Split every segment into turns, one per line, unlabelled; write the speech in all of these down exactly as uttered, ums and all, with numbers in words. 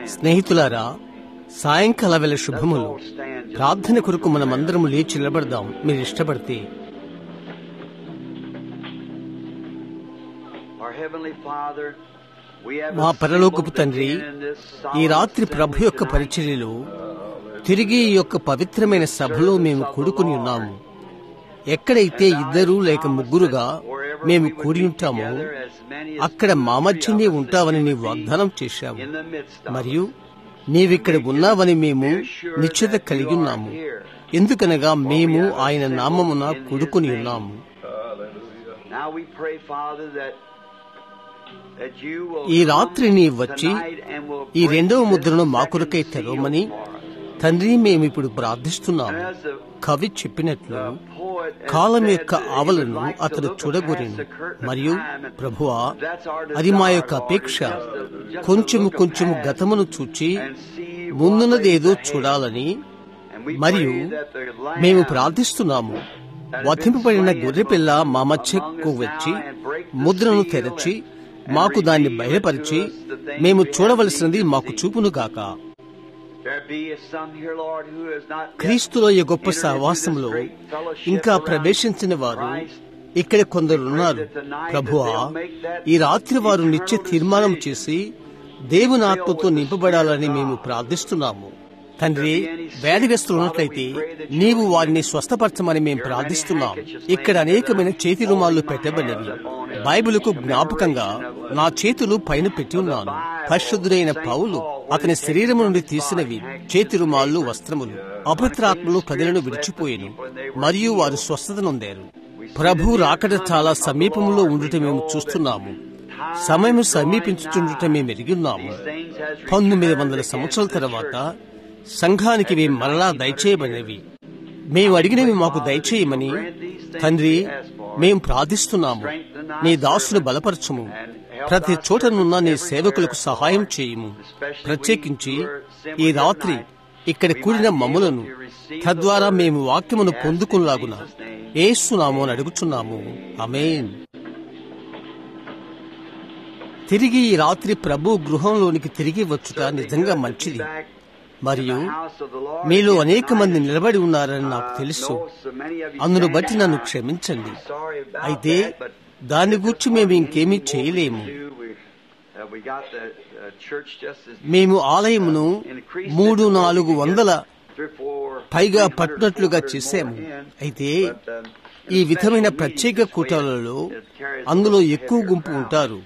స్నేహితులారా, సాయంకాల వేళ శుభములు. ప్రార్థన కొరకు మనమందరము లేచి నిలబడదాం మీరు ఇష్టపడితే. మా పరలోకపు తండ్రి, ఈ రాత్రి ప్రభు యొక్క పరిచర్యలో తిరిగి ఈ యొక్క పవిత్రమైన సభలో మేము కూడుకుని ఉన్నాము. ఎక్కడైతే ఇద్దరు లేక ముగ్గురుగా మేము కూడి ఉంటామో అక్కడ మా మధ్యనే ఉంటావని నీవు వాగ్దానం చేశావు. మరియు నీవిక్కడ ఉన్నావని మేము నిశ్చయత కలిగి ఉన్నాము. ఎందుకనగా మేము ఆయన నామమున కూడుకుని ఉన్నాము. ఈ రాత్రి నీ వచ్చి ఈ రెండవ ముద్రను మా కొరకై తెరవమని తండ్రి మేమిప్పుడు ప్రార్థిస్తున్నాము. కవి చెప్పినట్లు కాలం యొక్క ఆవలను అతడు చూడగొరింది. మరియు ప్రభువా, అది మా యొక్క అపేక్ష. కొంచెము కొంచెము గతమును చూచి ముందున్నదేదో చూడాలని. మరియు మేము ప్రార్థిస్తున్నాము, వధింపబడిన గొర్రెపిల్ల మా మధ్యకు వచ్చి ముద్రను తెరచి మాకు దాన్ని బయలుపరిచి మేము చూడవలసినది మాకు చూపునుగాక. క్రీస్తులో ఈ గొప్ప సహవాసంలో ఇంకా ప్రవేశించిన వారు ఇక్కడ కొందరున్నారు. ప్రభువా, ఈ రాత్రి వారు నిత్య తీర్మానం చేసి దేవుని ఆత్మతో నింపబడాలని మేము ప్రార్థిస్తున్నాము. తండ్రి, వ్యాధిగ్రస్తులు ఉన్నట్లయితే నీవు వారిని స్వస్థపరచమని మేము ప్రార్థిస్తున్నాం. ఇక్కడ అనేకమైన చేతి రుమాలు పెట్టబడినవి. బైబిలుకు జ్ఞాపకంగా నా చేతులు పైన పెట్టి ఉన్నాను. పరిశుద్ధుడైన పౌలు అతని శరీరం నుండి తీసినవి చేతి రుమాలు, వస్త్రములు. అపవిత్రాత్మలు ప్రజలను విడిచిపోయేను మరియు వారు స్వస్థత నొందారు. ప్రభు రాకడ చాలా సమీపంలో ఉండుట మేము చూస్తున్నాము. సమయం సమీపించుచుండుట మేము ఎరిగిన్నాము. పంతొమ్మిది వందల సంవత్సరాల తర్వాత సంఘానికి మేము మరలా దయచేయబడినవి. మేము అడిగినవి మాకు దయచేయమని తండ్రి మేము ప్రార్థిస్తున్నాము. నీ దాసును బలపరచుము. ప్రతి చోటనున్న నీ సేవకులకు సహాయం చేయుము. ప్రత్యేకించి ఈ రాత్రి ఇక్కడ కూడిన మమ్ములను తద్వారా మేము వాక్యమును పొందుకునేలాగున యేసునామమున అడుగుచున్నాము. ఆమేన్. తిరిగి ఈ రాత్రి ప్రభు గృహంలోనికి తిరిగి వచ్చుట నిజంగా మంచిది. మరియు మీలో అనేక మంది నిలబడి ఉన్నారని నాకు తెలుసు. అందును బట్టి నన్ను క్షమించండి. అయితే దాని గురించి మేము ఇంకేమీ చేయలేము. మేము ఆలయమును మూడు నాలుగు వందల పైగా పట్టినట్లుగా చేశాము. అయితే ఈ విధమైన ప్రత్యేక కూటాలలో అందులో ఎక్కువ గుంపు ఉంటారు.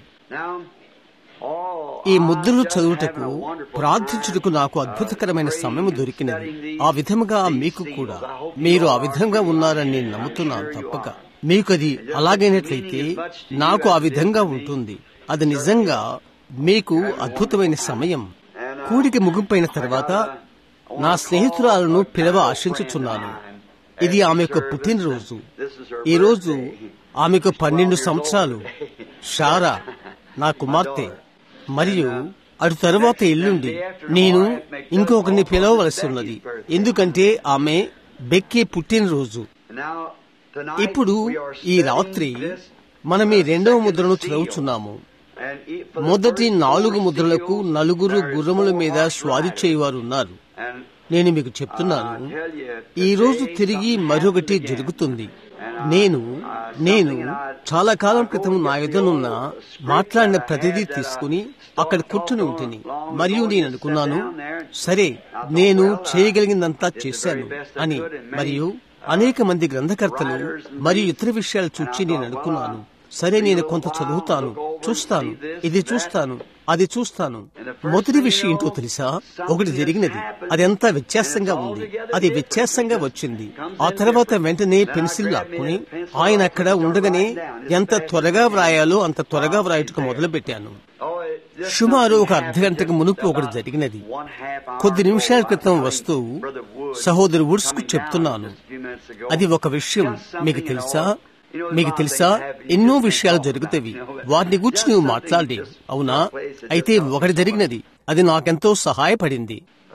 ఈ ముద్రలు చదువుటకు, ప్రార్థించుటకు నాకు అద్భుతకరమైన సమయం దొరికినది. ఆ విధముగా మీకు కూడా మీరు ఆ విధంగా ఉన్నారని నేను నమ్ముతున్నాను. తప్పక మీకు అది అలాగైనట్లయితే నాకు ఆ విధంగా ఉంటుంది. అది నిజంగా మీకు అద్భుతమైన సమయం. కూడిక ముగింపైన తర్వాత నా స్నేహితురాలను పిలవ ఆశించుచున్నాను. ఇది ఆమె యొక్క పుట్టినరోజు. ఈ రోజు ఆమెకు పన్నెండు సంవత్సరాలు. షారా నా కుమార్తె. మరియు అటు తరువాత ఎల్లుండి నేను ఇంకొకరిని పిలవవలసి ఉన్నది, ఎందుకంటే ఆమె బెక్కే పుట్టినరోజు. ఇప్పుడు ఈ రాత్రి మనం ఈ రెండవ ముద్రను చదువుచున్నాము. మొదటి నాలుగు ముద్రలకు నలుగురు గుర్రముల మీద స్వారీ చేయువారు ఉన్నారు. నేను మీకు చెప్తున్నాను, ఈ రోజు తిరిగి మరొకటి జరుగుతుంది. నేను నేను చాలా కాలం క్రితం నా ఎదురున్న మాట్లాడిన ప్రతిదీ తీసుకుని అక్కడ కూర్చుని ఉంటుంది. మరియు నేను అనుకున్నాను, సరే నేను చేయగలిగిందంతా చేశాను అని. మరియు అనేక మంది గ్రంథకర్తలు మరియు ఇతర విషయాలు చూచి నేను అనుకున్నాను, సరే నేను కొంత చదువుతాను, చూస్తాను, ఇది చూస్తాను, అది చూస్తాను. మొదటి విషయం ఏంటో తెలుసా? ఒకటి జరిగినది. అది అంతా వ్యత్యాసంగా ఉంది. అది వ్యత్యాసంగా వచ్చింది. ఆ తర్వాత వెంటనే పెన్సిల్ లాక్కుని ఆయన అక్కడ ఉండగానే ఎంత త్వరగా వ్రాయాలో అంత త్వరగా వ్రాయటకు మొదలు పెట్టాను. సుమారు ఒక అర్ధ గంటకు మునుపు ఒకటి జరిగినది. కొద్ది నిమిషాల క్రితం వస్తూ సహోదరు వుడ్స్ కు చెప్తున్నాను. అది ఒక విషయం మీకు తెలుసా? మీకు తెలుసా ఎన్నో విషయాలు జరుగుతాయి, వాటిని గురించి నువ్వు మాట్లాడే. అవునా? అయితే ఒకటి జరిగినది, అది నాకెంతో సహాయపడింది.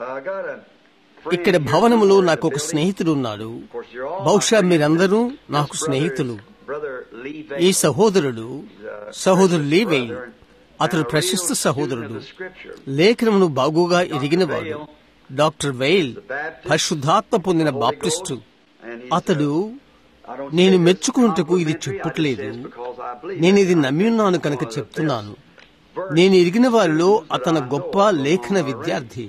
ఇక్కడ భవనములో నాకు ఒక స్నేహితుడు ఉన్నాడు. బహుశా మీరందరూ నాకు స్నేహితులు. ఈ సహోదరుడు సహోదరు లీవై అతడు ప్రశస్త సహోదరుడు, లేఖనమును బాగుగా ఎరిగినవాడు. డాక్టర్ వెయిల్ పరిశుద్ధాత్మ పొందిన బాప్టిస్టు. అతడు నేను మెచ్చుకున్నటకు ఇది చెప్పట్లేదు, నేను ఇది నమ్మి ఉన్నాను కనుక చెప్తున్నాను. నేను ఎరిగిన వారిలో అతను గొప్ప లేఖన విద్యార్థి.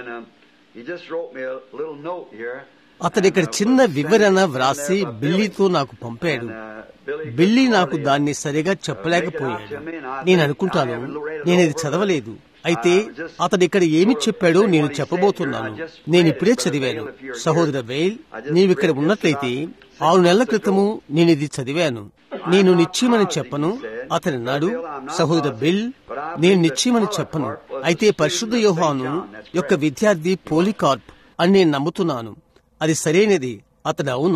అతడు ఇక్కడ చిన్న వివరణ వ్రాసి బిల్లీతో నాకు పంపాడు. బిల్లీ నాకు దాన్ని సరిగా చెప్పలేకపోయాడు. నేను అనుకుంటాను నేను ఇది చదవలేదు. అయితే అతడు ఇక్కడ ఏమి చెప్పాడో నేను చెప్పబోతున్నాను. నేను ఇప్పుడే చదివాను. సహోదర వెయిల్, నీవిక్కడ ఉన్నట్లయితే ఆరు నెలల క్రితము నేను ఇది చదివాను. నేను నిశ్చయమని చెప్పను. అతను అన్నాడు, సహోదర బిల్, నేను నిశ్చయమని చెప్పను. అయితే పరిశుద్ధ యోహాను యొక్క విద్యార్థి పోలికార్ప్ అని నేను నమ్ముతున్నాను. అది సరైనది. అతడు అవును.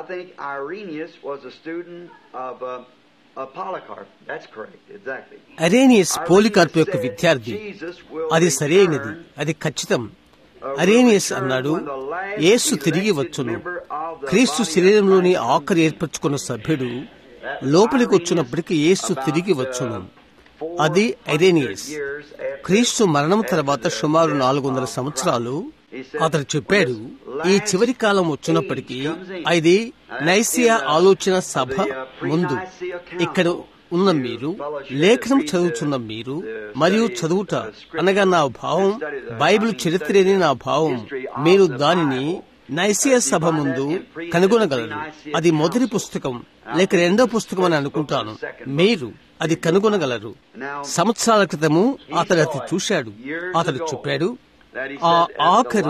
అరేనియస్ పోలికార్ప్ యొక్క విద్యార్థి. అది సరైనది, అది ఖచ్చితం. అరేనియస్ అన్నాడు, యేసు తిరిగి వచ్చును. క్రీస్తు శరీరంలోని ఆఖరి ఏర్పరచుకున్న సభ్యుడు లోపలికి వచ్చినప్పటికీ యేసు తిరిగి వచ్చును. అది అరేనియస్. క్రీస్తు మరణం తర్వాత సుమారు నాలుగు వందల సంవత్సరాలు అతడు చెప్పాడు, ఈ చివరి కాలం వచ్చినప్పటికీ ఇది నైసియా ఆలోచన సభ ముందు ఇక్కడ ఉన్న మీరు, లేఖనం చదువుతున్న మీరు మరియు చదువుట అనగా నా భావం బైబిల్ చరిత్రని నా భావం, మీరు దానిని నైసియా సభ ముందు కనుగొనగలరు. అది మొదటి పుస్తకం లేక రెండో పుస్తకం అని అనుకుంటాను. మీరు అది కనుగొనగలరు. సంవత్సరాల క్రితము అతడు అది చూశాడు. అతడు చెప్పాడు, ఆ ఆఖరు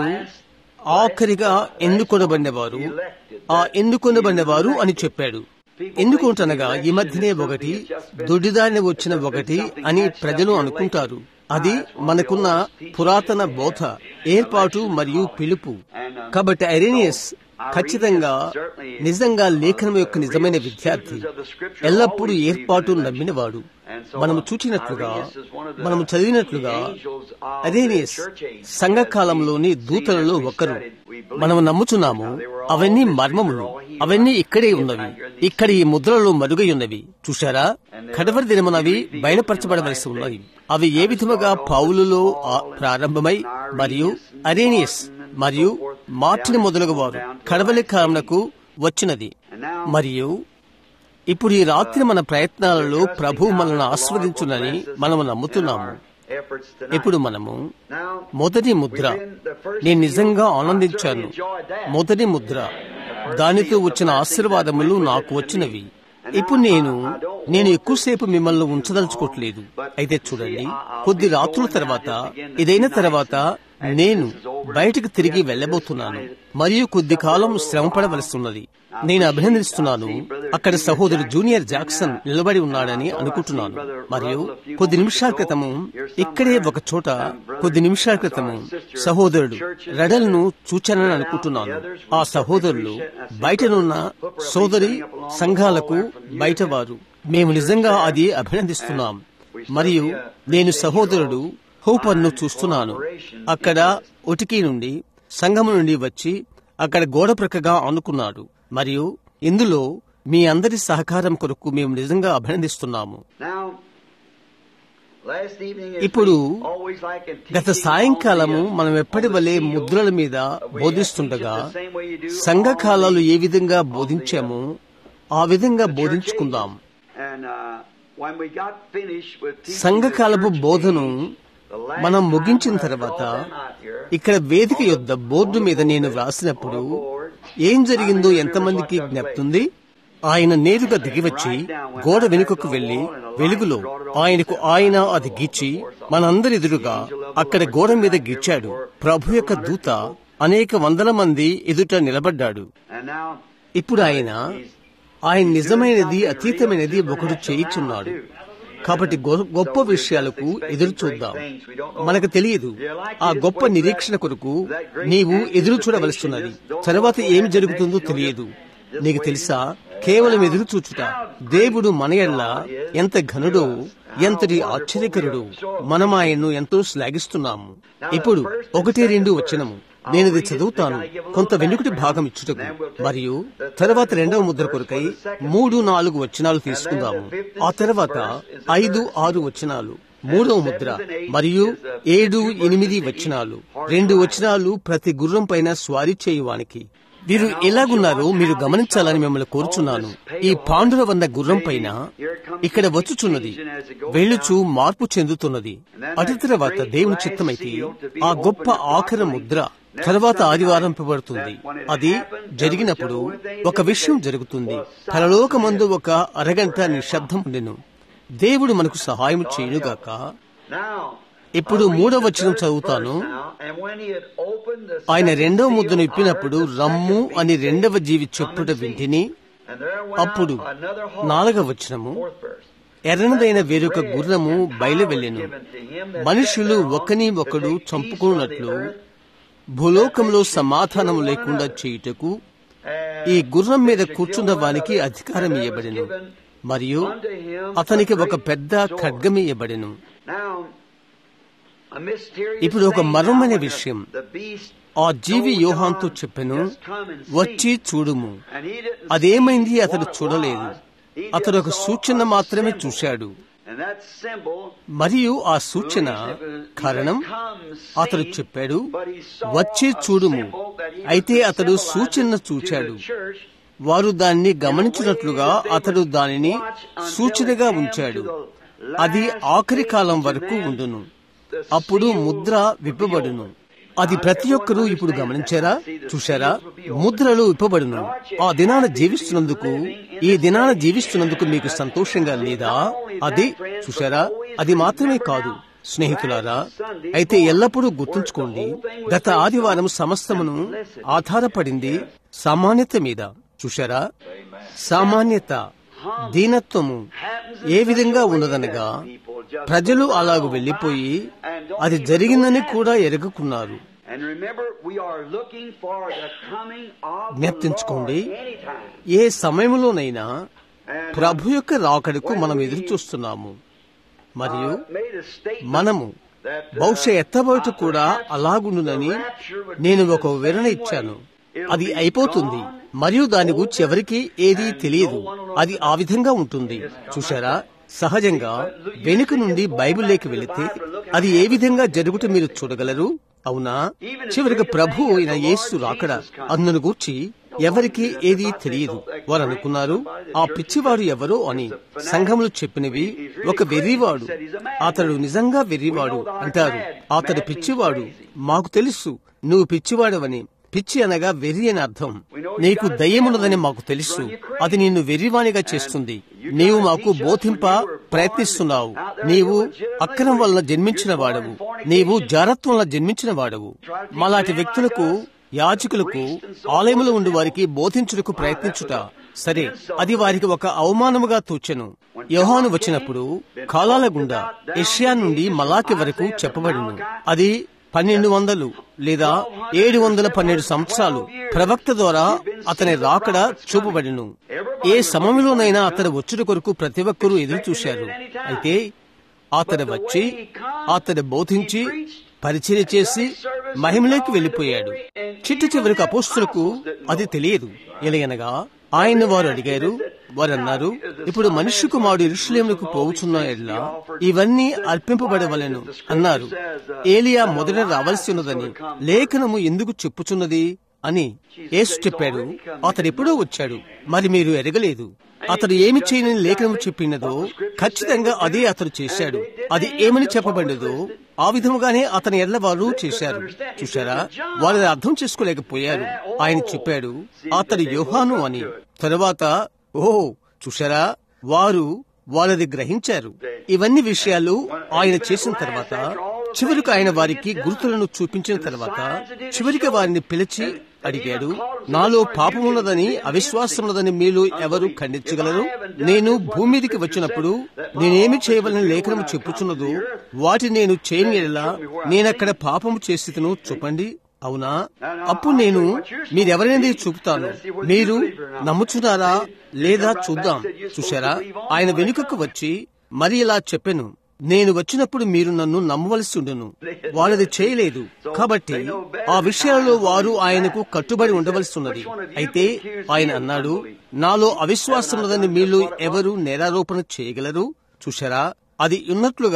ఆఖరిగా ఎన్నుకొనబడినవారు, ఆ ఎన్నుకొనబడినవారు అని చెప్పాడు. ఎందుకుంటనగా ఈ మధ్యనే ఒకటి దొడ్డిదారిని వచ్చిన ఒకటి అని ప్రజలు అనుకుంటారు. అది మనకున్న పురాతన బోధ, ఏర్పాటు మరియు పిలుపు. కాబట్టి ఐరేనియస్ ఖచ్చితంగా నిజంగా లేఖనం యొక్క నిజమైన విద్యార్థి, ఎల్లప్పుడూ ఏర్పాటు నమ్మినవాడు. మనము చూచినట్లుగా, మనము చదివినట్లుగా ఐరేనియస్ సంఘకాలంలోని దూతలలో ఒకరు. మనము నమ్ముచున్నాము అవన్నీ మర్మములు, అవన్నీ ఇక్కడే ఉన్నవి, ఇక్కడ ఈ ముద్రలో మరుగై ఉన్నవి. చూశారా, కడవరి దినమునవి బయలుపరచబడవలసి ఉన్నవి. అవి ఏ విధముగా పౌలులో ప్రారంభమై మరియు అరేనియస్ మరియు మార్టిన్ మొదలగు వారు కడవలి కాలమునకు వచ్చినది. మరియు ఇప్పుడు ఈ రాత్రి మన ప్రయత్నాలలో ప్రభు మనల్ని ఆస్వాదించునని మనము నమ్ముతున్నాము. ఇప్పుడు మనము మొదటి ముద్ర, నేను నిజంగా ఆనందించాను. మొదటి ముద్ర, దానితో వచ్చిన ఆశీర్వాదములు నాకు వచ్చినవి. ఇప్పుడు నేను నేను ఎక్కువసేపు మిమ్మల్ని ఉంచదలుచుకోవట్లేదు. అయితే చూడండి, కొద్ది రాత్రుల తర్వాత, ఇదైన తర్వాత నేను బయటకు తిరిగి వెళ్లబోతున్నాను మరియు కొద్ది కాలం శ్రమ పడవలసి ఉన్నది. నేను అభినందిస్తున్నాను, అక్కడ సహోదరు జూనియర్ జాక్సన్ నిలబడి ఉన్నాడని అనుకుంటున్నాను. మరియు కొద్ది నిమిషాల క్రితము ఇక్కడే ఒక చోట కొద్ది నిమిషాల క్రితము సహోదరుడు రెడల్ ను చూచానని అనుకుంటున్నాను. ఆ సహోదరులు బయటనున్న సోదరి సంఘాలకు బయటవారు. మేము నిజంగా అది అభినందిస్తున్నాం. మరియు నేను సహోదరుడు హూపర్ ను చూస్తున్నాను. అక్కడ ఒటికి నుండి సంఘము నుండి వచ్చి అక్కడ గోడ ప్రక్కగా ఆనుకున్నాడు. మరియు ఇందులో మీ అందరి సహకారం కొరకు మేము నిజంగా అభినందిస్తున్నాము. ఇప్పుడు గత సాయంకాలము మనం ఎప్పటి వలె ముద్రల మీద బోధిస్తుండగా సంఘకాలాలు ఏ విధంగా బోధించామో ఆ విధంగా బోధించుకుందాం. సంఘకాలపు బోధను మనం ముగించిన తర్వాత ఇక్కడ వేదిక యొద్ద బోర్డు మీద నేను వ్రాసినప్పుడు ఏం జరిగిందో ఎంతమందికి జ్ఞప్తుంది? ఆయన నేరుగా దిగివచ్చి గోడ వెనుకకు వెళ్లి వెలుగులో ఆయనకు ఆయన అది గీచి మనందరెదురుగా అక్కడ గోడ మీద గీచాడు. ప్రభు యొక్క దూత అనేక వందల మంది ఎదుట నిలబడ్డాడు. ఇప్పుడు ఆయన ఆయన నిజమైనది అతీతమైనది ఒకడు చేయిచున్నాడు. కాబట్టి గొప్ప విషయాలకు ఎదురు చూద్దాం. మనకు తెలియదు, ఆ గొప్ప నిరీక్షణ కొరకు నీవు ఎదురు చూడవలసిన్నది. తర్వాత ఏమి జరుగుతుందో తెలియదు. నీకు తెలుసా, కేవలం ఎదురు చూచుట. దేవుడు మన యెడల ఎంత ఘనుడో, ఎంతటి ఆశ్చర్యకరుడు. మనం ఆయన్ను ఎంతో శ్లాఘిస్తున్నాము. ఇప్పుడు ఒకటి రెండు వచనము నేను ఇది చదువుతాను, కొంత వెనుకటి భాగం ఇచ్చుటకు, మరియు తర్వాత రెండవ ముద్ర కొరకై మూడు నాలుగు వచనాలు తీసుకుందాము. ఆ తర్వాత ఐదు ఆరు వచనాలు మూడవ ముద్ర మరియు ఏడు ఎనిమిది వచనాలు, రెండు వచనాలు ప్రతి గుర్రం పైన స్వారీ చేయువానికి. వీరు ఎలాగున్నారో మీరు గమనించాలని మిమ్మల్ని కోరుచున్నాను. ఈ పాండుర వన్న గుర్రం పైన ఇక్కడ వచ్చుచున్నది, వెళ్ళుచు మార్పు చెందుతున్నది. అటు తర్వాత దేవుని చిత్తమైతే ఆ గొప్ప ఆఖరి ముద్ర తర్వాత ఆదివారం పిలువబడుతుంది. అది జరిగినప్పుడు ఒక విషయం జరుగుతుంది. పరలోకమందు ఒక అరగంట నిశ్శబ్దం ఉండెను. దేవుడు మనకు సహాయం చేయునుగాక. ఇప్పుడు మూడవ వచనం చదువుతాను. ఆయన రెండవ ముద్దను ఇప్పినప్పుడు రమ్ము అని రెండవ జీవి చెప్పుట వింటిని. అప్పుడు నాలుగవ వచనము, ఎర్రనదైన వేరొక గుర్రము బయలువెళ్ళెను. మనుషులు ఒకని ఒకడు చంపుకున్నట్లు భూలోకంలో సమాధానం లేకుండా చేయుటకు ఈ గుర్రం మీద కూర్చున్న వానికి అధికారం ఇయ్యబడెను, మరియు అతనికి ఒక పెద్ద ఖడ్గం ఇయ్యబడెను. ఇప్పుడు ఒక మర్మమైన విషయం ఆ జీవి యోహానుతో చెప్పెను, వచ్చి చూడుము. అదేమైంది అతడు చూడలేదు. అతడు ఒక సూచన మాత్రమే చూశాడు. మరియు ఆ సూచన కారణం అతడు చెప్పాడు, వచ్చి చూడుము. అయితే అతడు సూచన చూచాడు. వారు దాన్ని గమనించినట్లుగా అతడు దానిని సూచనగా ఉంచాడు. అది ఆఖరి కాలం వరకు ఉండును. అప్పుడు ముద్ర విప్పబడును. అది ప్రతి ఒక్కరూ ఇప్పుడు గమనించారా, చూశారా? ముద్రలు విప్పబడును. ఆ దినాన జీవిస్తున్నందుకు, ఈ దినాన జీవిస్తున్నందుకు మీకు సంతోషంగా లేదా? అది చూశారా? అది మాత్రమే కాదు స్నేహితులారా. అయితే ఎల్లప్పుడూ గుర్తుంచుకోండి, గత ఆదివారం సమస్తమును ఆధారపడింది సామాన్యత మీద. చూశారా? సామాన్యత, దీనత్వము ఏ విధంగా ఉన్నదనగా ప్రజలు అలాగూ వెళ్లిపోయి అది జరిగిందని కూడా ఎరగకున్నారు. జ్ఞప్తించుకోండి, ఏ సమయంలోనైనా ప్రభు యొక్క రాకడకు మనం ఎదురు చూస్తున్నాము. మరియు మనము బహుశా ఎత్తబోటు కూడా అలాగుండునని నేను ఒక వివరణ ఇచ్చాను. అది అయిపోతుంది మరియు దాని గురించి ఎవరికి ఏదీ తెలియదు. అది ఆ విధంగా ఉంటుంది. చూశారా? సహజంగా వెనుక నుండి బైబిల్లోకి వెళితే అది ఏ విధంగా జరుగుట మీరు చూడగలరు. అవునా? చివరికి ప్రభు అయిన యేసు రాకడ అందును గూర్చి ఎవరికి ఏదీ తెలియదు. వారు అనుకున్నారు ఆ పిచ్చివాడు ఎవరో అని. సంఘములు చెప్పినవి ఒక వెర్రివాడు, అతడు నిజంగా వెర్రివాడు అంటారు. అతడు పిచ్చివాడు, మాకు తెలుసు నువ్వు పిచ్చివాడవని. పిచ్చి అనగా వెర్రి అని అర్థం. నీకు దయ్యమున్నదని మాకు తెలుసు. అది నిన్ను వెర్రివాణిగా చేస్తుంది. నీవు మాకు బోధింప ప్రయత్నిస్తున్నావు. నీవు అక్రమం వలన జన్మించిన వాడవు. నీవు జారత్వం వలన జన్మించిన వాడవు. మాలాంటి వ్యక్తులకు, యాజకులకు, ఆలయములో ఉండి వారికి బోధించుటకు ప్రయత్నించుట సరే, అది వారికి ఒక అవమానముగా తోచెను. యోహాను వచ్చినప్పుడు కాలాల గుండా యెషయా నుండి మలాకి వరకు చెప్పబడిను. అది పన్నెండు వందలు లేదా ఏడు వందల పన్నెండు సంవత్సరాలు ప్రవక్త ద్వారా అతని రాకడ చూపబడిను. ఏ సమయంలోనైనా అతడు వచ్చుట కొరకు ప్రతి ఒక్కరూ ఎదురు చూశారు. అయితే అతడు వచ్చి అతడు బోధించి పరిచర్య చేసి మహిమలోకి వెళ్లిపోయాడు. చిట్టు చివరికి అపోస్తులకు అది తెలియదు. ఎలాగనగా ఆయన వారు అడిగారు. వారు అన్నారు, ఇప్పుడు మనుష్య కుమారుడు యెరూషలేమునకు పోవుచున్న ఎడల ఇవన్నీ అర్పింపబడవలెను అన్నారు. ఏలియా మొదట రావలసి ఉన్నదని లేఖనము ఎందుకు చెప్పుచున్నది అని యేసు చెప్పాడు. అతడు ఎప్పుడో వచ్చాడు, మరి మీరు ఎరగలేదు. అతడు ఏమి చేయని లేఖనము చెప్పినదో ఖచ్చితంగా అదే అతడు చేశాడు. అది ఏమని చెప్పబడినదో ఆ విధముగానే అతని ఎడ్ల వారు చేశారు. చూశారా? వారు అర్థం చేసుకోలేకపోయారు. ఆయన చెప్పాడు అతడు యోహాను అని. తరువాత ఓ చూశారా, వారు వాళ్ళది గ్రహించారు. ఇవన్నీ విషయాలు ఆయన చేసిన తర్వాత చివరికి ఆయన వారికి గుర్తులను చూపించిన తర్వాత చివరికి వారిని పిలిచి అడిగాడు, నాలో పాపమున్నదని, అవిశ్వాసమున్నదని మీలో ఎవరు ఖండించగలరు? నేను భూమి మీదికి వచ్చినప్పుడు నేనేమి చేయవలని లేఖనము చెప్పుచున్నదో వాటి నేను చేయని ఎడల నేనక్కడ పాపము చేసితను చూపండి. అవునా? అప్పుడు నేను మీరెవరైనా చూపుతాను. మీరు నమ్ముచున్నారా లేదా చూద్దాం. చూశారా? ఆయన వెనుకకు వచ్చి మరి ఇలా చెప్పెను, నేను వచ్చినప్పుడు మీరు నన్ను నమ్మవలసి ఉండును. వారది చేయలేదు కాబట్టి ఆ విషయాలలో వారు ఆయనకు కట్టుబడి ఉండవలసి ఉన్నది. అయితే ఆయన అన్నాడు, నాలో అవిశ్వాసం ఉన్నదని మీలో ఎవరు నేరారోపణ చేయగలరు? చూశారా? అది ఉన్నట్లుగా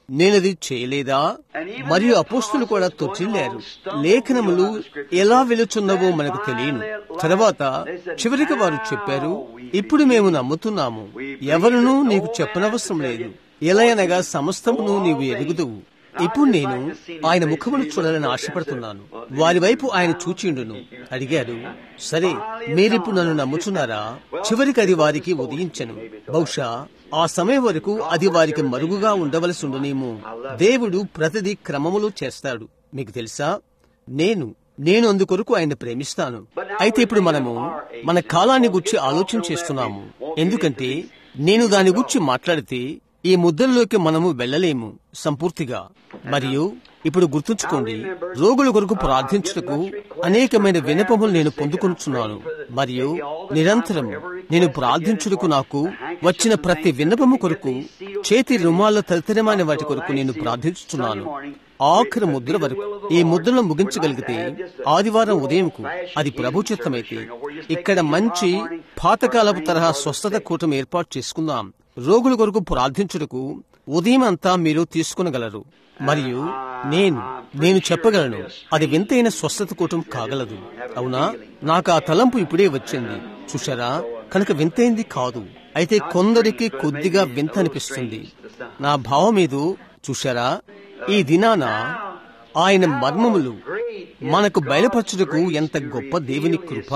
నేనది చేయలేదా? మరియు అపోస్తులు కూడా తొట్టిల్లారు. లేఖనములు ఎలా వెలుచున్నవో మనకు తెలియను. తర్వాత చివరికి వారు చెప్పారు, ఇప్పుడు మేము నమ్ముతున్నాము, ఎవరునూ నీకు చెప్పనవసరం లేదు, ఎలా అనగా సమస్తమును నీవు ఎరుగుదువు. ఇప్పుడు నేను ఆయన ముఖమును చూడాలని ఆశపడుతున్నాను. వారి వైపు ఆయన చూచిండును. అడిగారు, సరే మీరిప్పుడు నన్ను నమ్ముచున్నారా? చివరికి అది వారికి ఉదయించను. బహుశా ఆ సమయం వరకు అది వారికి మరుగుగా ఉండవలసి ఉండునేమో. దేవుడు ప్రతిదీ క్రమములు చేస్తాడు. మీకు తెలుసా, నేను నేను అందుకొరకు ఆయన ప్రేమిస్తాను. అయితే ఇప్పుడు మనము మన కాలాన్ని గురించి ఆలోచన చేస్తున్నాము. ఎందుకంటే నేను దాని గురించి మాట్లాడితే ఈ ముద్రలోకి మనము వెళ్లలేము సంపూర్తిగా. మరియు ఇప్పుడు గుర్తుంచుకోండి, రోగుల కొరకు ప్రార్థించుటకు అనేకమైన విన్నపములు నేను పొందుకొనుచున్నాను. మరియు నిరంతరం నేను ప్రార్థించుటకు నాకు వచ్చిన ప్రతి విన్నపము కొరకు, చేతి రుమాల తదితరమైన వాటి కొరకు నేను ప్రార్థించుతున్నాను. ఆఖరి ముద్ర వరకు ఈ ముద్రను ముగించగలిగితే ఆదివారం ఉదయంకు అది ప్రభు చిత్తమైతే ఇక్కడ మంచి పాతకాలపు తరహా స్వస్థత కూటం ఏర్పాటు చేసుకుందాం. రోగుల కొరకు ప్రార్థించుటకు ఉదయం అంతా మీరు తీసుకునగలరు. మరియు నేను నేను చెప్పగలను, అది వింతైన స్వస్థత కూటం కాగలదు. అవునా? నాకు ఆ తలంపు ఇప్పుడే వచ్చింది. చూశారా? కనుక వింతైంది కాదు, అయితే కొందరికి కొద్దిగా వింత అనిపిస్తుంది. నా భావం ఏదో చూశారా? ఈ దినాన ఆయన మర్మములు మనకు బయలుపరచుటకు ఎంత గొప్ప దేవుని కృప.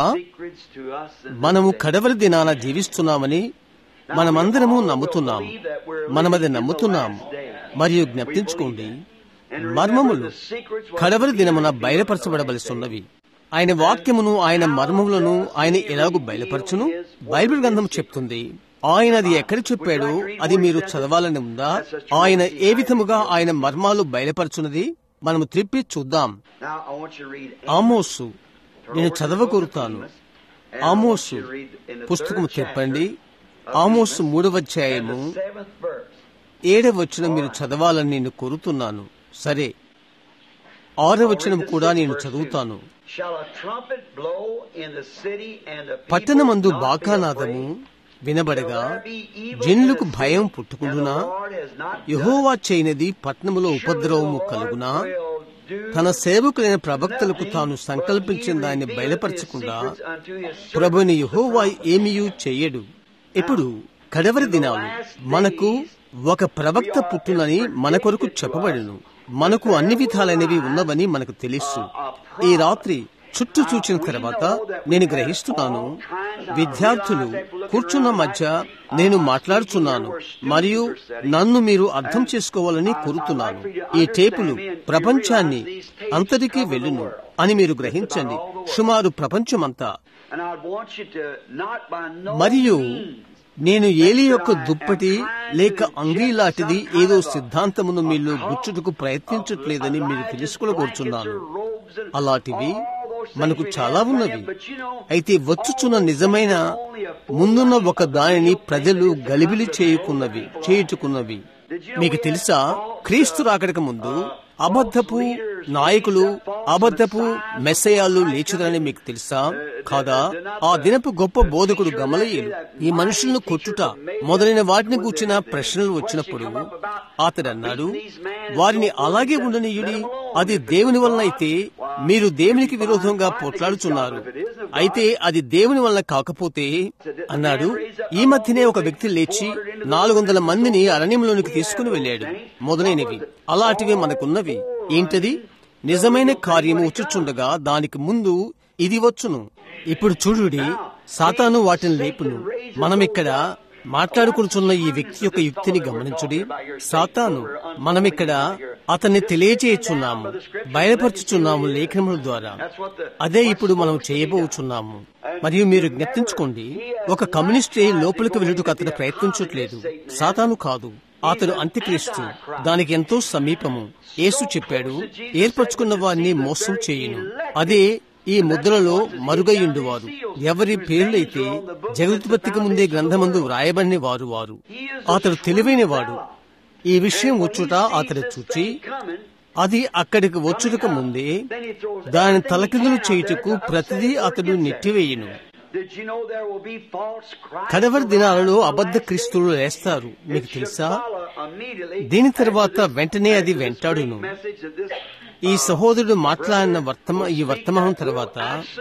మనము కడవరి దినాన జీవిస్తున్నామని మనమందరము నమ్ముతున్నాము. మనమది నమ్ముతున్నాము. మరియు జ్ఞప్తించుకోండి, మర్మములు కడవరి దినమున బయలుపరచబడవలసి ఉన్నవి. ఆయన వాక్యమును, ఆయన మర్మములను ఆయన ఎలాగూ బయలుపరచును? బైబిల్ గ్రంథం చెప్తుంది. ఆయన అది ఎక్కడ చెప్పాడో అది మీరు చదవాలని ఉందా? ఆయన ఏ విధముగా ఆయన మర్మాలు బయలుపరచున్నది మనము త్రిప్పి చూద్దాం. ఆమోసు నేను చదవకూరుతాను. ఆమోసు పుస్తకము చెప్పండి. ఆమోసు మూడవ అధ్యాయము ఏడవ వచనం మీరు చదవాలని నేను కోరుతున్నాను. సరే, ఆరవ వచనం కూడా నేను చదువుతాను. పట్టణమందు బాకానాదము వినబడగా జనులకు భయం పుట్టుకుండునా? యెహోవా చేయనిది పట్టణములో ఉపద్రవము కలుగునా? తన సేవకులైన ప్రవక్తలకు తాను సంకల్పించిన దాన్ని బయలుపరచకుండా ప్రభుని యెహోవా ఏమీయూ చెయ్యడు. ఇప్పుడు కడవరి దినాలు మనకు ఒక ప్రవక్త పుట్టునని మన కొరకు చెప్పబడును. మనకు అన్ని విధాలైనవి ఉన్నవని మనకు తెలుసు. ఈ రాత్రి చుట్టూ చూచిన తర్వాత నేను గ్రహిస్తున్నాను, విద్యార్థులు కూర్చున్న మధ్య నేను మాట్లాడుతున్నాను మరియు నన్ను మీరు అర్థం చేసుకోవాలని కోరుతున్నాను. ఈ టేపులు ప్రపంచాన్ని అంతటికీ వెళ్ళును అని మీరు గ్రహించండి, సుమారు ప్రపంచమంతా. మరియు నేను ఏలి యొక్క దుప్పటి లేక అంగీ లాంటిది ఏదో సిద్ధాంతమును మీరు గుచ్చుటకు ప్రయత్నించట్లేదని మీరు తెలుసుకోకూర్చున్నాను. అలాంటివి మనకు చాలా ఉన్నవి. అయితే వచ్చుచున్న నిజమైన ముందున్న ఒక దానిని ప్రజలు గలిబిలి చేయుకున్నవి చేయుచుకున్నవి. మీకు తెలుసా, క్రీస్తు రాకడక ముందు అబద్ధపు నాయకులు, అబద్ధపు మెస్సయాలు లేచుదరని మీకు తెలుసా? కాదా? ఆ దినపు గొప్ప బోధకుడు గమలీయేలు ఈ మనుషులను కొట్టుట మొదలైన వాటిని కూర్చిన ప్రశ్నలు వచ్చినప్పుడు అతడు అన్నాడు, వారిని అలాగే ఉండనీయుడి. అది దేవుని వలన అయితే మీరు దేవునికి విరోధంగా పోట్లాడుచున్నారు. అయితే అది దేవుని వలన కాకపోతే అన్నాడు. ఈ మధ్యనే ఒక వ్యక్తి లేచి నాలుగు వందల మందిని అరణ్యంలోనికి తీసుకుని వెళ్ళాడు మొదలైనవి. అలాంటివి మనకున్నవి. ఏంటది? నిజమైన కార్యము వచ్చుచుండగా దానికి ముందు ఇది వచ్చును. ఇప్పుడు చూడుడి, సాతాను వాటిని లేపును. మనమిక్కడ మాట్లాడుకుంటున్న ఈ వ్యక్తి యొక్క యుక్తిని గమనించుడి. సాతాను మనమిక్కడ అతన్ని తెలియచేయుచున్నాము, బయలుపరచుచున్నాము లేఖనముల ద్వారా. అదే ఇప్పుడు మనం చేయబోచున్నాము. మరియు మీరు జ్ఞప్తించుకోండి, ఒక కమ్యూనిస్టే లోపలికి వెళ్ళుటకు అతను ప్రయత్నించట్లేదు. సాతాను కాదు, అతడు అంత్యక్రీస్తు. దానికి ఎంతో సమీపము. యేసు చెప్పాడు, ఏర్పరచుకున్న వారిని మోసం చేయును. అదే ఈ ముద్రలో మరుగయ్యుండువారు. ఎవరి పేర్లైతే జగదుత్పత్తికి ముందే గ్రంథమందు వ్రాయబడిన వారు వారు. అతడు తెలివైన వాడు. ఈ విషయం వచ్చుట అతడు చూచి అది అక్కడికి వచ్చుటకు ముందే దాని తలకిందులు చేయుటకు ప్రతిదీ అతడు నెట్టివేయును. కడవరి దినాలలో అబద్ధ క్రీస్తులు లేస్తారు, మీకు తెలుసా? దీని తర్వాత వెంటనే అది వెంటాడును. ఈ సహోదరుడు మాట్లాడిన వర్తమా ఈ వర్తమానం తర్వాత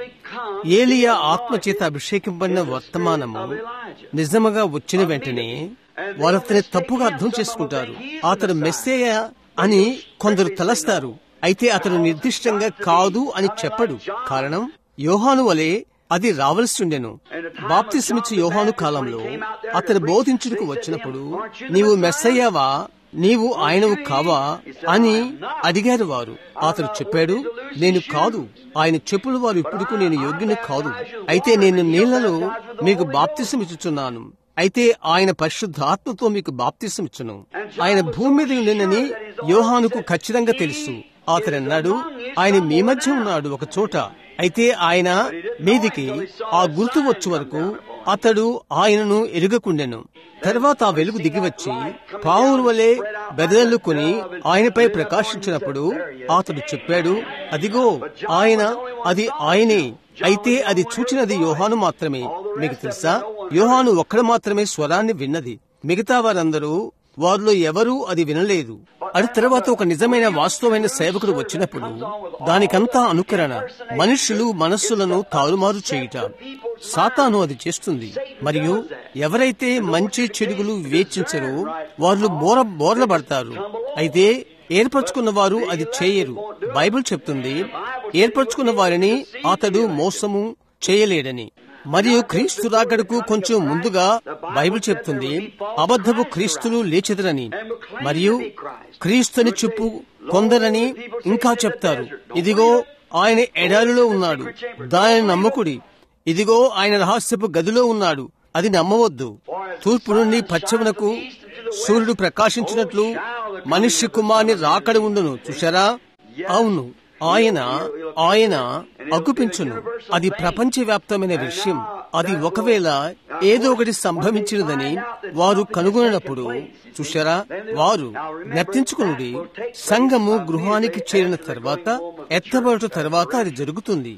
ఏలియా ఆత్మచేత అభిషేకింపడిన వర్తమానము నిజముగా వచ్చిన వెంటనే వారు అతని తప్పుగా అర్థం చేసుకుంటారు. అతడు మెస్సేయ అని కొందరు తలస్తారు. అయితే అతడు నిర్దిష్టంగా కాదు అని చెప్పడు. కారణం, యోహాను వలె అది రావలసి ఉండెను. బాప్తిస్మిచ్చి యోహాను కాలంలో అతడు బోధించుటకు వచ్చినప్పుడు, నీవు మెస్సయ్యావా, నీవు ఆయనవు కావా అని అడిగారు వారు. అతడు చెప్పాడు, నేను కాదు. ఆయన చెప్పులు వారు ఇప్పుడుకు నేను యోగ్యుని కాదు. అయితే నేను నీళ్లలో మీకు బాప్తిసం ఇచ్చుచున్నాను. అయితే ఆయన పరిశుద్ధాత్మతో మీకు బాప్తిసం ఇచ్చును. ఆయన భూమి మీద ఉండేనని యోహానుకు ఖచ్చితంగా తెలుసు. అతడు అన్నాడు, ఆయన మీ మధ్య ఉన్నాడు ఒక చోట. అయితే ఆయన మీదికి ఆ గుర్తు వచ్చే వరకు అతడు ఆయనను ఎరుగకుండెను. తర్వాత ఆ వెలుగు దిగివచ్చి పావుల వలె బెదరలుకొని ఆయనపై ప్రకాశించినప్పుడు అతడు చెప్పాడు, అదిగో ఆయన, అది ఆయనే. అయితే అది చూచినది యోహాను మాత్రమే. మీకు తెలుసా, యోహాను ఒక్కడ మాత్రమే స్వరాన్ని విన్నది. మిగతా వారందరూ వారిలో ఎవరూ అది వినలేదు. అది తర్వాత ఒక నిజమైన వాస్తవమైన సేవకుడు వచ్చినప్పుడు దానికంతా అనుకరణ, మనుషులు మనస్సులను తారుమారు చేయుట. సాతాను అది చేస్తుంది. మరియు ఎవరైతే మంచి చెడుగులు వివేచించరో వారు బోర బోర్లబడతారు. అయితే ఏర్పరచుకున్న వారు అది చేయరు. బైబిల్ చెప్తుంది, ఏర్పరచుకున్న వారిని అతడు మోసము చేయలేడని. మరియు క్రీస్తు రాకడకు కొంచెం ముందుగా బైబిల్ చెప్తుంది, అబద్ధపు క్రీస్తులు లేచెదరని. మరియు క్రీస్తుని చెప్పు కొందరని ఇంకా చెప్తారు. ఇదిగో ఆయన ఎడారిలో ఉన్నాడు, దానిని నమ్మకుడి. ఇదిగో ఆయన రహస్యపు గదిలో ఉన్నాడు, అది నమ్మవద్దు. తూర్పు నుండి పశ్చిమనకు సూర్యుడు ప్రకాశించినట్లు మనుష్య కుమారుని రాకడ ఉండును. చూశారా? అవును, ఆయన ఆయన అగుపించును. అది ప్రపంచవ్యాప్తమైన విషయం. అది ఒకవేళ ఏదో ఒకటి సంభవించినదని వారు కనుగొన్నప్పుడు, చూశారా, వారు జ్ఞప్తించుకునుడి. సంఘము గృహానికి చేరిన తర్వాత, ఎత్తబడుట తర్వాత అది జరుగుతుంది.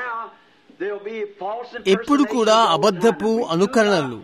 ఎప్పుడు కూడా అబద్ధపు అనుకరణలు,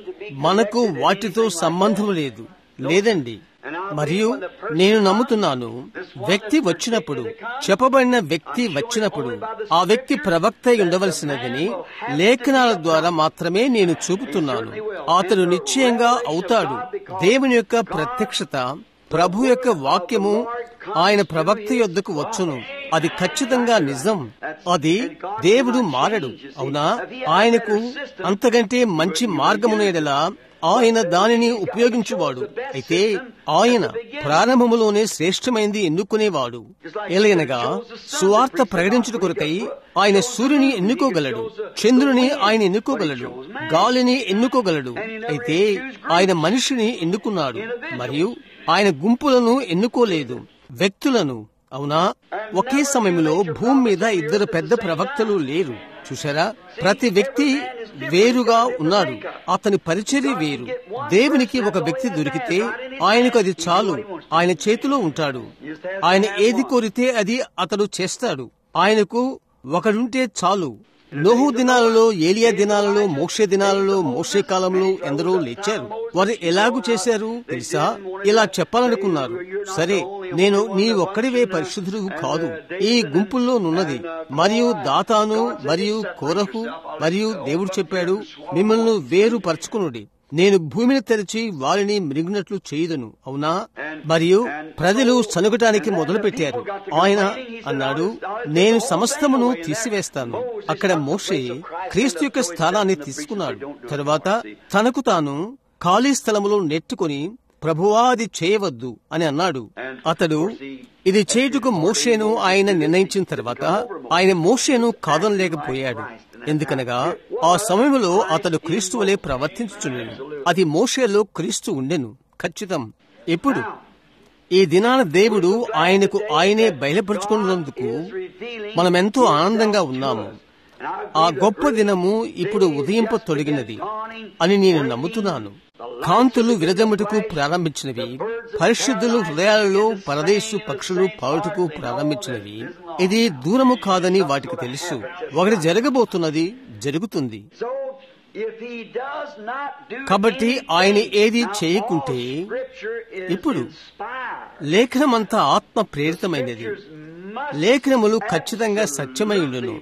మనకు వాటితో సంబంధం లేదు లేదండి. మరియు నేను నమ్ముతున్నాను, వ్యక్తి వచ్చినప్పుడు, చెప్పబడిన వ్యక్తి వచ్చినప్పుడు ఆ వ్యక్తి ప్రవక్త అయి ఉండవలసినదని లేఖనాల ద్వారా మాత్రమే నేను చూపుతున్నాను. అతడు నిశ్చయంగా అవుతాడు. దేవుని యొక్క ప్రత్యక్షత, ప్రభు యొక్క వాక్యము ఆయన ప్రవక్త యొద్దకు వచ్చును. అది ఖచ్చితంగా నిజం. అది దేవుడు మారడు. అవునా? ఆయనకు అంతకంటే మంచి మార్గమునేదలా ఆయన దానిని ఉపయోగించువాడు. అయితే ఆయన ప్రారంభములోనే శ్రేష్టమైంది ఎన్నుకునేవాడు. ఎలయనగా సువార్త ప్రకటించుట కొరకై ఆయన సూర్యుని ఎన్నుకోగలడు, చంద్రుని ఆయన ఎన్నుకోగలడు, గాలిని ఎన్నుకోగలడు. అయితే ఆయన మనిషిని ఎన్నుకున్నాడు. మరియు ఆయన గుంపులను ఎన్నుకోలేదు, వ్యక్తులను. అవునా? ఒకే సమయంలో భూమి మీద ఇద్దరు పెద్ద ప్రవక్తలు లేరు. చూశారా? ప్రతి వ్యక్తి వేరుగా ఉన్నాడు. అతని పరిచర్య వేరు. దేవునికి ఒక వ్యక్తి దొరికితే ఆయనకు అది చాలు. ఆయన చేతిలో ఉంటాడు. ఆయన ఏది కోరితే అది అతడు చేస్తాడు. ఆయనకు ఒకడుంటే చాలు. నోహు దినాలలో, ఏలియా దినాలలో, మోషే దినాలలో, మోషే కాలంలో ఎందరో లేచారు. వారు ఎలాగూ చేశారు తెలుసా? ఇలా చెప్పాలనుకున్నారు, సరే, నేను నీ ఒక్కడివే పరిశుద్ధుడు కాదు, ఈ గుంపుల్లో నున్నది. మరియు దాతాను మరియు కోరహు మరియు దేవుడు చెప్పాడు, మిమ్మల్ని వేరు పరచుకునుడి, నేను భూమిని తెరిచి వారిని మిరిగినట్లు చేయుదును. అవునా? మరియు ప్రజలు సనుగటానికి మొదలు పెట్టారు. ఆయన అన్నాడు, నేను సమస్తమును తీసివేస్తాను. అక్కడ మోషే క్రీస్తు యొక్క స్థానాన్ని తీసుకున్నాడు. తరువాత తనకు తాను ఖాళీ స్థలములో నెట్టుకుని, ప్రభువా అది చేయవద్దు అని అన్నాడు. అతడు ఇది చేయుటకు మోషేను ఆయన నిర్ణయించిన తర్వాత ఆయన మోషేను కాదనలేకపోయాడు. ఎందుకనగా ఆ సమయంలో అతడు క్రీస్తు వలె ప్రవర్తించుచుండెను. అది మోషేలో క్రీస్తు ఉండెను. ఖచ్చితం. ఇప్పుడు ఈ దినాన దేవుడు ఆయనకు ఆయనే బయలుపరుచుకున్నందుకు మనమెంతో ఆనందంగా ఉన్నాము. ఆ గొప్ప దినము ఇప్పుడు ఉదయింప తొలగినది అని నేను నమ్ముతున్నాను. కాంతులు విరజముటకు ప్రారంభించినవి, పరిశుద్ధులు హృదయాలలో పరదేశు పక్షులు పాడుటకు ప్రారంభించినవి. ఇది దూరము కాదని వాటికి తెలుసు. ఒకటి జరగబోతున్నది, జరుగుతుంది. కాబట్టి ఆయన ఏది చేయకుంటే, ఇప్పుడు లేఖనమంతా ఆత్మ ప్రేరితమైనది. లేఖనములు ఖచ్చితంగా సత్యమై ఉండును,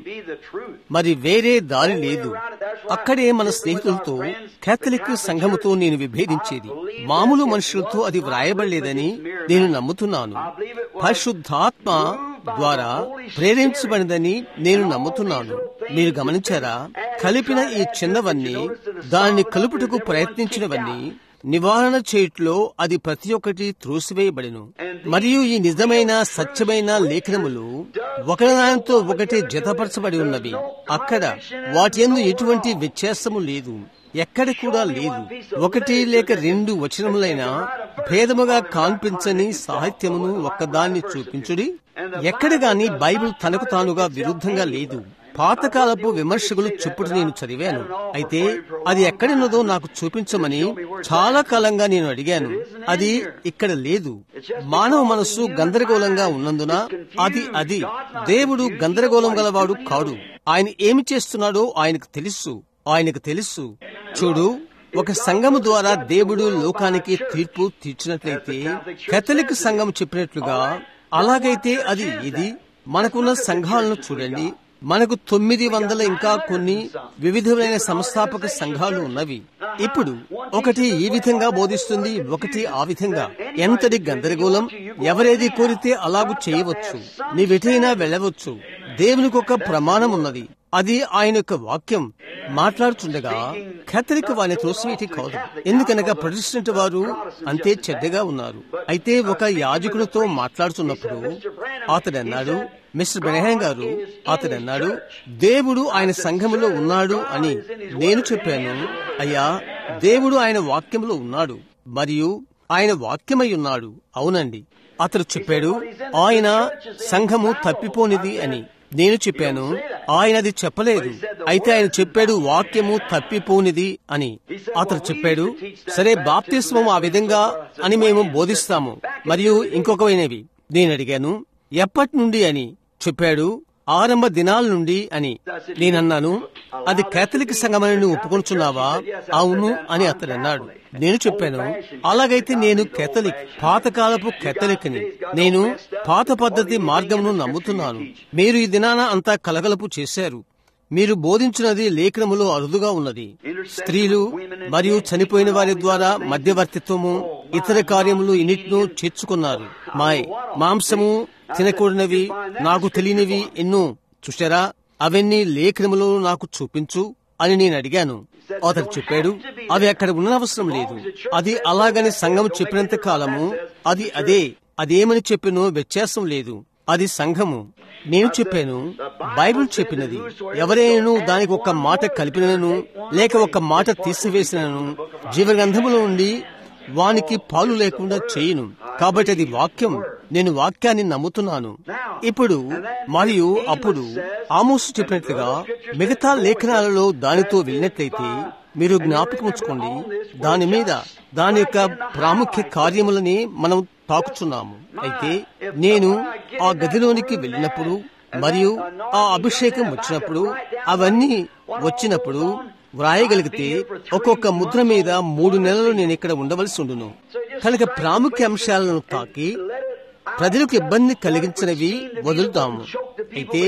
మరి వేరే దారి లేదు. అక్కడే మన స్నేహితులతో, కేథలిక్ సంఘముతో నేను విభేదించేది. మామూలు మనుషులతో అది వ్రాయబడలేదని నేను నమ్ముతున్నాను. పరిశుద్ధాత్మ ద్వారా ప్రేరేపించబడిందని నేను నమ్ముతున్నాను. మీరు గమనించారా? కలిపిన ఈ చిన్నవన్నీ, దాన్ని కలుపుటకు ప్రయత్నించినవన్నీ నివారణ చేయుట్లో అది ప్రతి ఒక్కటి త్రోసివేయబడిను. మరియు ఈ నిజమైన సత్యమైన లేఖనములు ఒకదానితో ఒకటి జతపరచబడి ఉన్నవి. అక్కడ వాటి యందు ఎటువంటి వ్యత్యాసము లేదు, ఎక్కడ కూడా లేదు. ఒకటి లేక రెండు వచనములైన భేదముగా కాన్పించని సాహిత్యమును ఒక్కదాన్ని చూపించుడి. ఎక్కడ గాని బైబిల్ తనకు తానుగా విరుద్ధంగా లేదు. పాతకాలపు విమర్శకులు చెప్పుడు నేను చదివాను. అయితే అది ఎక్కడున్నదో నాకు చూపించమని చాలా కాలంగా నేను అడిగాను. అది ఇక్కడ లేదు. మానవ మనస్సు గందరగోళంగా ఉన్నందున అది అది దేవుడు గందరగోళం గలవాడు కాడు. ఆయన ఏమి చేస్తున్నాడో ఆయనకు తెలుసు, ఆయనకు తెలుసు. చూడు, ఒక సంఘము ద్వారా దేవుడు లోకానికి తీర్పు తీర్చినట్లయితే, కేథలిక్ సంఘం చెప్పినట్లుగా, అలాగైతే అది ఇది. మనకున్న సంఘాలను చూడండి. మనకు తొమ్మిది వందల ఇంకా కొన్ని వివిధమైన సంస్థాపక సంఘాలు ఉన్నవి. ఇప్పుడు ఒకటి ఈ విధంగా బోధిస్తుంది, ఒకటి ఆ విధంగా. ఎంతటి గందరగోళం! ఎవరేది కోరితే అలాగూ చేయవచ్చు, నీవెటైనా వెళ్ళవచ్చు. దేవునికి ఒక ప్రమాణం ఉన్నది, అది ఆయన యొక్క వాక్యం. మాట్లాడుతుండగా కేథలిక్ వారిని త్రోసివేటి కాదు, ఎందుకనగా ప్రొటెస్టెంట్ వారు అంతే చెడ్డగా ఉన్నారు. అయితే ఒక యాజకునితో మాట్లాడుతున్నప్పుడు అతడు అన్నాడు, మిస్టర్ బ్రహ్యాం గారు, అతడు అన్నాడు, దేవుడు ఆయన సంఘములో ఉన్నాడు అని. నేను చెప్పాను, అయ్యా, దేవుడు ఆయన వాక్యములో ఉన్నాడు మరియు ఆయన వాక్యమై ఉన్నాడు. అవునండి. అతడు చెప్పాడు, ఆయన సంఘము తప్పిపోనిది అని. నేను చెప్పాను, ఆయన అది చెప్పలేదు. అయితే ఆయన చెప్పాడు వాక్యము తప్పిపోనిది అని. అతడు చెప్పాడు, సరే, బాప్తిస్మం ఆ విధంగా అని మేము బోధిస్తాము మరియు ఇంకొకవైనవి. నేను అడిగాను, ఎప్పటి నుండి అని. చెప్పాడు, ఆరంభ దినాల నుండి అని. నేనన్నాను, అది కేథలిక్ సంఘమని నువ్వు ఒప్పుకొనుచున్నావా? అవును అని అతడు అన్నాడు. నేను చెప్పాను, అలాగైతే నేను కేథలిక్, పాతకాలపు కేథలిక్ని. నేను పాత పద్ధతి మార్గమును నమ్ముతున్నాను. మీరు ఈ దినాన అంతా కలగలపు చేశారు. మీరు బోధించినది లేఖనములో అరుదుగా ఉన్నది. స్త్రీలు మరియు చనిపోయిన వారి ద్వారా మధ్యవర్తిత్వము, ఇతర కార్యములు ఇన్నిటిను చేర్చుకున్నారు. మాయ్ మాంసము తినకూడనివి, నాకు తెలియనివి ఎన్నో చూశారా? అవన్నీ లేఖనములో నాకు చూపించు అని నేను అడిగాను. అతడు చెప్పాడు, అవి అక్కడ ఉండనవసరం లేదు. అది అలాగని సంఘం చెప్పినంత కాలము అది అదే. అదేమని చెప్పినో వ్యత్యాసం లేదు. అది సంఘము. నేను చెప్పాను, బైబిల్ చెప్పినది. ఎవరైనా దానికి ఒక మాట కలిపినను లేక ఒక మాట తీసివేసినను జీవగ్రంథములో నుండి వానికి పాలు లేకుండా చేయను. కాబట్టి అది వాక్యం. నేను వాక్యాన్ని నమ్ముతున్నాను. ఇప్పుడు మరియు అప్పుడు ఆమోసు చెప్పినట్లుగా మిగతా లేఖనాలలో దానితో వెళ్ళినట్లయితే మీరు జ్ఞాపకం ఉంచుకోండి, దాని మీద దాని యొక్క ప్రాముఖ్య కార్యములని మనం తాకుచున్నాము. అయితే నేను ఆ గదిలోనికి వెళ్ళినప్పుడు మరియు ఆ అభిషేకం వచ్చినప్పుడు, అవన్నీ వచ్చినప్పుడు వ్రాయగలిగితే ఒక్కొక్క ముద్ర మీద మూడు నెలలు నేను ఇక్కడ ఉండవలసి ఉండును. కనుక ప్రాముఖ్య అంశాలను తాకి ప్రజలకు ఇబ్బంది కలిగించినవి వదులుతాము. అయితే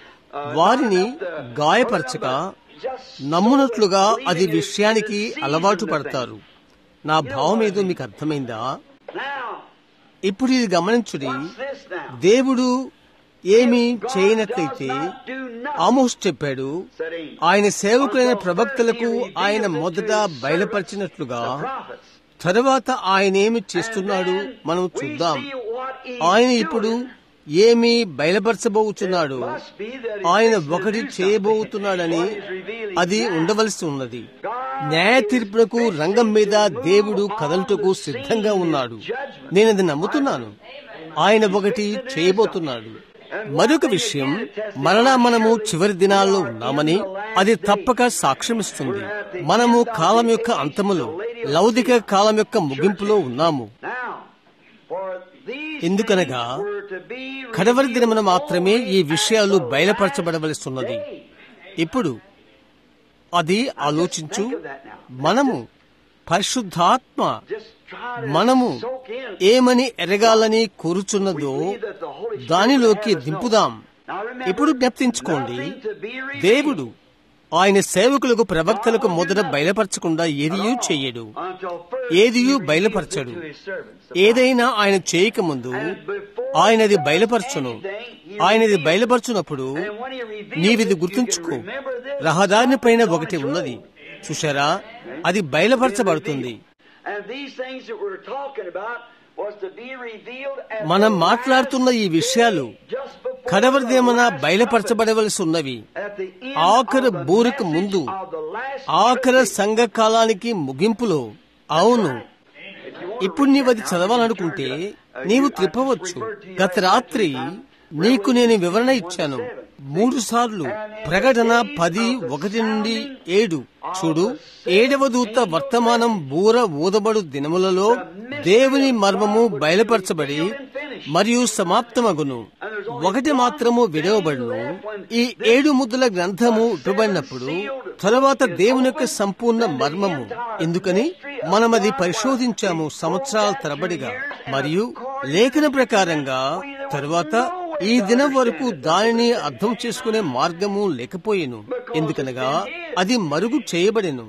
వారిని గాయపరచక నమ్మునట్లుగా అది విషయానికి అలవాటు పడతారు. నా భావం ఏదో మీకు అర్థమైందా? ఇప్పుడు ఇది గమనించుడి. దేవుడు ఏమీ చేయనట్లయితే ఆమోస్ చెప్పాడు, ఆయన సేవకులైన ప్రవక్తలకు ఆయన మొదట బయలుపరిచినట్లుగా తరువాత ఆయన ఏమి చేస్తున్నాడు మనం చూద్దాం. ఆయన ఇప్పుడు ఏమి బయలుపరచబోతున్నాడు, ఆయన ఒకటి చేయబోతున్నాడని అది ఉండవలసి ఉన్నది. న్యాయ తీర్పునకు రంగం మీద దేవుడు కదలుటకు సిద్ధంగా ఉన్నాడు. నేనది నమ్ముతున్నాను. ఆయన ఒకటి చేయబోతున్నాడు. మరొక విషయం, మరలా మనము చివరి దినాల్లో ఉన్నామని అది తప్పక సాక్ష్యమిస్తుంది. మనము కాలం యొక్క అంతములో, లౌకిక కాలం యొక్క ముగింపులో ఉన్నాము. ఎందుకనగా కడవరి దినమున మాత్రమే ఈ విషయాలు బయలుపరచబడవలసిన్నది. ఇప్పుడు అది ఆలోచించు. మనము పరిశుద్ధాత్మ మనము ఏమని ఎరగాలని కోరుచున్నదో దానిలోకి దింపుదాం. ఇప్పుడు జ్ఞప్తించుకోండి, దేవుడు ఆయన సేవకులకు, ప్రవక్తలకు మొదట బయలుపరచకుండా ఏదియూ చెయ్యడు, ఏదియూ బయలుపరచడు. ఏదైనా ఆయన చేయకముందు ఆయనది బయలుపరచును. ఆయనది బయలుపరచునప్పుడు నీవిది గుర్తుంచుకో, రహదారిని పైన ఒకటి ఉన్నది చూశారా, అది బయలుపరచబడుతుంది. మనం మాట్లాడుతున్న ఈ విషయాలు కడవరిదేమన బయలుపరచబడవలసి ఉన్నవి. ఆఖరి బూరకు ముందు, ఆఖరి సంఘ కాలానికి ముగింపులో. అవును, ఇప్పుడు నీవు అది చదవాలనుకుంటే నీవు త్రిప్పవచ్చు. గత రాత్రి నీకు నేను వివరణ ఇచ్చాను మూడు సార్లు. ప్రకటన పది ఒకటి నుండి ఏడు. చూడు, ఏడవ దూత వర్తమానం బూర ఊదబడు దినములలో దేవుని మర్మము బయలుపరచబడి మరియు సమాప్తమగును. ఒకటి మాత్రము విడవబడును. ఈ ఏడు ముద్దుల గ్రంథము ఇవ్వబడినప్పుడు తరువాత దేవుని యొక్క సంపూర్ణ మర్మము. ఎందుకని మనమది పరిశోధించాము సంవత్సరాల తరబడిగా, మరియు లేఖన ప్రకారంగా తరువాత ఈ దినం వరకు దానిని అర్థం చేసుకునే మార్గము లేకపోయేను. ఎందుకనగా అది మరుగు చేయబడెను.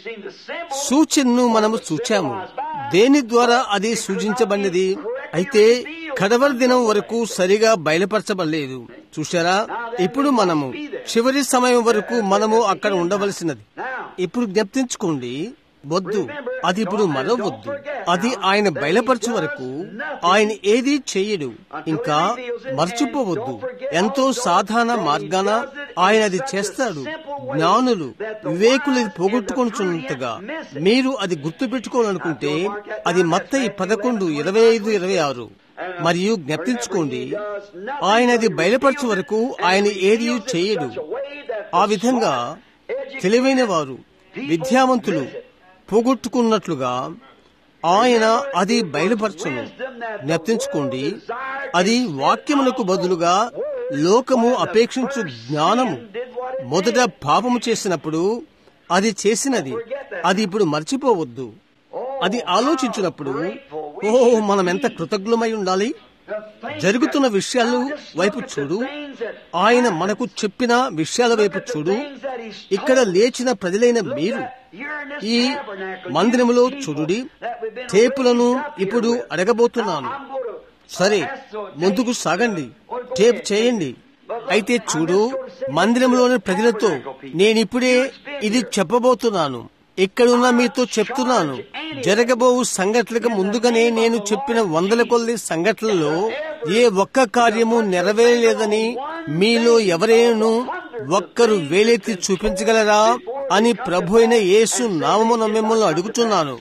సూచనను మనము చూచాము, దేని ద్వారా అది సూచించబడినది. అయితే కడవరి దినం వరకు సరిగా బయలుపరచబడలేదు. చూశారా, ఇప్పుడు మనము చివరి సమయం వరకు మనము అక్కడ ఉండవలసినది. ఇప్పుడు జ్ఞప్తించుకోండి, వద్దు, అది ఇప్పుడు మరవద్దు. అది ఆయన బయలుపరచు వరకు ఆయన ఏదీ చెయ్యడు. ఇంకా మర్చిపోవద్దు. ఎంతో సాధారణ మార్గాన ఆయన అది చేస్తాడు. జ్ఞానులు, వివేకులు పోగొట్టుకుంటున్నట్టుగా మీరు అది గుర్తు పెట్టుకోవాలనుకుంటే అది మత్తయి పదకొండు ఇరవై ఐదు ఇరవై ఆరు. మరియు జ్ఞప్తించుకోండి, ఆయన అది బయలుపరచు వరకు ఆయన ఏదీ చేయడు. ఆ విధంగా తెలివైన వారు, విద్యావంతులు పోగొట్టుకున్నట్లుగా ఆయన అది బయలుపరచును. జ్ఞప్తించుకోండి, అది వాక్యములకు బదులుగా లోకము అపేక్షించు జ్ఞానము మొదట పాపము చేసినప్పుడు అది చేసినది. అది ఇప్పుడు మర్చిపోవద్దు. అది ఆలోచించినప్పుడు ఓ మనం ఎంత కృతజ్ఞమై ఉండాలి. జరుగుతున్న విషయాల వైపు చూడు, ఆయన మనకు చెప్పిన విషయాల వైపు చూడు. ఇక్కడ లేచిన ప్రజలైన మీరు ఈ మందిరములో చూడుడి. టేపులను ఇప్పుడు అడగబోతున్నాను. సరే, ముందుకు సాగండి, టేప్ చేయండి. అయితే చూడు, మందిరంలోని ప్రజలతో నేనిప్పుడే ఇది చెప్పబోతున్నాను. ఇక్కడున్న మీతో చెప్తున్నాను, జరగబోవు సంఘటనలకు ముందుగానే నేను చెప్పిన వందల కొద్ది సంఘటనలలో ఏ ఒక్క కార్యము నెరవేరలేదని మీలో ఎవరైనా ఒక్కరు వేలెత్తి చూపించగలరా అని ప్రభు అయిన యేసు నామమున మిమ్మల్ని అడుగుతున్నాను.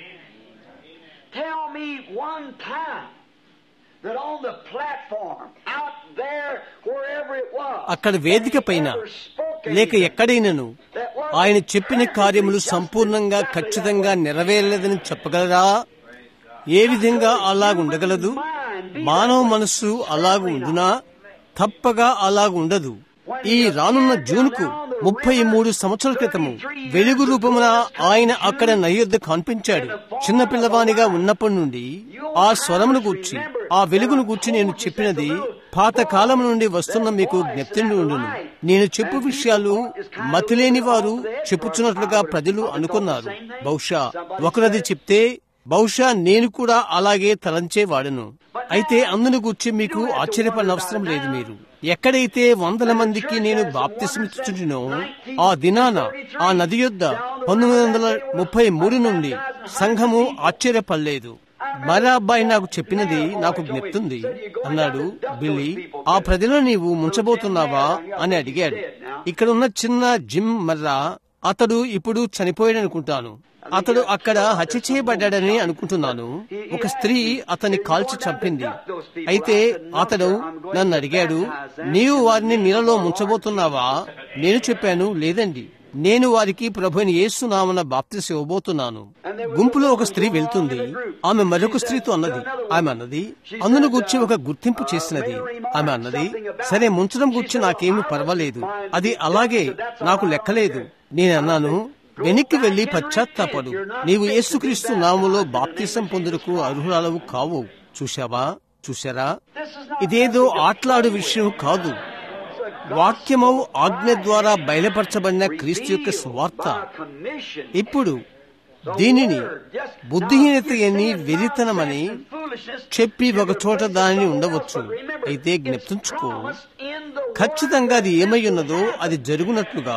అక్కడ వేదిక పైన లేక ఎక్కడైనాను ఆయన చెప్పిన కార్యములు సంపూర్ణంగా ఖచ్చితంగా నెరవేరలేదని చెప్పగలరా? ఏ విధంగా అలాగుండగలదు? మానవ మనస్సు అలాగు ఉండునా? తప్పగా అలాగుండదు. ఈ రానున్న జూన్కు ముప్పై మూడు సంవత్సరాల క్రితము వెలుగు రూపమున ఆయన అక్కడ నయ్యొద్ద కనిపించాడు. చిన్నపిల్లవానిగా ఉన్నప్పటి నుండి ఆ స్వరమును గూర్చి, ఆ వెలుగును గూర్చి నేను చెప్పినది పాతకాలం నుండి వస్తున్న మీకు జ్ఞప్తిని ఉండును. నేను చెప్పు విషయాలు మతిలేని వారు చెప్పుచున్నట్లుగా ప్రజలు అనుకున్నారు. బహుశా ఒకరది చెప్తే బహుశా నేను కూడా అలాగే తలంచేవాడను. అయితే అందును గూర్చి మీకు ఆశ్చర్యపడిన అవసరం లేదు. మీరు ఎక్కడైతే వందల మందికి నేను బాప్తిస్మిచ్చుచుంటినో ఆ దినాన ఆ నది యొద్ద పంతొమ్మిది వందల ముప్పై మూడు నుండి సంఘము ఆశ్చర్యపడలేదు. మరో అబ్బాయి నాకు చెప్పినది నాకు జ్ఞప్తుంది అన్నాడు. బిల్లి, ఆ ప్రజలను నీవు ముంచబోతున్నావా అని అడిగాడు. ఇక్కడ ఉన్న చిన్న జిమ్ మర్రా, అతడు ఇప్పుడు చనిపోయాడనుకుంటాను. అతడు అక్కడ హత్య చేయబడ్డాడని అనుకుంటున్నాను. ఒక స్త్రీ అతన్ని కాల్చి చంపింది. అయితే అతడు నన్ను అడిగాడు, నీవు వారిని నీళ్ళలో ముంచబోతున్నావా? నేను చెప్పాను, లేదండి, నేను వారికి ప్రభువైన యేసు నామమున బాప్తిసం ఇవ్వబోతున్నాను. గుంపులో ఒక స్త్రీ వెళ్తుంది. ఆమె మరొక స్త్రీతో అన్నది ఆమె అన్నది అందును గూర్చి ఒక గుర్తింపు చేసినది. ఆమె అన్నది, సరే, ముంచడం గూర్చి నాకేమీ పర్వాలేదు, అది అలాగే నాకు లెక్కలేదు. నేను అన్నాను, వెనక్కి వెళ్లి పశ్చాత్తాపడు, నీవు యేసుక్రీస్తు నామములో బాప్తిసం పొందుటకు అర్హురాలవు కావు. చూశావా చూశారా, ఇదేదో ఆట్లాడు విషయం కాదు. వాక్యము ఆజ్ఞ ద్వారా బయలుపరచబడిన క్రీస్తు యొక్క స్వార్థ. ఇప్పుడు దీనిని బుద్ధిహీనత అని, వెరితనమని చెప్పి ఒక చోట దానిని ఉండవచ్చు. అయితే జ్ఞప్తించుకో, ఖచ్చితంగా అది ఏమై ఉన్నదో అది జరుగునట్లుగా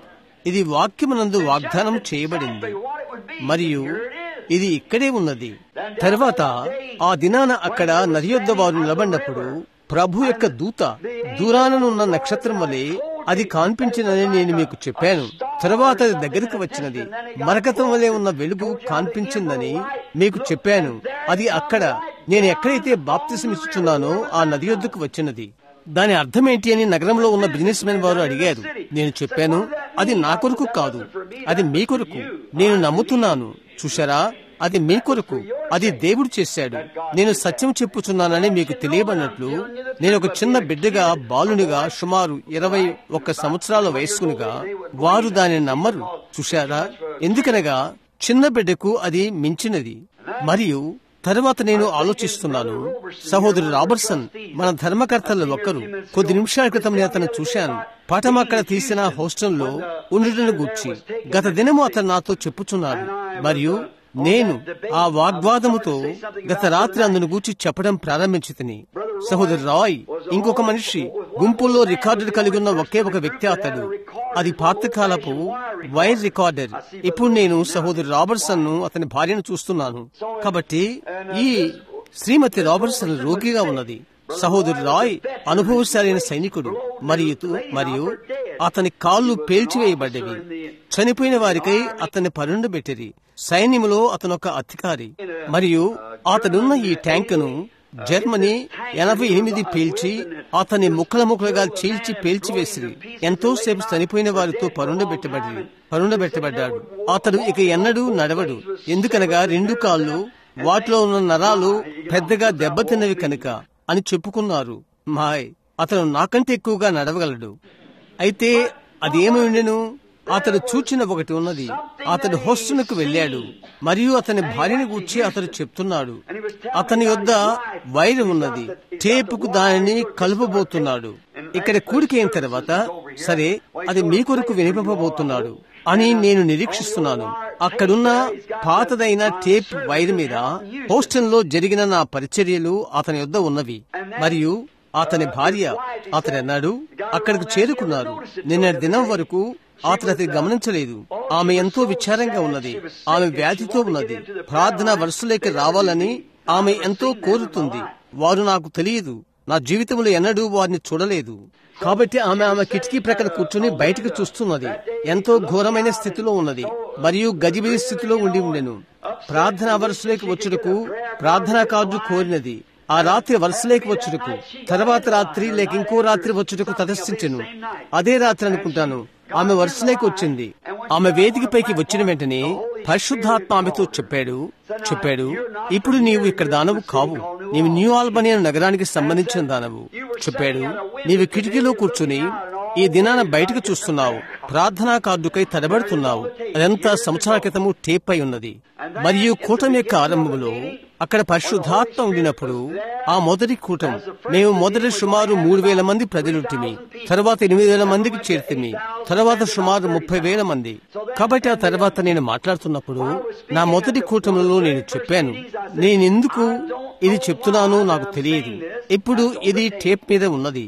ఇది వాక్యమునందు వాగ్దానం చేయబడింది మరియు ఇది ఇక్కడే ఉన్నది. తర్వాత ఆ దినాన అక్కడ నది యొద్ద వారు నిలబడినప్పుడు ప్రభు యొక్క దూత దూరాననున్న నక్షత్రం వలె అది కాన్పించినని నేను మీకు చెప్పాను. తర్వాత అది దగ్గరకు వచ్చినది, మరకతం వలె ఉన్న వెలుగు కాన్పించిందని మీకు చెప్పాను. అది అక్కడ నేను ఎక్కడైతే బాప్తిసం ఇస్తున్నానో ఆ నది యొద్దకు వచ్చినది. దాని అర్థం ఏంటి అని నగరంలో ఉన్న బిజినెస్ మెన్ వారు అడిగారు. నేను చెప్పాను, అది నా కొరకు కాదు, అది మీ కొరకు. నేను నమ్ముతున్నాను. చూశారా, అది మీ కొరకు, అది దేవుడు చేశాడు. నేను సత్యం చెప్పుచున్నానని మీకు తెలియబడినట్లు నేను ఒక చిన్న బిడ్డగా, బాలునిగా, సుమారు ఇరవై ఒక్క సంవత్సరాల వయస్కునిగా వారు దానిని నమ్మరు. చూశారా, ఎందుకనగా చిన్న బిడ్డకు అది మించినది. మరియు తరువాత నేను ఆలోచిస్తున్నాను, సహోదరు రాబర్ట్సన్ మన ధర్మకర్తల్లో ఒక్కరు. కొద్ది నిమిషాల క్రితం నేను అతను చూశాను. పాఠం అక్కడ తీసిన హాస్టల్లో ఉండటను గూర్చి గత దినము అతను నాతో చెప్పుచున్నాడు. మరియు నేను ఆ వాగ్వాదముతో గత రాత్రి అందును గూర్చి చెప్పడం ప్రారంభించి తిని, సహోదరు రాయ్, ఇంకొక మనిషి గుంపుల్లో రికార్డులు కలిగి ఉన్న ఒకే ఒక వ్యక్తి అతడు. అది పాతకాలపు వైర్ రికార్డర్. ఇప్పుడు నేను సహోదరు రాబర్ట్సన్ ను అతని భార్యను చూస్తున్నాను. కాబట్టి ఈ శ్రీమతి రాబర్ట్సన్ రోగిగా ఉన్నది. సహోదరు రాయ్ అనుభవశాలైన సైనికుడు మరియు మరియు అతని కాళ్ళు పేల్చివేయబడ్డవి. చనిపోయిన వారికై అతన్ని పరుండబెట్టిరి. సైన్యములో అతను ఒక అధికారి. మరియు అతడున్న ఈ ట్యాంకును జర్మనీ ఎనభై ఎనిమిది పేల్చి అతన్ని ముక్కల ముక్కలుగా చీల్చి పేల్చివేసిరి. ఎంతో సేపు చనిపోయిన వారితో పరుండబెట్టబడి పరుండబెట్టబడ్డాడు. అతడు ఇక ఎన్నడూ నడవడు. ఎందుకనగా రెండు కాళ్ళు, వాటిలో ఉన్న నరాలు పెద్దగా దెబ్బతిన్నవి కనుక అని చెప్పుకున్నారు. మాయ్, అతను నాకంటే ఎక్కువగా నడవగలడు. అయితే అది ఏమైండెను? అతడు చూచిన ఒకటి ఉన్నది. అతడు హోస్టన్కు వెళ్ళాడు మరియు అతని భార్యను గూర్చి అతడు చెప్తున్నాడు. అతని యొద్ద వైర్ ఉన్నది, టేపుకు దానిని కలుపబోతున్నాడు. ఇక్కడ కూడిక అయిన తర్వాత సరే, అది మీ కొరకు వినిపింపబోతున్నాడు అని నేను నిరీక్షిస్తున్నాను. అక్కడున్న పాతదైన టేప్ వైర్ మీద హోస్టన్ లో జరిగిన నా పరిచర్యలు అతని యొద్ద ఉన్నవి. మరియు అతని భార్య అతను అన్నాడు, అక్కడికి చేరుకున్నారు. నిన్న దినం వరకు అతను అతని గమనించలేదు. ఆమె ఎంతో విచారంగా ఉన్నది. ఆమె వ్యాధితో ఉన్నది. ప్రార్థన వరుసలోకి రావాలని ఆమె ఎంతో కోరుతుంది. వారు నాకు తెలియదు, నా జీవితంలో ఎన్నడూ వారిని చూడలేదు. కాబట్టి ఆమె ఆమె కిటికీ ప్రక్కన కూర్చుని బయటకు చూస్తున్నది. ఎంతో ఘోరమైన స్థితిలో ఉన్నది మరియు గజిబిజి స్థితిలో ఉండి ఉండెను. ప్రార్థన వరుసలోకి వచ్చుటకు ప్రార్థనా కార్డు కోరినది. ఆ రాత్రి వరుసలోకి వచ్చుటకు, తర్వాత రాత్రి లేక ఇంకో రాత్రి వచ్చుటకు తటస్థించెను. అదే రాత్రి అనుకుంటాను ఆమె వరుసలోకి వచ్చింది. ఆమె వేదికపైకి వచ్చిన వెంటనే పరిశుద్ధాత్మ ఆమెతో చెప్పాడు చెప్పాడు ఇప్పుడు నీవు ఇక్కడ దానవు కావు, నీవు న్యూ ఆల్బనీ నగరానికి సంబంధించిన దానవు. చెప్పాడు, నీవు కిటికీలో కూర్చుని ఈ దినాన బయటకు చూస్తున్నావు, ప్రార్థనా కార్డుకై తడబడుతున్నావు. అదంతా సంవత్సరాల క్రితము టేప్ అయి ఉన్నది. మరియు కూటమి యొక్క ఆరంభంలో అక్కడ పరిశుద్ధాత్మ ఉండినప్పుడు ఆ మొదటి కూటం మేము మొదటి సుమారు మూడు వేల మంది ప్రజలుంటిమి. తర్వాత ఎనిమిది వేల మందికి చేర్తిమి. తర్వాత సుమారు ముప్పై వేల మంది. కాబట్టి ఆ తర్వాత నేను మాట్లాడుతున్నప్పుడు నా మొదటి కూటంలో నేను చెప్పాను, నేనెందుకు ఇది చెప్తున్నానో నాకు తెలియదు. ఇప్పుడు ఇది టేప్ మీద ఉన్నది.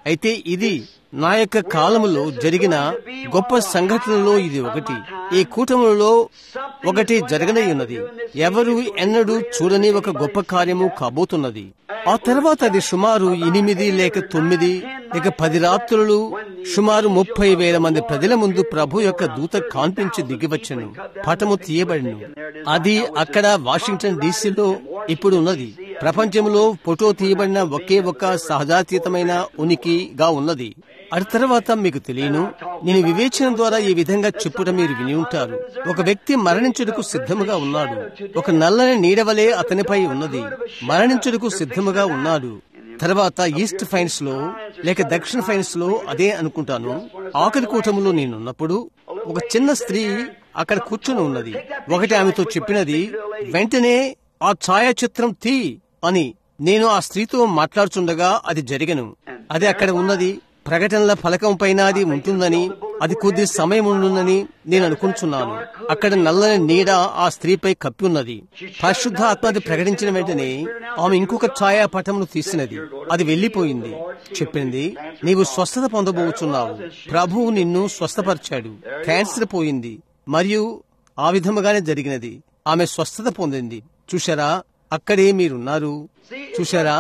అయితే ఇది నా యొక్క కాలములో జరిగిన గొప్ప సంఘటనలో ఇది ఒకటి. ఈ కూటములలో ఒకటి జరగనై ఉన్నది. ఎవరు ఎన్నడూ చూడని ఒక గొప్ప కార్యము కాబోతున్నది. ఆ తర్వాత అది సుమారు ఎనిమిది లేక తొమ్మిది లేక పది రాత్రులు సుమారు ముప్పై వేల మంది ప్రజల ముందు ప్రభు యొక్క దూత కాన్పించి దిగివచ్చెను. పటము తీయబడిను. అది అక్కడ వాషింగ్టన్ డీసీలో ఇప్పుడు ఉన్నది. ప్రపంచంలో ఫోటో తీయబడిన ఒకే ఒక సహజాతీతమైన ఉనికిగా ఉన్నది. అటు తర్వాత మీకు తెలియను, నేను వివేచన ద్వారా ఈ విధంగా చెప్పుట మీరు విని ఉంటారు. ఒక వ్యక్తి మరణించుటకు సిద్ధముగా ఉన్నాడు. ఒక నల్లని నీడవలే అతనిపై ఉన్నది. మరణించుటకు సిద్ధముగా ఉన్నాడు. తర్వాత ఈస్ట్ ఫైన్స్ లో లేక దక్షిణ ఫైన్స్ లో అదే అనుకుంటాను. ఆఖరి కూటములో నేనున్నప్పుడు ఒక చిన్న స్త్రీ అక్కడ కూర్చొని ఉన్నది. ఒకటి ఆమెతో చెప్పినది, వెంటనే ఆ ఛాయాచిత్రం తీ అని. నేను ఆ స్త్రీతో మాట్లాడుచుండగా అది జరిగను. అది అక్కడ ఉన్నది. ప్రకటనల ఫలకం పైన అది ఉంటుందని, అది కొద్ది సమయం ఉంటుందని నేను అనుకుంటున్నాను. అక్కడ నల్లని నీడ ఆ స్త్రీపై కప్పి ఉన్నది. పరిశుద్ధ ఆత్మది ప్రకటించిన వెంటనే ఆమె ఇంకొక ఛాయాపటమును తీసినది. అది వెళ్లిపోయింది. చెప్పింది, నీవు స్వస్థత పొందబోచున్నావు. ప్రభువు నిన్ను స్వస్థపరిచాడు. క్యాన్సర్ పోయింది. మరియు ఆ విధముగానే జరిగినది. ఆమె స్వస్థత పొందింది. చూశారా, అక్కడే మీరున్నారు. చూశారా,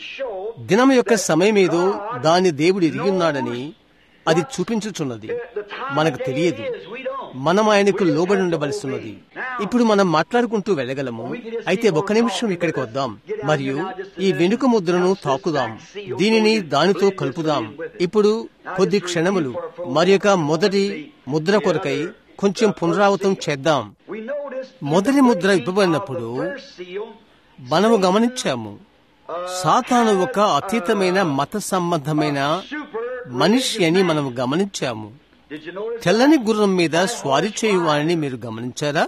దినం యొక్క సమయమేదో దాన్ని దేవుడు ఎరిగి ఉన్నాడని అది చూపించుచున్నది. మనకు తెలియదు. మనం ఆయనకు లోబడి ఉండవలసినది. ఇప్పుడు మనం మాట్లాడుకుంటూ వెళ్ళగలము. అయితే ఒక్క నిమిషం ఇక్కడికి వద్దాం మరియు ఈ వెనుక ముద్రను తాకుదాం. దీనిని దానితో కలుపుదాం. ఇప్పుడు కొద్ది క్షణములు మరి యొక్క మొదటి ముద్ర కొరకై కొంచెం పునరావృతం చేద్దాం. మొదటి ముద్ర ఇవ్వబడినప్పుడు మనము గమనించాము, సాతాను ఒక అతీతమైన మత సంబంధమైన మనిషి అని మనము గమనించాము. తెల్లని గుర్రం మీద స్వారీ చేయువాని మీరు గమనించారా?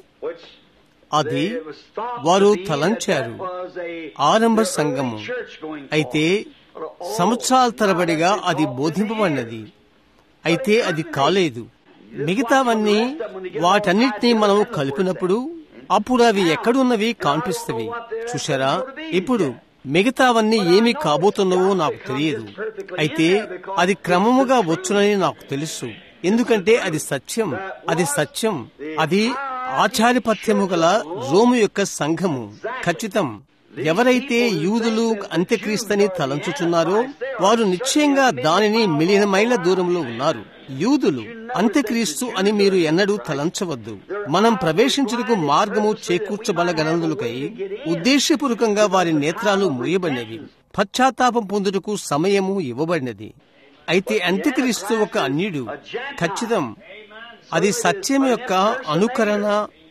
అది వారు తలంచారు. ఆరంభ సంఘము. అయితే సంవత్సరాల తరబడిగా అది బోధింపబడినది. అయితే అది కాలేదు. మిగతావన్నీ వాటన్నిటినీ మనం కలిపినప్పుడు అప్పుడు అవి ఎక్కడున్నవి కనిపిస్తవి. చూశారా? ఇప్పుడు మిగతావన్నీ ఏమి కాబోతున్నవో నాకు తెలియదు. అయితే అది క్రమముగా వచ్చునని నాకు తెలుసు. ఎందుకంటే అది సత్యం. అది సత్యం. అది ఆచార్యపత్యము గల రోము యొక్క సంఘము. ఖచ్చితం. ఎవరైతే యూదులు అంత్యక్రీస్తుని తలంచుచున్నారో వారు నిశ్చయంగా దానిని మిలియన్ మైళ్ళ దూరంలో ఉన్నారు. యూదులు అంత్యక్రీస్తు అని మీరు ఎన్నడూ తలంచవద్దు. మనం ప్రవేశించుటకు మార్గము చేకూర్చబడగలందులకై ఉద్దేశపూర్వకంగా వారి నేత్రాలు మూయబడినవి. పశ్చాత్తాపం పొందుటకు సమయము ఇవ్వబడినది. అయితే అంత్యక్రీస్తు ఒక అన్యుడు. ఖచ్చితం. అది సత్యం యొక్క అనుకరణ,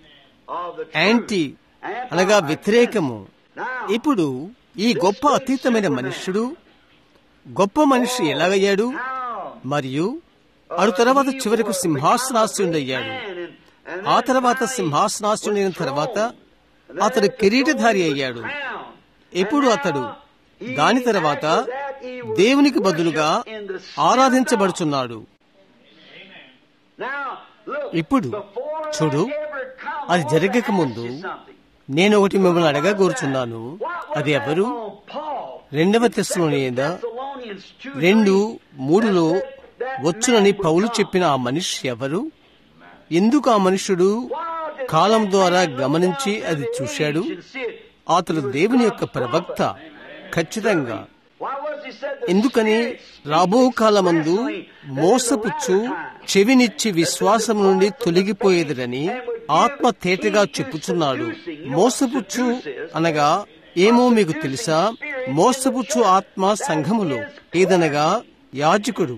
యాంటీ అనగా వ్యతిరేకము. ఇప్పుడు ఈ గొప్ప అతీతమైన మనుష్యుడు గొప్ప మనిషి ఎలాగయ్యాడు? మరియు అటు తర్వాత చివరకు సింహాసనాశ్రుడయ్యాడు. ఆ తర్వాత సింహాసనాశ్రుడైన తర్వాత అతడు కిరీటధారి అయ్యాడు. ఇప్పుడు అతడు దాని తర్వాత దేవునికి బదులుగా ఆరాధించబడుచున్నాడు. ఇప్పుడు చూడు, అది జరగక ముందు నేను ఒకటి మిమ్మల్ని అడగగోరుచున్నాను. అది ఎవరు? రెండవ తెస్సలోనియదా రెండు మూడులో వచ్చునని పౌలు చెప్పిన ఆ మనిషి ఎవరు? ఎందుకు ఆ మనుష్యుడు కాలం ద్వారా గమనించి అది చూశాడు? అతడు దేవుని యొక్క ప్రవక్త. ఖచ్చితంగా. ఎందుకని రాబో కాలమందు మోసపుచ్చు చెవినిచ్చి విశ్వాసం నుండి తొలగిపోయేదిరని ఆత్మ తేటగా చెప్పుచున్నాడు. మోసపుచ్చు అనగా ఏమో మీకు తెలుసా? మోసపుచ్చు ఆత్మ సంఘములో ఏదనగా యాజకుడు.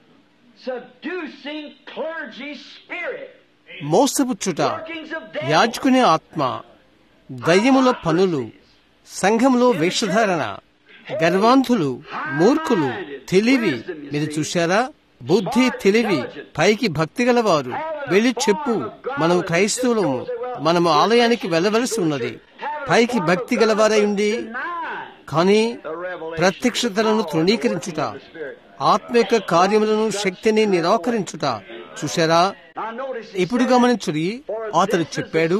మోసపుచ్చుట యాజకుని ఆత్మ, దయ్యముల పనులు, సంఘములో వేషధారణ, గర్వాంధులు, మూర్ఖులు, తెలివి. మీరు చూశారా? బుద్ధి, తెలివి, పైకి భక్తి గలవారు. వెళ్ళి చెప్పు, మనము క్రైస్తవులము, మనము ఆలయానికి వెళ్ళవలసి ఉన్నది. పైకి భక్తి గలవారై ఉండి కానీ ప్రత్యక్షతలను తృణీకరించుట, ఆత్మ యొక్క కార్యములను, శక్తిని నిరాకరించుట. చూశారా? ఇప్పుడు గమనించుడి. అతడు చెప్పాడు,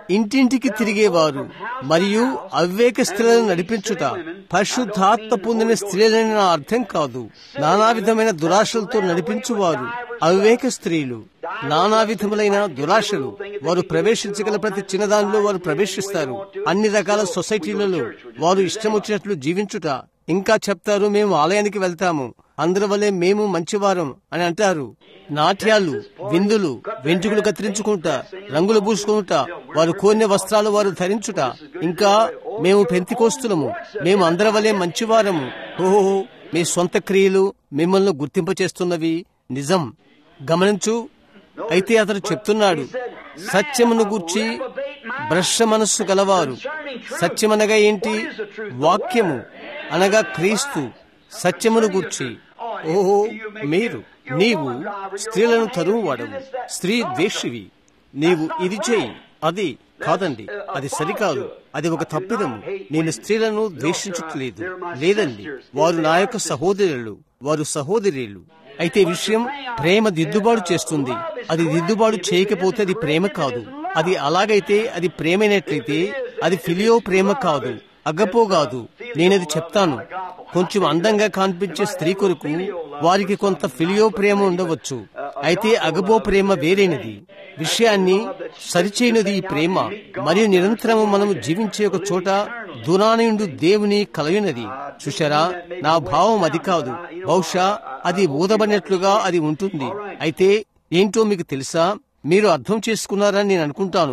ఇంటింటికి తిరిగేవారు మరియు అవివేక స్త్రీలను నడిపించుట పరిశుద్ధాత్మ పొందిన స్త్రీలని నా అర్థం కాదు. నానా విధమైన దురాశలతో నడిపించువారు అవివేక స్త్రీలు. నానా విధములైన దురాశలు. వారు ప్రవేశించగల ప్రతి చిన్నదానిలో వారు ప్రవేశిస్తారు. అన్ని రకాల సొసైటీలలో వారు ఇష్టం వచ్చినట్లు జీవించుట. ఇంకా చెప్తారు, మేము ఆలయానికి వెళ్తాము, అందరి వల్లే మేము మంచివారం అని అంటారు. నాట్యాలు, విందులు, వెంట్రుకలు కత్తిరించుకుంటా, రంగులు పూసుకుంటా, వారు కోరిన వస్త్రాలు వారు ధరించుట. ఇంకా మేము పెంతికోస్తులము, మేము అందరి వల్లే మంచివారము. ఓహో, మీ సొంత క్రియలు మిమ్మల్ని గుర్తింపచేస్తున్నవి. నిజం. గమనించు. అయితే అతడు చెప్తున్నాడు, సత్యమును గూర్చి భ్రష్ట మనస్సు గలవారు. సత్యమనగా ఏంటి? వాక్యము అనగా క్రీస్తు. సత్యమును గూర్చి. ఓహో, మీరు నీవు స్త్రీలను తరువు వాడవు, స్త్రీ ద్వేషివి, నీవు ఇది చేయి, అది కాదండి, అది సరికాదు, అది ఒక తప్పిదము. నేను స్త్రీలను ద్వేషించట్లేదు, లేదండి, వారు నా యొక్క సహోదరులు, వారు సహోదరులు. అయితే విషయం ప్రేమ దిద్దుబాటు చేస్తుంది. అది దిద్దుబాటు చేయకపోతే అది ప్రేమ కాదు. అది అలాగైతే అది ప్రేమైనట్లయితే అది ఫిలియో ప్రేమ కాదు, అగపో కాదు. నేనది చెప్తాను. కొంచెం అందంగా కనిపించే స్త్రీ కొరకు వారికి కొంత ఫిలియో ప్రేమ ఉండవచ్చు. అయితే అగపో ప్రేమ వేరైనది. విషయాన్ని సరిచేయనిది ఈ ప్రేమ. మరియు నిరంతరము మనము జీవించే ఒక చోట దూరానుండి దేవుని కలయునది. చూశారా, నా భావం అది కాదు. బహుశా అది ఊదబడినట్లుగా అది ఉంటుంది. అయితే ఏంటో మీకు తెలుసా? మీరు అర్థం చేసుకున్నారని నేను అనుకుంటాను.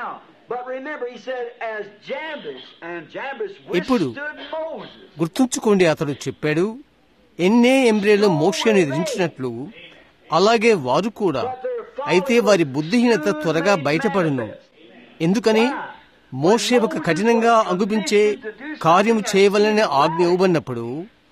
ఇప్పుడు గుర్తుంచుకోండి, అతడు చెప్పాడు, ఎన్నే ఎంబ్రేలో మోషేను ఎదిరించినట్లు అలాగే వారు కూడా. అయితే వారి బుద్ధిహీనత త్వరగా బయటపడును. ఎందుకని? మోషే ఒక కఠినంగా అగుపించే కార్యం చేయవలనే ఆజ్ఞ ఇవ్వబడినప్పుడు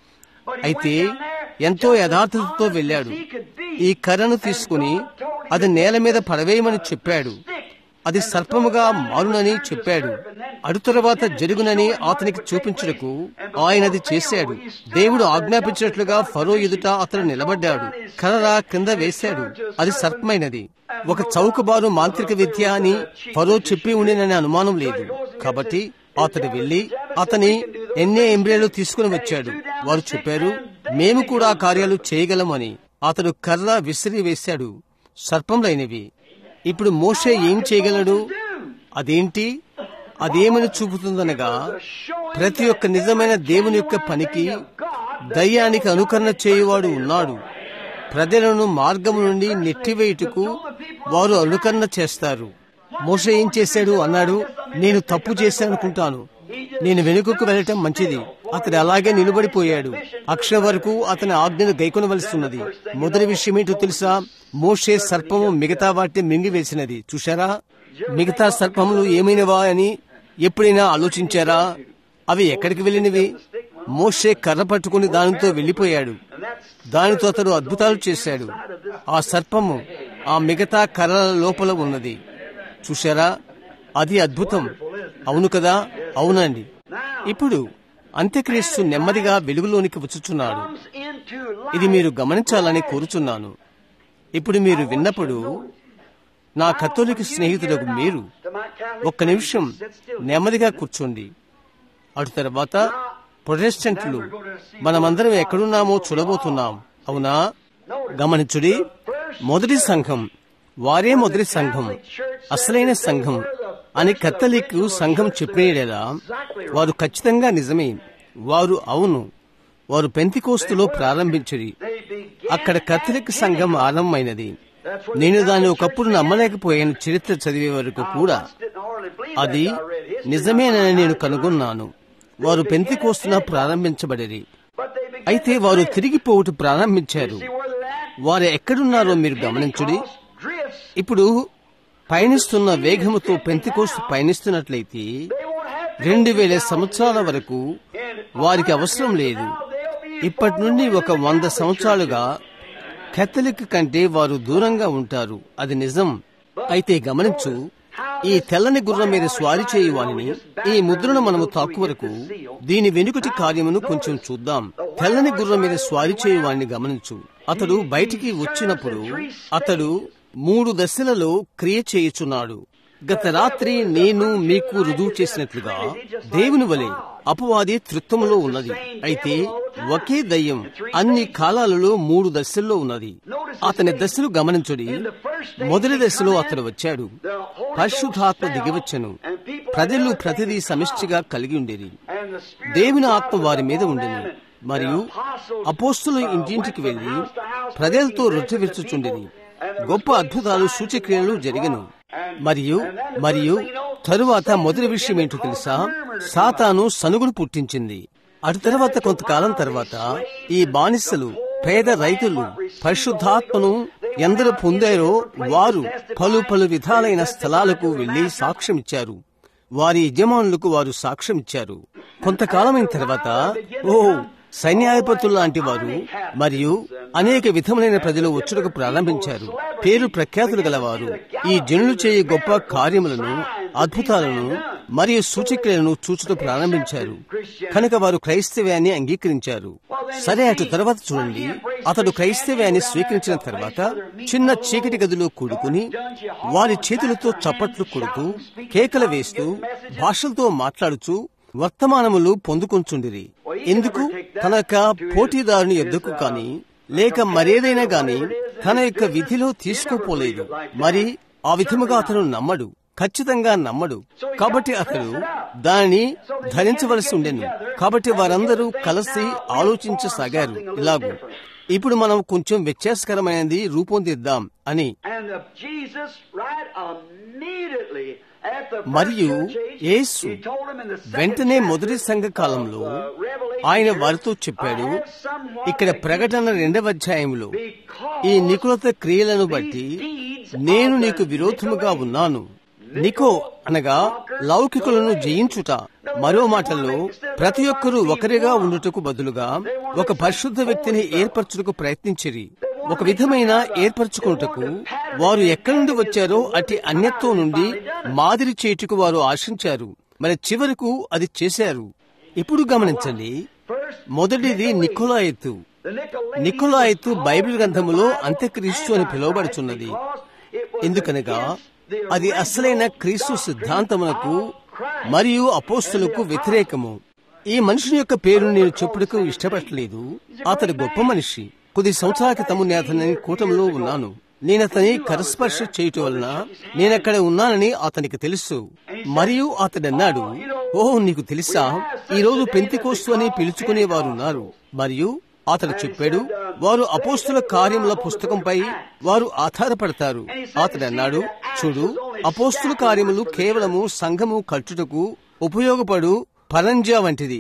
అయితే ఎంతో యథార్థతతో వెళ్ళాడు. ఈ కర్రను తీసుకుని అది నేల మీద పడవేయమని చెప్పాడు. అది సర్పముగా మారునని చెప్పాడు. అటు తరువాత జరుగునని అతనికి చూపించుటకు ఆయన అది చేశాడు. దేవుడు ఆజ్ఞాపించినట్లుగా ఫరో ఎదుట అతను నిలబడ్డాడు. కర్ర కింద వేశాడు. అది సర్పమైనది. ఒక చౌకబారు మాంత్రిక విద్య అని ఫరో చెప్పి ఉండినని అనుమానం లేదు. కాబట్టి అతడు వెళ్లి అతని ఎన్నే ఎంబ్రేలు తీసుకుని వచ్చాడు. వారు చెప్పారు, మేము కూడా ఆ కార్యాలు చేయగలమని. అతడు కర్ర విసిరి వేశాడు. సర్పంలైనవి. ఇప్పుడు మోషే ఏం చేయగలడు? అదేంటి? అదేమని చూపుతుందనగా, ప్రతి ఒక్క నిజమైన దేవుని యొక్క పనికి దయ్యానికి అనుకరణ చేయువాడు ఉన్నాడు. ప్రజలను మార్గము నుండి నెట్టివేయుటకు వారు అనుకరణ చేస్తారు. మోషే ఏం చేశాడు అన్నాడు, నేను తప్పు చేశానుకుంటాను, నేను వెనుకకు వెళ్ళటం మంచిది. అతడు అలాగే నిలబడిపోయాడు. అక్షర వరకు అతని ఆజ్ఞను గైకొనవలసిన్నది. మొదటి విషయం ఏంటో తెలుసా? మోషే సర్పము మిగతా వాటిని మింగివేసినది. చూశారా? మిగతా సర్పములు ఏమైనవా అని ఎప్పుడైనా ఆలోచించారా? అవి ఎక్కడికి వెళ్ళినవి? మోషే కర్ర పట్టుకుని దానితో వెళ్లిపోయాడు. దానితో అతడు అద్భుతాలు చేశాడు. ఆ సర్పము ఆ మిగతా కర్రల లోపల ఉన్నది. చూశారా? అది అద్భుతం. అవును కదా? అవునండి. ఇప్పుడు అంత్యక్రీస్తు నెమ్మదిగా వెలుగులోనికి వచ్చుచున్నాడు. ఇది మీరు గమనించాలని కోరుచున్నాను. ఇప్పుడు మీరు విన్నప్పుడు, నా కథోలిక స్నేహితులకు మీరు ఒక్క నిమిషం నెమ్మదిగా కూర్చోండి. అటు తర్వాత ప్రొటెస్టెంట్లు మనమందరం ఎక్కడున్నామో చూడబోతున్నాం. అవునా? గమనించుడి. మొదటి సంఘం, వారే మొదటి సంఘం, అసలైన సంఘం అని కథలిక్ సంఘం చెప్పేలా వారు ఖచ్చితంగా నిజమే. వారు అవును, వారు పెంతికోస్తులో ప్రారంభించిరి. అక్కడ కథలిక్ సంఘం ఆరంభమైనది. నేను దాన్ని ఒకప్పుడు నమ్మలేకపోయాను. చరిత్ర చదివే వరకు కూడా అది నిజమేనని నేను కనుగొన్నాను. వారు పెంతికోస్తున ప్రారంభించబడిరి. అయితే వారు తిరిగిపోవుట ప్రారంభించారు. వారు ఎక్కడున్నారో మీరు గమనించుడి. ఇప్పుడు పయనిస్తున్న వేగముతో పెంతికోస్తు పయనిస్తున్నట్లయితే రెండు వేల సంవత్సరాల వరకు వారికి అవసరం లేదు. ఇప్పటి నుండి ఒక వంద సంవత్సరాలుగా కేథలిక్ కంటే వారు దూరంగా ఉంటారు. అది నిజం. అయితే గమనించు, ఈ తెల్లని గుర్రం మీద స్వారీ చేయువాని ఈ ముద్రను మనము తాకు వరకు దీని వెనుకటి కార్యమును కొంచెం చూద్దాం. తెల్లని గుర్రం మీద స్వారీ చేయువాన్ని గమనించు. అతడు బయటికి వచ్చినప్పుడు అతడు మూడు దశలలో క్రియ చేయుచున్నాడు. గత రాత్రి నేను మీకు రుజువు చేసినట్లుగా దేవుని వలె అపవాది త్రిత్వములో ఉన్నది. అయితే ఒకే దయ్యం అన్ని కాలాలలో మూడు దశల్లో ఉన్నది. అతని దశలు గమనించుడి. మొదటి దశలో అతడు వచ్చాడు, పరిశుద్ధాత్మ దిగివచ్చెను, ప్రజలు ప్రతిదీ సమిష్టిగా కలిగి ఉండేది, దేవుని ఆత్మ వారి మీద ఉండేది, మరియు అపోస్తులు ఇంటింటికి వెళ్లి ప్రజలతో రొట్టె విరుచుచుండేది, గొప్ప అద్భుతాలు సూచక్రియలు జరిగను. మరియు మరియు తరువాత మొదటి విషయం ఏంటో తెలుసా? సాతాను సనుగును పుట్టించింది. అటు తర్వాత కొంతకాలం తర్వాత ఈ బానిసలు, పేద రైతులు పరిశుద్ధాత్మను ఎందరు పొందారో వారు పలు పలు విధాలైన స్థలాలకు వెళ్లి సాక్ష్యమిచ్చారు. వారి యజమానులకు వారు సాక్ష్యమిచ్చారు. కొంతకాలమైన తర్వాత ఓ సైన్యాధిపతులు లాంటి వారు మరియు అనేక విధములైన ప్రజలు వచ్చుటకు ప్రారంభించారు. పేరు ప్రఖ్యాతులు గలవారు ఈ జనులు చేయే గొప్ప కార్యములను, అద్భుతాలను మరియు సూచక్రియలను చూచుట ప్రారంభించారు. కనుక వారు క్రైస్తవ్యాన్ని అంగీకరించారు. సరే, అటు తర్వాత చూడండి, అతడు క్రైస్తవ్యాన్ని స్వీకరించిన తర్వాత చిన్న చీకటి గదిలో కూడుకుని వారి చేతులతో చప్పట్లు కొడుతూ, కేకలు వేస్తూ, భాషలతో మాట్లాడుచూ వర్తమానములు పొందుకొంచుండిరి. ఎందుకు? తన యొక్క పోటీదారుని ఎద్దుకు కాని లేక మరేదైనా గాని తన యొక్క విధిలో తీసుకోపోలేదు. మరి ఆ విధముగా అతను నమ్మడు, ఖచ్చితంగా నమ్మడు. కాబట్టి అతడు దానిని ధరించవలసి ఉండెను. కాబట్టి వారందరూ కలిసి ఆలోచించసాగారు, ఇలాగూ ఇప్పుడు మనం కొంచెం వ్యత్యాసకరమైనది రూపొందిద్దాం అని. మరియు యేసు వెంటనే మొదటి సంఘ కాలంలో ఆయన వారితో చెప్పాడు, ఇక్కడ ప్రకటన రెండవ అధ్యాయంలో, ఈ నికులత క్రియలను బట్టి నేను నీకు విరోధముగా ఉన్నాను. నికో అనగా లౌకికులను జయించుట. మరో మాటల్లో ప్రతి ఒక్కరూ ఒకరిగా ఉండుటకు బదులుగా ఒక పరిశుద్ధ వ్యక్తిని ఏర్పరచుటకు ప్రయత్నించిరి. ఒక విధమైన ఏర్పరచుకున్నటకు వారు ఎక్కడి నుండి వచ్చారో అట్టి అన్యత్వం నుండి మాదిరి చేయుటకు వారు ఆశించారు. మరి చివరకు అది చేశారు. ఇప్పుడు గమనించండి, మొదటిది నికోలాయితు. నికోలాయితు బైబిల్ గ్రంథములో అంత్యక్రీస్తు అని పిలువబడుచున్నది. ఎందుకనగా అది అసలైన క్రీస్తు సిద్ధాంతమునకు మరియు అపోస్తులకు వ్యతిరేకము. ఈ మనుషుని యొక్క పేరును నేను చెప్పుటకు ఇష్టపడలేదు. అతడు గొప్ప మనిషి. కొద్ది సంవత్సరాల క్రితం నేను అతని కూటంలో ఉన్నాను. నేనతని కరస్పర్శ చేయటం వలన నేనక్కడ ఉన్నానని అతనికి తెలుసు. మరియు అతడన్నాడు, ఓ నీకు తెలుసా, ఈ రోజు పెంతెకోస్తు అని పిలుచుకునే వారున్నారు. మరియు అతడు చెప్పాడు, వారు అపోస్తుల కార్యముల పుస్తకంపై వారు ఆధారపడతారు. అతడన్నాడు, చూడు, అపోస్తుల కార్యములు కేవలము సంఘము కట్టుటకు ఉపయోగపడు పరంజా వంటిది.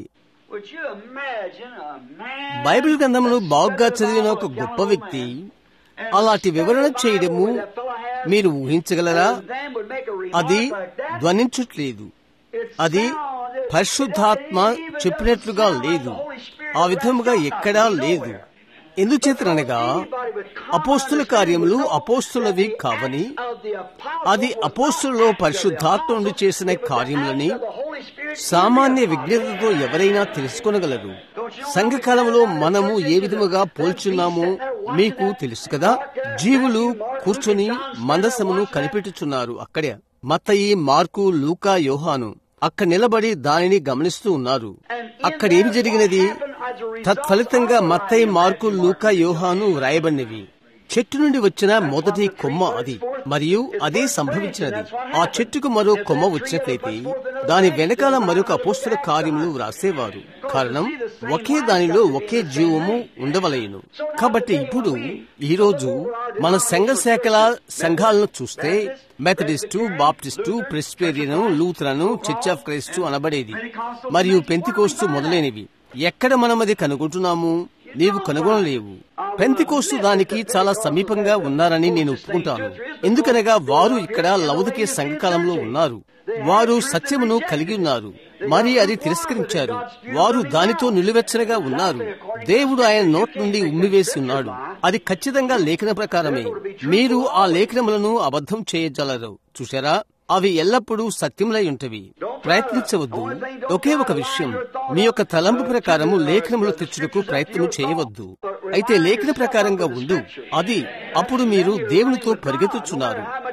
బైబిల్ గ్రంథమును బాగుగా చదివిన ఒక గొప్ప వ్యక్తి అలాంటి వివరణ చేయడము మీరు ఊహించగలరా? అది ధ్వనించట్లేదు. అది పరిశుద్ధాత్మ చెప్పినట్లుగా లేదు. ఆ విధముగా ఎక్కడా లేదు. ఎందుచేతనగా అపోస్తుల కార్యములు అపోస్తులవి కావని, అది అపోస్తులలో పరిశుద్ధాత్మ నుండి చేసిన కార్యములని సామాన్య విజ్ఞతతో ఎవరైనా తెలుసుకొనగలరు. సంఘకాలంలో మనము ఏ విధముగా పోల్చున్నామో మీకు తెలుసు కదా. జీవులు కూర్చొని మందసమును కనిపెట్టుచున్నారు. అక్కడే మత్తయి, మార్కు, లూకా, యోహాను అక్కడ నిలబడి దానిని గమనిస్తూ ఉన్నారు. అక్కడేమి జరిగినది? తత్ఫలితంగా మత్తయి, మార్కు, లూకా, యోహాను వ్రాయబడినవి. చెట్టు నుండి వచ్చిన మొదటి కొమ్మ అది, మరియు అదే సంభవించినది. ఆ చెట్టుకు మరో కొమ్మ వచ్చినట్లయితే దాని వెనకాల మరొక అపోస్తుల కార్యములు వ్రాసేవారు. కారణం, ఒకే దానిలో ఒకే జీవము ఉండవలయును. కాబట్టి ఇప్పుడు ఈ రోజు మన సంఘ శాఖల సంఘాలను చూస్తే Methodist, Baptist, Presbyterian, Lutheran, church of Christ అనబడేది, మరియు పెంతెకోస్తు మొదలైనవి. ఎక్కడ మనం అది కనుగొంటున్నాము? నీవు కనుగొనలేవు. పెంతెకోస్తు దానికి చాలా సమీపంగా ఉన్నారని నేను ఒప్పుకుంటాను. ఎందుకనగా వారు ఇక్కడ లవొదికీయ సంఘకాలంలో ఉన్నారు. వారు సత్యమును కలిగి ఉన్నారు, మరి అది తిరస్కరించారు. వారు దానితో నిలువెచ్చనగా ఉన్నారు. దేవుడు ఆయన నోట్ నుండి ఉమ్మివేసి ఉన్నాడు. అది ఖచ్చితంగా లేఖన ప్రకారమే. మీరు ఆ లేఖనములను అబద్ధం చేయజాలరు. చూశారా? అవి ఎల్లప్పుడూ సత్యములై ఉంటవి. ప్రయత్నించవద్దు. ఒకే ఒక విషయం, మీ యొక్క తలంపు ప్రకారము లేఖనములు తెచ్చుటకు ప్రయత్నం చేయవద్దు. అయితే లేఖన ప్రకారంగా ఉండు. అది అప్పుడు మీరు దేవునితో పరిగెత్తుచున్నారు.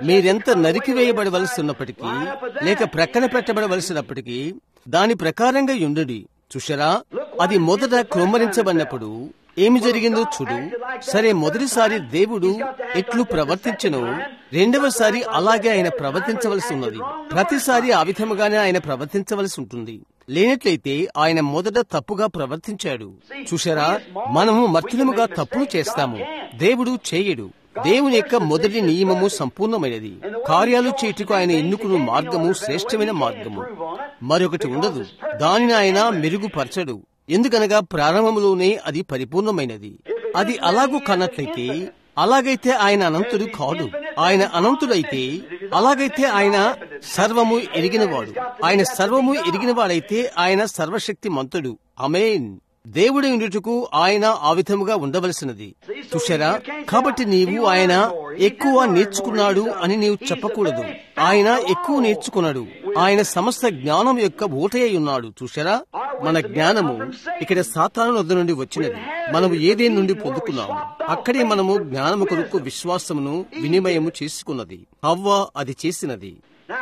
మీరెంత నరికివేయబడవలసి ఉన్నప్పటికీ లేక ప్రక్కన పెట్టబడవలసినప్పటికీ దాని ప్రకారంగా యుండుడి. చూశారా, అది మొదట క్రొమ్మరించబడినప్పుడు ఏమి జరిగిందో చూడు. సరే, మొదటిసారి దేవుడు ఎట్లు ప్రవర్తించెనో రెండవసారి అలాగే ఆయన ప్రవర్తించవలసి ఉన్నది. ప్రతిసారి ఆ విధముగానే ఆయన ప్రవర్తించవలసి ఉంటుంది. లేనట్లయితే ఆయన మొదట తప్పుగా ప్రవర్తించాడు. చూశారా, మనము మర్తులముగా తప్పులు చేస్తాము, దేవుడు చేయడు. దేవుని యొక్క మొదటి నియమము సంపూర్ణమైనది. కార్యాలు చేయుటకు ఆయన ఎన్నుకున్న మార్గము శ్రేష్టమైన మార్గము, మరొకటి ఉండదు. దానిని ఆయన మెరుగుపరచడు. ఎందుకనగా ప్రారంభంలోనే అది పరిపూర్ణమైనది. అది అలాగూ కన్నట్లయితే, అలాగైతే ఆయన అనంతుడు కాడు. ఆయన అనంతుడైతే, అలాగైతే ఆయన సర్వము ఎరిగినవాడు. ఆయన సర్వము ఎరిగినవాడైతే ఆయన సర్వశక్తి మంతుడు. ఆమేన్. దేవుడి ఉండుటకు ఆయన ఆ విధముగా ఉండవలసినది. చూశారా, కాబట్టి నీవు ఆయన ఎక్కువ నేర్చుకున్నాడు అని నీవు చెప్పకూడదు. ఆయన ఎక్కువ నేర్చుకున్నాడు. ఆయన సమస్త జ్ఞానం యొక్క ఊటయ్య ఉన్నాడు. చూశారా, మన జ్ఞానము ఇక్కడ సాతాను వద్ద నుండి వచ్చినది. మనము ఏదేని నుండి పొందుకున్నాము. అక్కడే మనము జ్ఞానము కొరకు విశ్వాసమును వినిమయము చేసుకున్నది. హవ్వ అది చేసినది.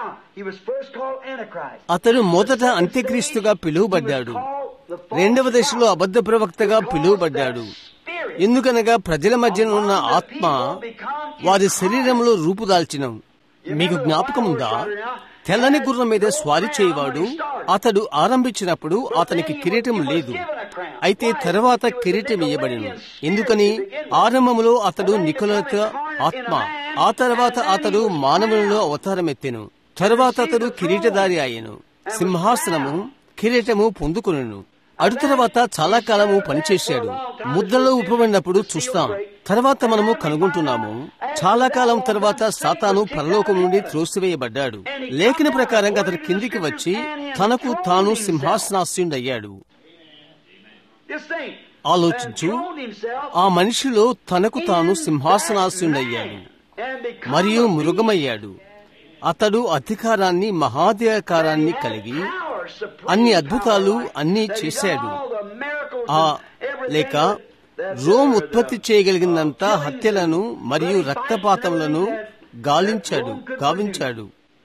అతడు మొదట అంత్యక్రీస్తుగా పిలువబడ్డాడు. రెండవ దశలో అబద్ధ ప్రవక్తగా పిలువబడ్డాడు. ఎందుకనగా ప్రజల మధ్య ఉన్న ఆత్మ వారి శరీరంలో రూపుదాల్చిన. మీకు జ్ఞాపకముందా? తెల్లని గుర్రం మీద స్వారీ చేయవాడు అతడు ఆరంభించినప్పుడు అతనికి కిరీటం లేదు. అయితే తర్వాత కిరీటం ఇయ్యబడిను. ఎందుకని? ఆరంభములో అతడు నికోలత ఆత్మ. ఆ తర్వాత అతడు మానవులలో అవతారమెత్తెను. తరువాత అతడు కిరీటధారి అయ్యను. సింహాసనము కిరీటము పొందుకొనెను. అటు తర్వాత చాలా కాలము పనిచేశాడు. ముద్రలో ఉపబడినప్పుడు చూస్తాం. తర్వాత మనము కనుగొంటున్నాము, చాలా కాలం తర్వాత సాతాను పరలోకం నుండి త్రోసివేయబడ్డాడు. లేఖన ప్రకారంగా అతడు కిందికి వచ్చి తనకు తాను సింహాసనాసీనుడయ్యాడు. ఆలోచించు, ఆ మనిషిలో తనకు తాను సింహాసనాసీనుడయ్యాడు మరియు మృగమయ్యాడు. అతడు అధికారాన్ని, మహాధికారాన్ని కలిగి అన్ని అద్భుతాలు అన్నీ చేశాడు. ఆ లేక రోమ్ ఉత్పత్తి చేయగలిగినంత హత్యలను మరియు రక్తపాతములను గాలించాడు గావించాడు.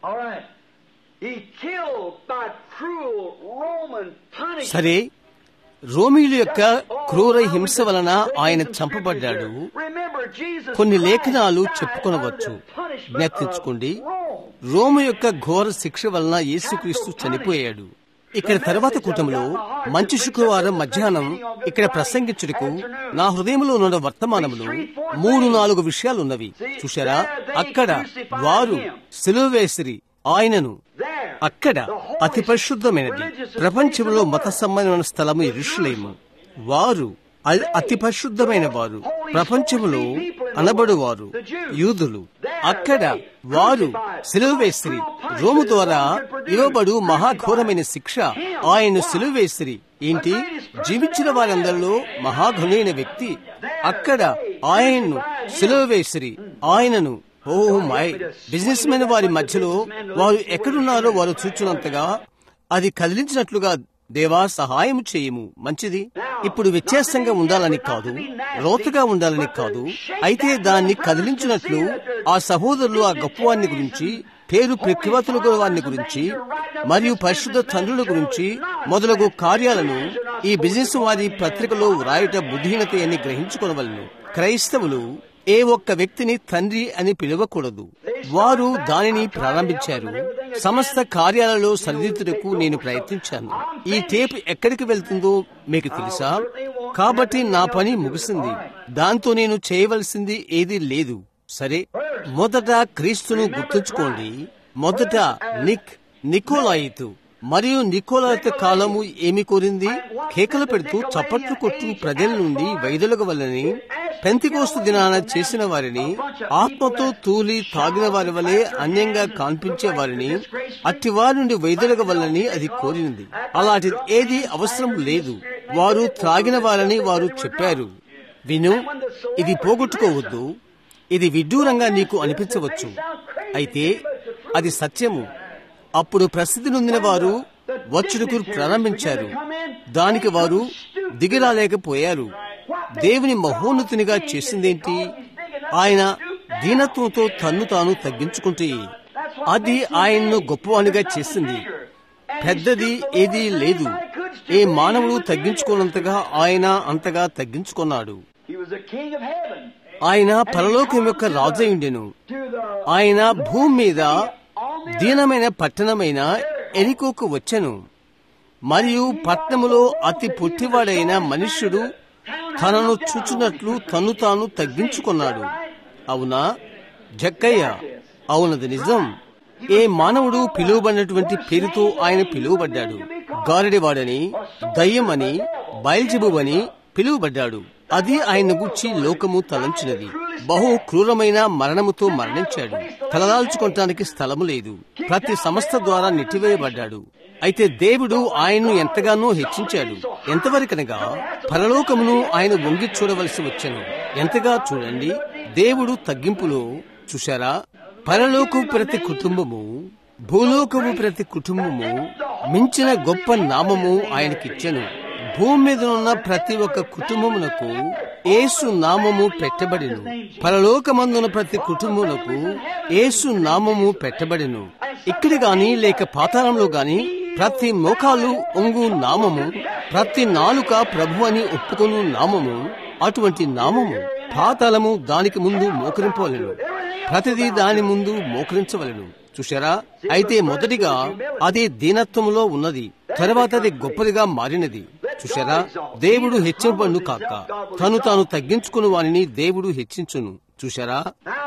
సరే, రోమీయుల యొక్క క్రూర హింస వలన ఆయన చంపబడ్డాడు. కొన్ని లేఖనాలు చెప్పుకొనవచ్చు. జ్ఞప్తించుకోండి, రోము యొక్క ఘోర శిక్ష వలన యేసుక్రీస్తు చనిపోయాడు. ఇక్కడ తర్వాత కూటమిలో మంచి శుక్రవారం మధ్యాహ్నం ఇక్కడ ప్రసంగించుటకు నా హృదయంలో ఉన్న వర్తమానములు మూడు నాలుగు విషయాలున్నవి. చూశారా, అక్కడ వారు సిలువ వేసిరి ఆయనను. అక్కడ అతి పరిశుద్ధమైనది ప్రపంచంలో మత సంబంధమైన స్థలము యెరూషలేము. వారు అతి పరిశుద్ధమైన వారు, ప్రపంచములో అనబడువారు యూదులు. అక్కడ వారు సిలువ వేసిరి. రోము ద్వారా ఇవ్వబడు మహాఘోరమైన శిక్ష ఆయన సిలువ వేసిరి. ఏంటి? జీవించిన వారందరిలో మహాఘనుడైన వ్యక్తి. అక్కడ ఆయన్ను సిలువ వేసిరి. ఆయనను ఓ మై బిజినెస్ మెన్ వారి మధ్యలో వారు ఎక్కడున్నారో వారు చూచున్నంతగా అది కదిలించినట్లుగా దేవా సహాయం చేయము. మంచిది. ఇప్పుడు వ్యత్యాసంగా ఉండాలని కాదు, లోతుగా ఉండాలని కాదు, అయితే దాన్ని కదిలించినట్లు ఆ సహోదరులు ఆ గొప్పవారిని గురించి, పేరు ప్రఖ్యాతుల వారిని గురించి మరియు పరిశుద్ధ తండ్రుల గురించి మొదలగు కార్యాలను ఈ బిజినెస్ వారి పత్రికలో వ్రాయట బుద్ధిహీనత అని గ్రహించుకోవలను. క్రైస్తవులు ఏ ఒక్క వ్యక్తిని తండ్రి అని పిలవకూడదు. వారు దానిని ప్రారంభించారు. సమస్త కార్యాలలో సరిదిద్దుటకు నేను ప్రయత్నించాను. ఈ టేప్ ఎక్కడికి వెళ్తుందో మీకు తెలుసా? కాబట్టి నా పని ముగిసింది. దాంతో నేను చేయవలసింది ఏదీ లేదు. సరే, మొదట క్రీస్తును గుర్తుంచుకోండి. మొదట నిక్ నికోలాయితు మరియు నికోలాయితు కాలము ఏమి కోరింది? కేకలు పెడుతూ చప్పట్లు కొట్టు ప్రజల నుండి వైదొలగవలని, పెంతెకోస్తు దినాన చేసిన వారిని, ఆత్మతో తూలి తాగిన వారి వలె అన్యంగా కనిపించే వారిని, అట్టి వారి నుండి వైదొలగవలని అది కోరింది. అలాంటి ఏది అవసరం లేదు. వారు త్రాగిన వారని వారు చెప్పారు. విను, ఇది పోగొట్టుకోవద్దు. ఇది విడ్డూరంగా నీకు అనిపించవచ్చు, అయితే అది సత్యము. అప్పుడు ప్రసిద్ధి నొందిన వారు వచ్చుటకు ప్రారంభించారు. దానికి వారు దిగిరాలేకపోయారు. దేవుని మహోన్నతునిగా చేసిందేంటి? ఆయన దీనత్వంతో తన్ను తాను తగ్గించుకుంటే అది ఆయన్ను గొప్పవానిగా చేసింది. పెద్దది ఏదీ లేదు. ఏ మానవుడు తగ్గించుకున్నంతగా ఆయన అంతగా తగ్గించుకున్నాడు. ఆయన పరలోకం యొక్క రాజయుండెను. ఆయన భూమి మీద దీనమైన పట్టణమైన ఎరికోకు వచ్చెను. మరియు పట్టణములో అతి పొట్టివాడైన మనుష్యుడు తనను చూచున్నట్లు తను తాను తగ్గించుకున్నాడు. అవునా జక్కయ్య? అవునది నిజం. ఏ మానవుడు పిలువబడినటువంటి పేరుతో ఆయన పిలువబడ్డాడు. గారడివాడని, దయ్యమని, బయల్జెబూబని పిలువబడ్డాడు. అది ఆయన గూర్చి లోకము తలంచినది. బహు క్రూరమైన మరణముతో మరణించాడు. తలదాల్చుకోవటానికి స్థలము లేదు. ప్రతి సంస్థ ద్వారా నెట్టివేయబడ్డాడు. అయితే దేవుడు ఆయన్ను ఎంతగానో హెచ్చించాడు. ఎంతవరకనగా పరలోకమును ఆయన వంగి చూడవలసి వచ్చెను. ఎంతగా చూడండి, దేవుడు తగ్గింపులో చూశారా? పరలోకము ప్రతి కుటుంబము, భూలోకము ప్రతి కుటుంబము మించిన గొప్ప నామము ఆయనకిచ్చెను. భూమి మీద ఉన్న ప్రతి ఒక్క కుటుంబమునకు యేసు నామము పెట్టబడెను. పరలోకమందున ప్రతి కుటుంబమునకు యేసు నామము పెట్టబడెను. ఇక్కడ గాని లేక పాతాళంలో గాని ప్రతి మోకాలు ఒంగు నామము, ప్రతి నాలుక ప్రభు అని ఒప్పుకొను నామము. అటువంటి నామము పాతాళము దానికి ముందు మోకరింపవలెను. ప్రతిదీ దాని ముందు మోకరించవలెను. చూశారా? అయితే మొదటిగా అది దీనత్వములో ఉన్నది, తర్వాత అది గొప్పదిగా మారినది. చూశారా? దేవుడు హెచ్చింపబడును కాక తను తాను తగ్గించుకుని వానిని దేవుడు హెచ్చించును. చూశారా?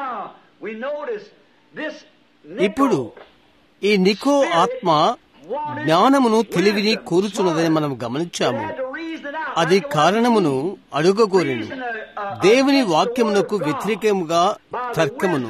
ఇప్పుడు ఈ నికో ఆత్మ జ్ఞానమును తెలివిని కోరుచున్నదని మనం గమనించాము. అది కారణమును అడుగగోరెను. దేవుని వాక్యమునకు వ్యతిరేకముగా తర్కమును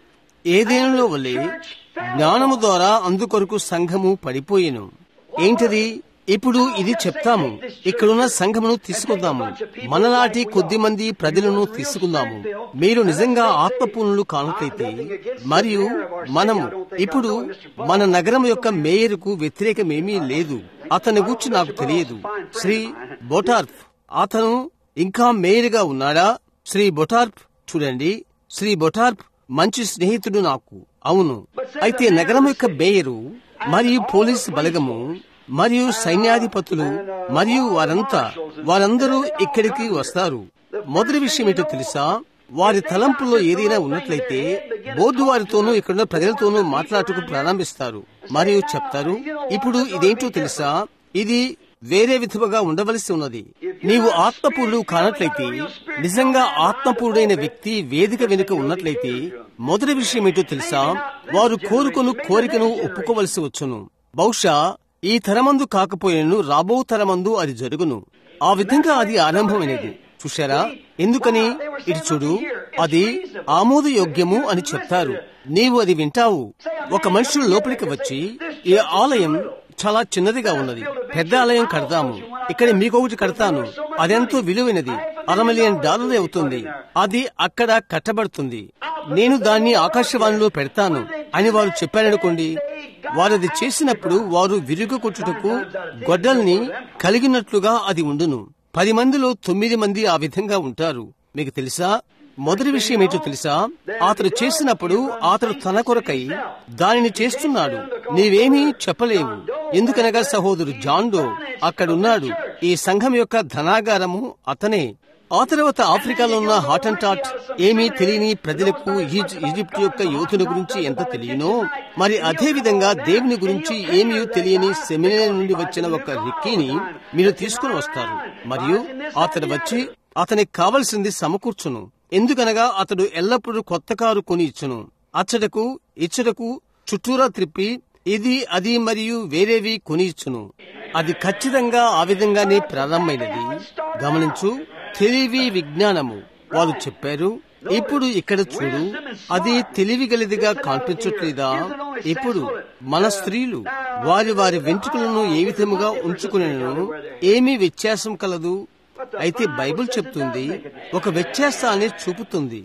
ఏదేనులో వలె జ్ఞానము ద్వారా అందుకొరకు సంఘము పడిపోయెను. ఏంటది? ఇప్పుడు ఇది చెప్తాము. ఇక్కడున్న సంఘమును తీసుకుందాము. మనలాంటి కొద్ది మంది ప్రజలను తీసుకుందాము. మీరు నిజంగా ఆత్మపూర్ణులు కానుకైతే, మరియు మనము ఇప్పుడు మన నగరం యొక్క మేయర్కు వ్యతిరేకమేమీ లేదు. అతని గురించి నాకు తెలియదు. శ్రీ బొటార్ప్ అతను ఇంకా మేయర్గా ఉన్నాడా? శ్రీ బొటార్ప్ చూడండి, శ్రీ బొటార్ప్ మంచి స్నేహితుడు నాకు. అవును. అయితే నగరం యొక్క మేయరు మరియు పోలీసు బలగము మరియు సైన్యాధిపతులు మరియు వారంతా వారందరూ ఇక్కడికి వస్తారు. మొదటి విషయం ఏంటో తెలుసా? వారి తలంపుల్లో ఏదైనా ఉన్నట్లయితే బోర్డు వారితోనూ ఇక్కడున్న ప్రజలతోనూ మాట్లాడుటకు ప్రారంభిస్తారు మరియు చెప్తారు, ఇప్పుడు ఇదేంటో తెలుసా, ఇది వేరే విధముగా ఉండవలసి ఉన్నది. నీవు ఆత్మపూర్ణుడు కానట్లయితే, నిజంగా ఆత్మపూర్ణుడైన వ్యక్తి వేదిక వెనుక ఉన్నట్లయితే, మొదటి విషయం ఏంటో తెలుసా, వారు కోరుకొను కోరికను ఒప్పుకోవలసి వచ్చును. బహుశా ఈ తరమందు కాకపోయినను రాబో తరమందు అది జరుగును. ఆ విధంగా అది ఆరంభమైనది. చూశారా? ఎందుకని? ఇటు చూడు, అది ఆమోదయోగ్యము అని చెప్తారు. నీవు అది వింటావు. ఒక మనుషుడు లోపలికి వచ్చి, ఈ ఆలయం చాలా చిన్నదిగా ఉన్నది, పెద్ద ఆలయం కడతాము, ఇక్కడ మీకొకటి కడతాను, అదెంతో విలువైనది, అర మిలియన్ డాలర్లు అవుతుంది, అది అక్కడ కట్టబడుతుంది, నేను దాన్ని ఆకాశవాణిలో పెడతాను అని వారు చెప్పారనుకోండి. వారది చేసినప్పుడు వారు విరుగు కొట్టుటకు గొడ్డల్ని కలిగినట్లుగా అది ఉండును. పది మందిలో తొమ్మిది మంది ఆ విధంగా ఉంటారు. మీకు తెలుసా? మొదటి విషయం ఏంటో తెలుసా? అతడు చేసినప్పుడు అతడు తన కొరకై దానిని చేస్తున్నాడు. నీవేమీ చెప్పలేవు. ఎందుకనగా సహోదరు జాన్డో అక్కడున్నాడు. ఈ సంఘం యొక్క ధనాగారము అతనే. ఆ తర్వాత ఆఫ్రికాలో ఉన్న హాటంటాట్ ఏమీ తెలియని ప్రజలకు ఈజిప్ట్ యొక్క యోధుల గురించి ఎంత తెలియనో, మరి అదే విధంగా దేవుని గురించి ఏమీ తెలియని సెమినరీ నుండి వచ్చిన ఒక రిక్కీని మీరు తీసుకుని వస్తారు. మరియు అతడు వచ్చి అతనికి కావలసింది సమకూర్చును. ఎందుకనగా అతడు ఎల్లప్పుడూ కొత్త కారు కొని ఇచ్చును. అచ్చటకు ఇచ్చటకు చుట్టూరా త్రిప్పి ఇది అది మరియు వేరేవి కొని ఇచ్చును. అది ఖచ్చితంగా ఆ విధంగానే ప్రారంభమైనది. గమనించు, తెలివి విజ్ఞానము వారు చెప్పారు. ఇప్పుడు ఇక్కడ చూడు, అది తెలివి గలిదిగా కనిపించట్లేదా? ఇప్పుడు మన స్త్రీలు వారి వారి వెంట్రుకలను ఏ విధముగా ఉంచుకునేను ఏమీ వ్యత్యాసం కలదు. అయితే బైబిల్ చెప్తుంది, ఒక వ్యత్యాసాన్ని చూపుతుంది.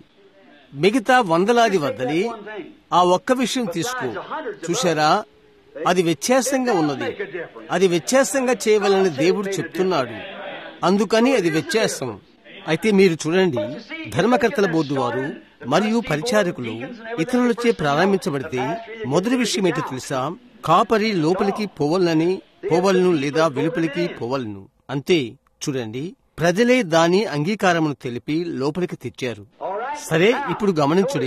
మిగతా వందలాది వద్దలి ఆ ఒక్క విషయం తీసుకో. చూశారా? అది వ్యత్యాసంగా ఉన్నది. అది వ్యత్యాసంగా చేయవాలని దేవుడు చెప్తున్నాడు. అందుకని అది వ్యత్యాసం. అయితే మీరు చూడండి, ధర్మకర్తల బోర్డు వారు మరియు పరిచారకులు ఇతరులచే ప్రారంభించబడితే మొదటి విషయం ఏంటో తెలుసా? కాపరి లోపలికి పోవలనని పోవలను లేదా వెలుపలికి పోవలను. అంతే. చూడండి, ప్రజలే దాని అంగీకారమును తెలిపి లోపలికి తెచ్చారు. సరే, ఇప్పుడు గమనించుడి.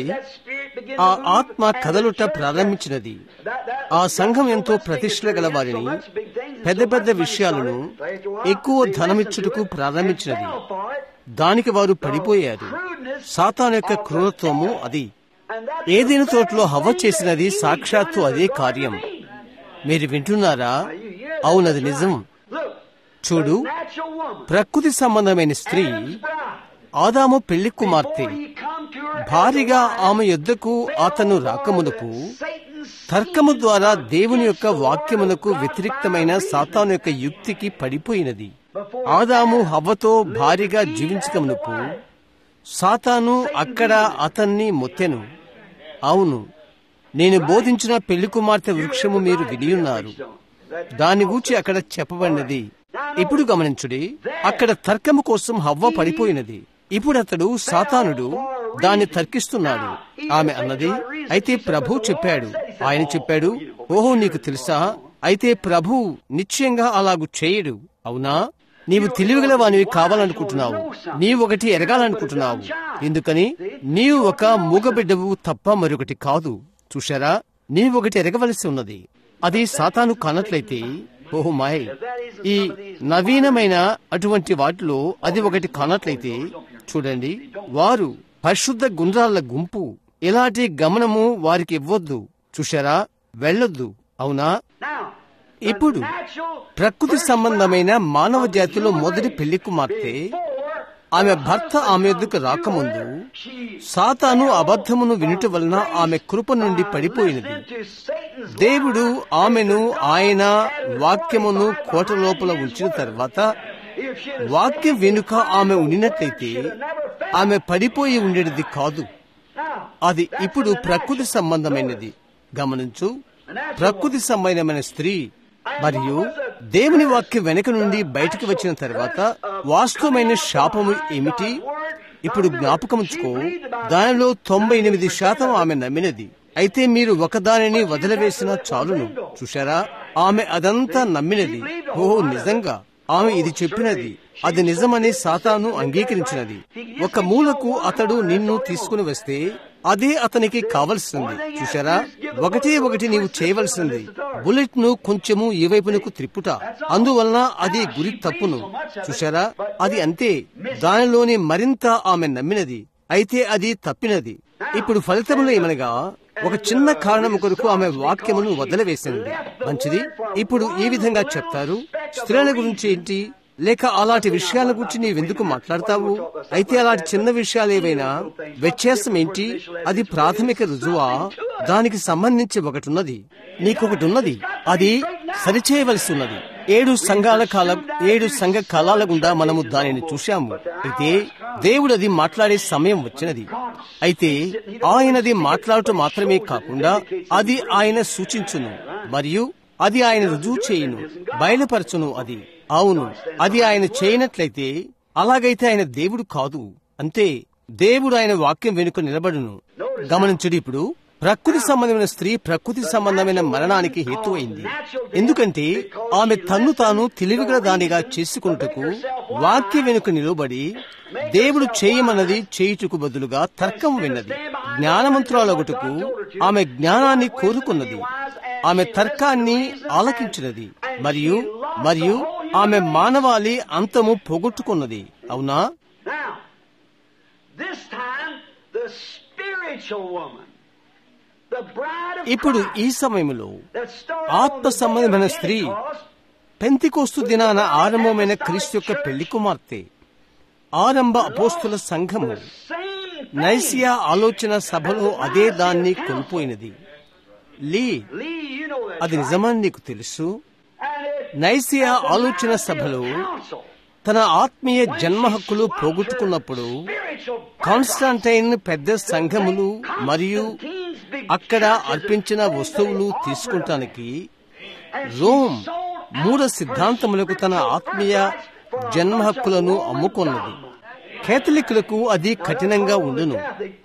ఆ ఆత్మ కదలుట ప్రారంభించినది. ఆ సంఘం ఎంతో ప్రతిష్ఠ గల వారిని, పెద్ద పెద్ద విషయాలను, ఎక్కువ ధనమిచ్చుటకు ప్రారంభించినది. దానికి వారు పడిపోయారు. సాతాను యొక్క క్రూరత్వము అది. ఏదైనా తోటలో హవ్వ చేసినది సాక్షాత్తు అదే కార్యం. మీరు వింటున్నారా? అవునది నిజం. చూడు, ప్రకృతి సంబంధమైన స్త్రీ ఆదాము పెళ్లి కుమార్తె. భారీగా ఆమె యొద్దకు అతను రాకమునకు తర్కము ద్వారా దేవుని యొక్క వాక్యమునకు వ్యతిరేక్తమైన సాతాను యొక్క యుక్తికి పడిపోయినది. ఆదాము హవ్వతో భారీగా జీవించకమునకు సాతాను అక్కడ అతన్ని మొత్తెను. అవును, నేను బోధించిన పెళ్లి కుమార్తె వృక్షము మీరు వినియున్నారు. దాని గూర్చి అక్కడ చెప్పబడినది. ఇప్పుడు గమనించుడి, అక్కడ తర్కము కోసం హవ్వ పడిపోయినది. ఇప్పుడు అతడు సాతానుడు దాన్ని తర్కిస్తున్నాడు. ఆమె అన్నది, అయితే ప్రభు చెప్పాడు. ఆయన చెప్పాడు, ఓహో నీకు తెలుసా, అయితే ప్రభు నిశ్చయంగా అలాగు చేయడు. అవునా? నీవు తెలివిగల వానివి కావాలనుకుంటున్నావు. నీవు ఒకటి ఎరగాలనుకుంటున్నావు. ఎందుకని? నీవు ఒక మూగబిడ్డవు తప్ప మరొకటి కాదు. చూశారా? నీవు ఒకటి ఎరగవలసి ఉన్నది. అది సాతాను కానట్లయితే, ఓహో మాయ్, ఈ నవీనమైన అటువంటి వాటిలో అది ఒకటి కానట్లయితే, చూడండి, వారు పరిశుద్ధ గుండ్రాళ్ల గుంపు. ఎలాంటి గమనము వారికి ఇవ్వద్దు. చూశారా? వెళ్ళొద్దు. అవునా? ఇప్పుడు ప్రకృతి సంబంధమైన మానవ జాతిలో మొదటి పెళ్లి కుమార్తె, ఆమె భర్త ఆమె యొద్దకు రాకముందు సాతాను అబద్ధమును వినుట వలన ఆమె కృప నుండి పడిపోయినది. దేవుడు ఆమెను ఆయన వాక్యమును కోట లోపల ఉంచిన తర్వాత వాక్యం వెనుక ఆమె ఉండినట్లయితే ఆమె పడిపోయి ఉండేది కాదు. అది ఇప్పుడు ప్రకృతి సంబంధమైనది. గమనించు, ప్రకృతి సంబంధమైన స్త్రీ మరియు దేవుని వాక్యం వెనక నుండి బయటికి వచ్చిన తర్వాత వాస్తవమైన శాపము ఏమిటి? ఇప్పుడు జ్ఞాపకముంచుకో, దానిలో తొంభై ఎనిమిది శాతం ఆమె నమ్మినది. అయితే మీరు ఒకదానిని వదిలివేసిన చాలును. చూశారా? ఆమె అదంతా నమ్మినది. ఓహో, నిజంగా ఆమె ఇది చెప్పినది, అది నిజమని సాతాను అంగీకరించినది. ఒక మూలకు అతడు నిన్ను తీసుకుని వస్తే అదే అతనికి కావలసింది. చూశారా? ఒకటే ఒకటి నీవు చేయవలసింది, బుల్లెట్ ను కొంచెము ఈ వైపునకు త్రిప్పుట. అందువలన అది గురి తప్పును. చూశారా? అది అంతే. దానిలోని మరింత ఆమె నమ్మినది, అయితే అది తప్పినది. ఇప్పుడు ఫలితములు ఏమనగా, ఒక చిన్న కారణం కొరకు ఆమె వాక్యమును వదిలివేసింది. మంచిది. ఇప్పుడు ఈ విధంగా చెప్తారు, స్త్రీల గురించి ఏంటి, లేక అలాంటి విషయాల గురించి నీవెందుకు మాట్లాడతావు? అయితే అలాంటి చిన్న విషయాలు ఏవైనా వ్యత్యాసం ఏంటి? అది ప్రాథమిక రుజువా? దానికి సంబంధించి ఒకటి ఉన్నది, నీకొకటి ఉన్నది, అది సరిచేయవలసి ఉన్నది. ఏడు సంఘాల కాలం ఏడు సంఘ కాలాల గుండా మనము దానిని చూశాము. అయితే దేవుడు అది మాట్లాడే సమయం వచ్చినది. అయితే ఆయనది మాట్లాడటం మాత్రమే కాకుండా అది ఆయన సూచించును మరియు అది ఆయన రుజువు చేయును, బయలుపరచును. అది అవును, అది ఆయన చేయనట్లయితే అలాగైతే ఆయన దేవుడు కాదు. అంతే, దేవుడు ఆయన వాక్యం వెనుక నిలబడును. గమనించుడు, ఇప్పుడు ప్రకృతి సంబంధమైన స్త్రీ ప్రకృతి సంబంధమైన మరణానికి హేతువైంది. ఎందుకంటే ఆమె తన్ను తాను తెలివిగల దానిగా చేసుకుంటకు వాక్య వెనుక నిలబడి దేవుడు చేయమన్నది చేయుటకు బదులుగా తర్కం విన్నది. జ్ఞానమంతురాలొకటుకు ఆమె జ్ఞానాన్ని కోరుకున్నది, ఆమె తర్కాన్ని ఆలకించినది మరియు మరియు ఆమె మానవాళి అంతము పోగొట్టుకున్నది. అవునా? ఇప్పుడు ఈ సమయంలో ఆత్మ సంబంధమైన స్త్రీ, పెంతెకోస్తు దినాన ఆరంభమైన క్రీస్తు యొక్క పెళ్లి కుమార్తె, ఆరంభ అపోస్తుల సంఘము నైసియా ఆలోచన సభలో అదే దాన్ని కోల్పోయినది. లీ, అది నిజమని నీకు తెలుసు. నైసియా ఆలోచన సభలో తన ఆత్మీయ జన్మ హక్కులు పోగొట్టుకున్నప్పుడు కాన్స్టాంటైన్ పెద్ద సంఘములు మరియు అక్కడ అర్పించిన వస్తువులు తీసుకుంటానికి రోమ్ మూఢ సిద్ధాంతములకు తన ఆత్మీయ జన్మ హక్కులను అమ్ముకున్నది. కేథలికులకు అది కఠినంగా ఉండును.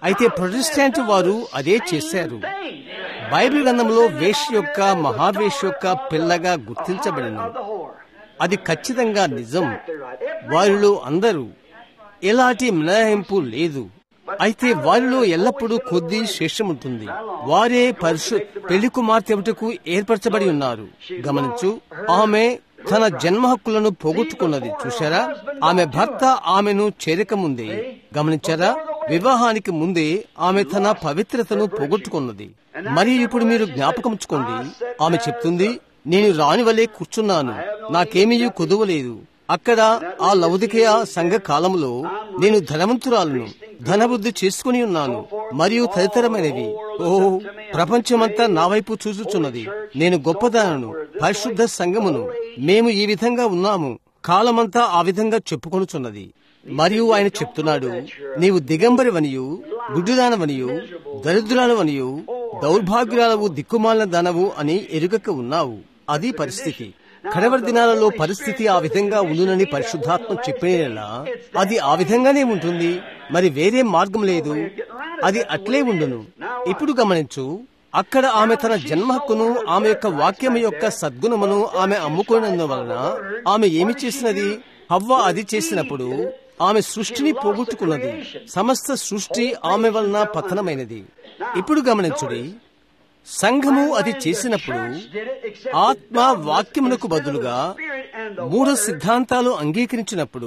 అయితే ప్రొటెస్టాంట్ వారు అదే చేశారు. బైబిల్ గ్రంథంలో వేశ్య యొక్క మహావేశ్య యొక్క పిల్లగా గుర్తించబడింది. అది ఖచ్చితంగా నిజం. వారిలో అందరూ ఎలాంటి మినహాయింపు లేదు. అయితే వారిలో ఎల్లప్పుడూ కొద్ది శేషం ఉంటుంది. వారే పరిశు పెళ్లి కుమార్తెకు ఏర్పరచబడి ఉన్నారు. గమనించు, ఆమె తన జన్మ హక్కులను పోగొట్టుకున్నది. చూశారా? ఆమె భర్త ఆమెను చేరకముందే, గమనించారా, వివాహానికి ముందే ఆమె తన పవిత్రతను పోగొట్టుకున్నది. మరియు ఇప్పుడు మీరు జ్ఞాపకముంచుకోండి, ఆమె చెప్తుంది, నేను రాణి వలె కూర్చున్నాను, నాకేమీ కొదువలేదు. అక్కడ ఆ లౌదికేయ సంఘ కాలంలో నేను ధనవంతురాలను, ధనవృద్ధి చేసుకుని ఉన్నాను మరియు తదితరమైనవి. ఓ, ప్రపంచమంతా నా వైపు చూచుచున్నది, నేను గొప్పదానను, పరిశుద్ధ సంఘమును, మేము ఈ విధంగా ఉన్నాము, కాలమంతా ఆ విధంగా చెప్పుకొనుచున్నది. మరియు ఆయన చెప్తున్నాడు, నీవు దిగంబరివనియు, గుడ్డిదానవనియు, దరిద్రాలవనియు, దౌర్భాగ్యురాలవు, దిక్కుమాలిన దానవు అని ఎరుగక ఉన్నావు. అది పరిస్థితి. కడవరి దినాలలో పరిస్థితి ఆ విధంగా ఉండునని పరిశుద్ధాత్మ చెప్పేలా అది ఆ విధంగానే ఉంటుంది. మరి వేరే మార్గం లేదు, అది అట్లే ఉండును. ఇప్పుడు గమనించు, అక్కడ ఆమె తన జన్మ హక్కును, ఆమె యొక్క వాక్యం యొక్క సద్గుణమును ఆమె అమ్ముకున్నందువలన ఆమె ఏమి చేసినది? హవ్వ అది చేసినప్పుడు ఆమె సృష్టిని పోగొట్టుకున్నది. సమస్త సృష్టి ఆమె వలన పతనమైనది. ఇప్పుడు గమనించుడి, సంఘము అది చేసినప్పుడు ఆత్మ వాక్యమునకు బదులుగా మూఢ సిద్ధాంతాలు అంగీకరించినప్పుడు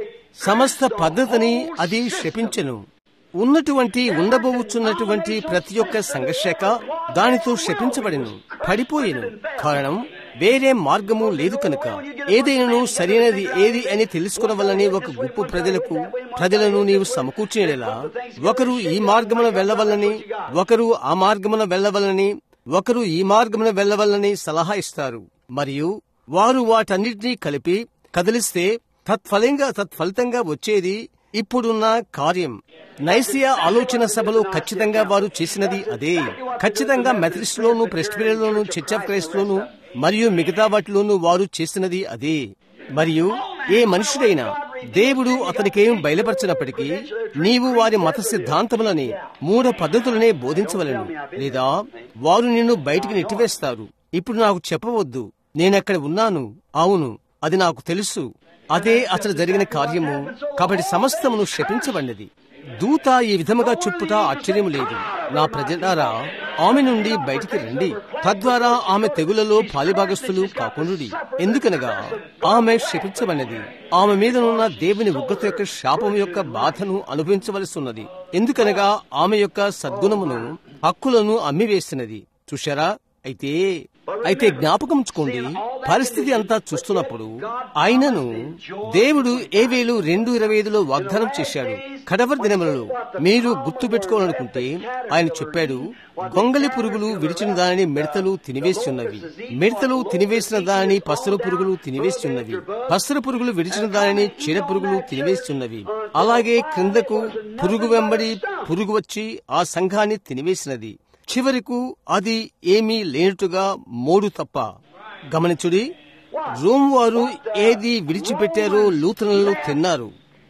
సమస్త పద్ధతిని అది శపించెను. ఉన్నటువంటి ఉండబోచున్నటువంటి ప్రతి ఒక్క సంఘర్షక దానితో శపించబడిను, పడిపోయిను. కారణం, వేరే మార్గము లేదు కనుక. ఏదైనాను సరైనది ఏది అని తెలుసుకునవలని ఒక గుంపు ప్రజలకు ప్రజలను నీవు సమకూర్చేలా, ఒకరు ఈ మార్గమున వెళ్ళవలని, ఒకరు ఆ మార్గమున వెళ్ళవలని, ఒకరు ఈ మార్గమున వెళ్ళవలని సలహా ఇస్తారు. మరియు వారు వాటన్నిటినీ కలిపి కదిలిస్తే తత్ఫలంగా తత్ఫలితంగా వచ్చేది ఇప్పుడున్న కార్యం. నైసియా ఆలోచన సభలో ఖచ్చితంగా వారు చేసినది అదే. ఖచ్చితంగా మెథడిస్టులోను, ప్రెస్బిటరీలోను, చర్చ్ ఆఫ్ క్రైస్ట్ లోను మరియు మిగతా వాటిలోనూ వారు చేసినది అదే. మరియు ఏ మనుషుడైనా దేవుడు అతనికేం బయలుపరచినప్పటికీ నీవు వారి మత సిద్ధాంతములని, మూఢ పద్ధతులనే బోధించవలను, లేదా వారు నిన్ను బయటికి నెట్టివేస్తారు. ఇప్పుడు నాకు చెప్పవద్దు, నేనక్కడ ఉన్నాను. అవును, అది నాకు తెలుసు. అదే అసలు జరిగిన కార్యము. కాబట్టి సమస్తమును శపించబడినది. దూత ఈ విధముగా చెప్పుట ఆశ్చర్యము లేదు. నా ప్రజలారా, ఆమె నుండి బయటికి రండి, తద్వారా ఆమె తెగులలో పాలిభాగస్తులు కాకుండుడి. ఎందుకనగా ఆమె శపించబడినది. ఆమె మీదనున్న దేవుని ఉగ్రత యొక్క శాపం యొక్క బాధను అనుభవించవలసి ఉన్నది. ఎందుకనగా ఆమె యొక్క సద్గుణమును, హక్కులను అమ్మివేసినది. చూశారా? అయితే అయితే జ్ఞాపకంచుకోండి, పరిస్థితి అంతా చూస్తున్నప్పుడు ఆయనను దేవుడు ఏవేలు రెండు ఇరవై ఐదులో వాగ్దానం చేశాడు. కడవరి దినములలో మీరు గుర్తు పెట్టుకోవాలనుకుంటే ఆయన చెప్పాడు, గొంగలి పురుగులు విడిచిన దానిని మిడతలు తినివేసి ఉన్నవి, మిడతలు తినివేసిన దానిని పసరు పురుగులు తినివేసి ఉన్నవి, పసరు పురుగులు విడిచిన దానిని చీడ పురుగులు తినివేసి ఉన్నవి. అలాగే క్రిందకు పురుగు వెంబడి పురుగు వచ్చి ఆ సంఘాన్ని తినివేసినది. చివరకు అది ఏమీ లేనట్టుగా మోడు తప్ప. గమనించుడి, రోమ్ వారు ఏది విడిచిపెట్టారో లూథరన్లు తిన్నారు,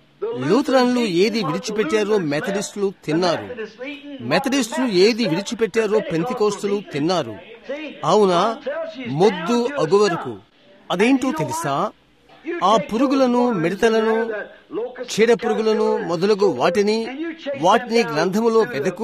లూథరన్లు ఏది విడిచిపెట్టారో మెథడిస్టులు తిన్నారు, మెథడిస్టులు ఏది విడిచిపెట్టారో పెంతికోస్తులు తిన్నారు. అవునా? మొద్దు అగువరకు. అదేంటో తెలుసా? ఆ పురుగులను, మిడతలను, చీడ పురుగులను మొదలగు వాటిని వాటిని గ్రంథములో వెదకు.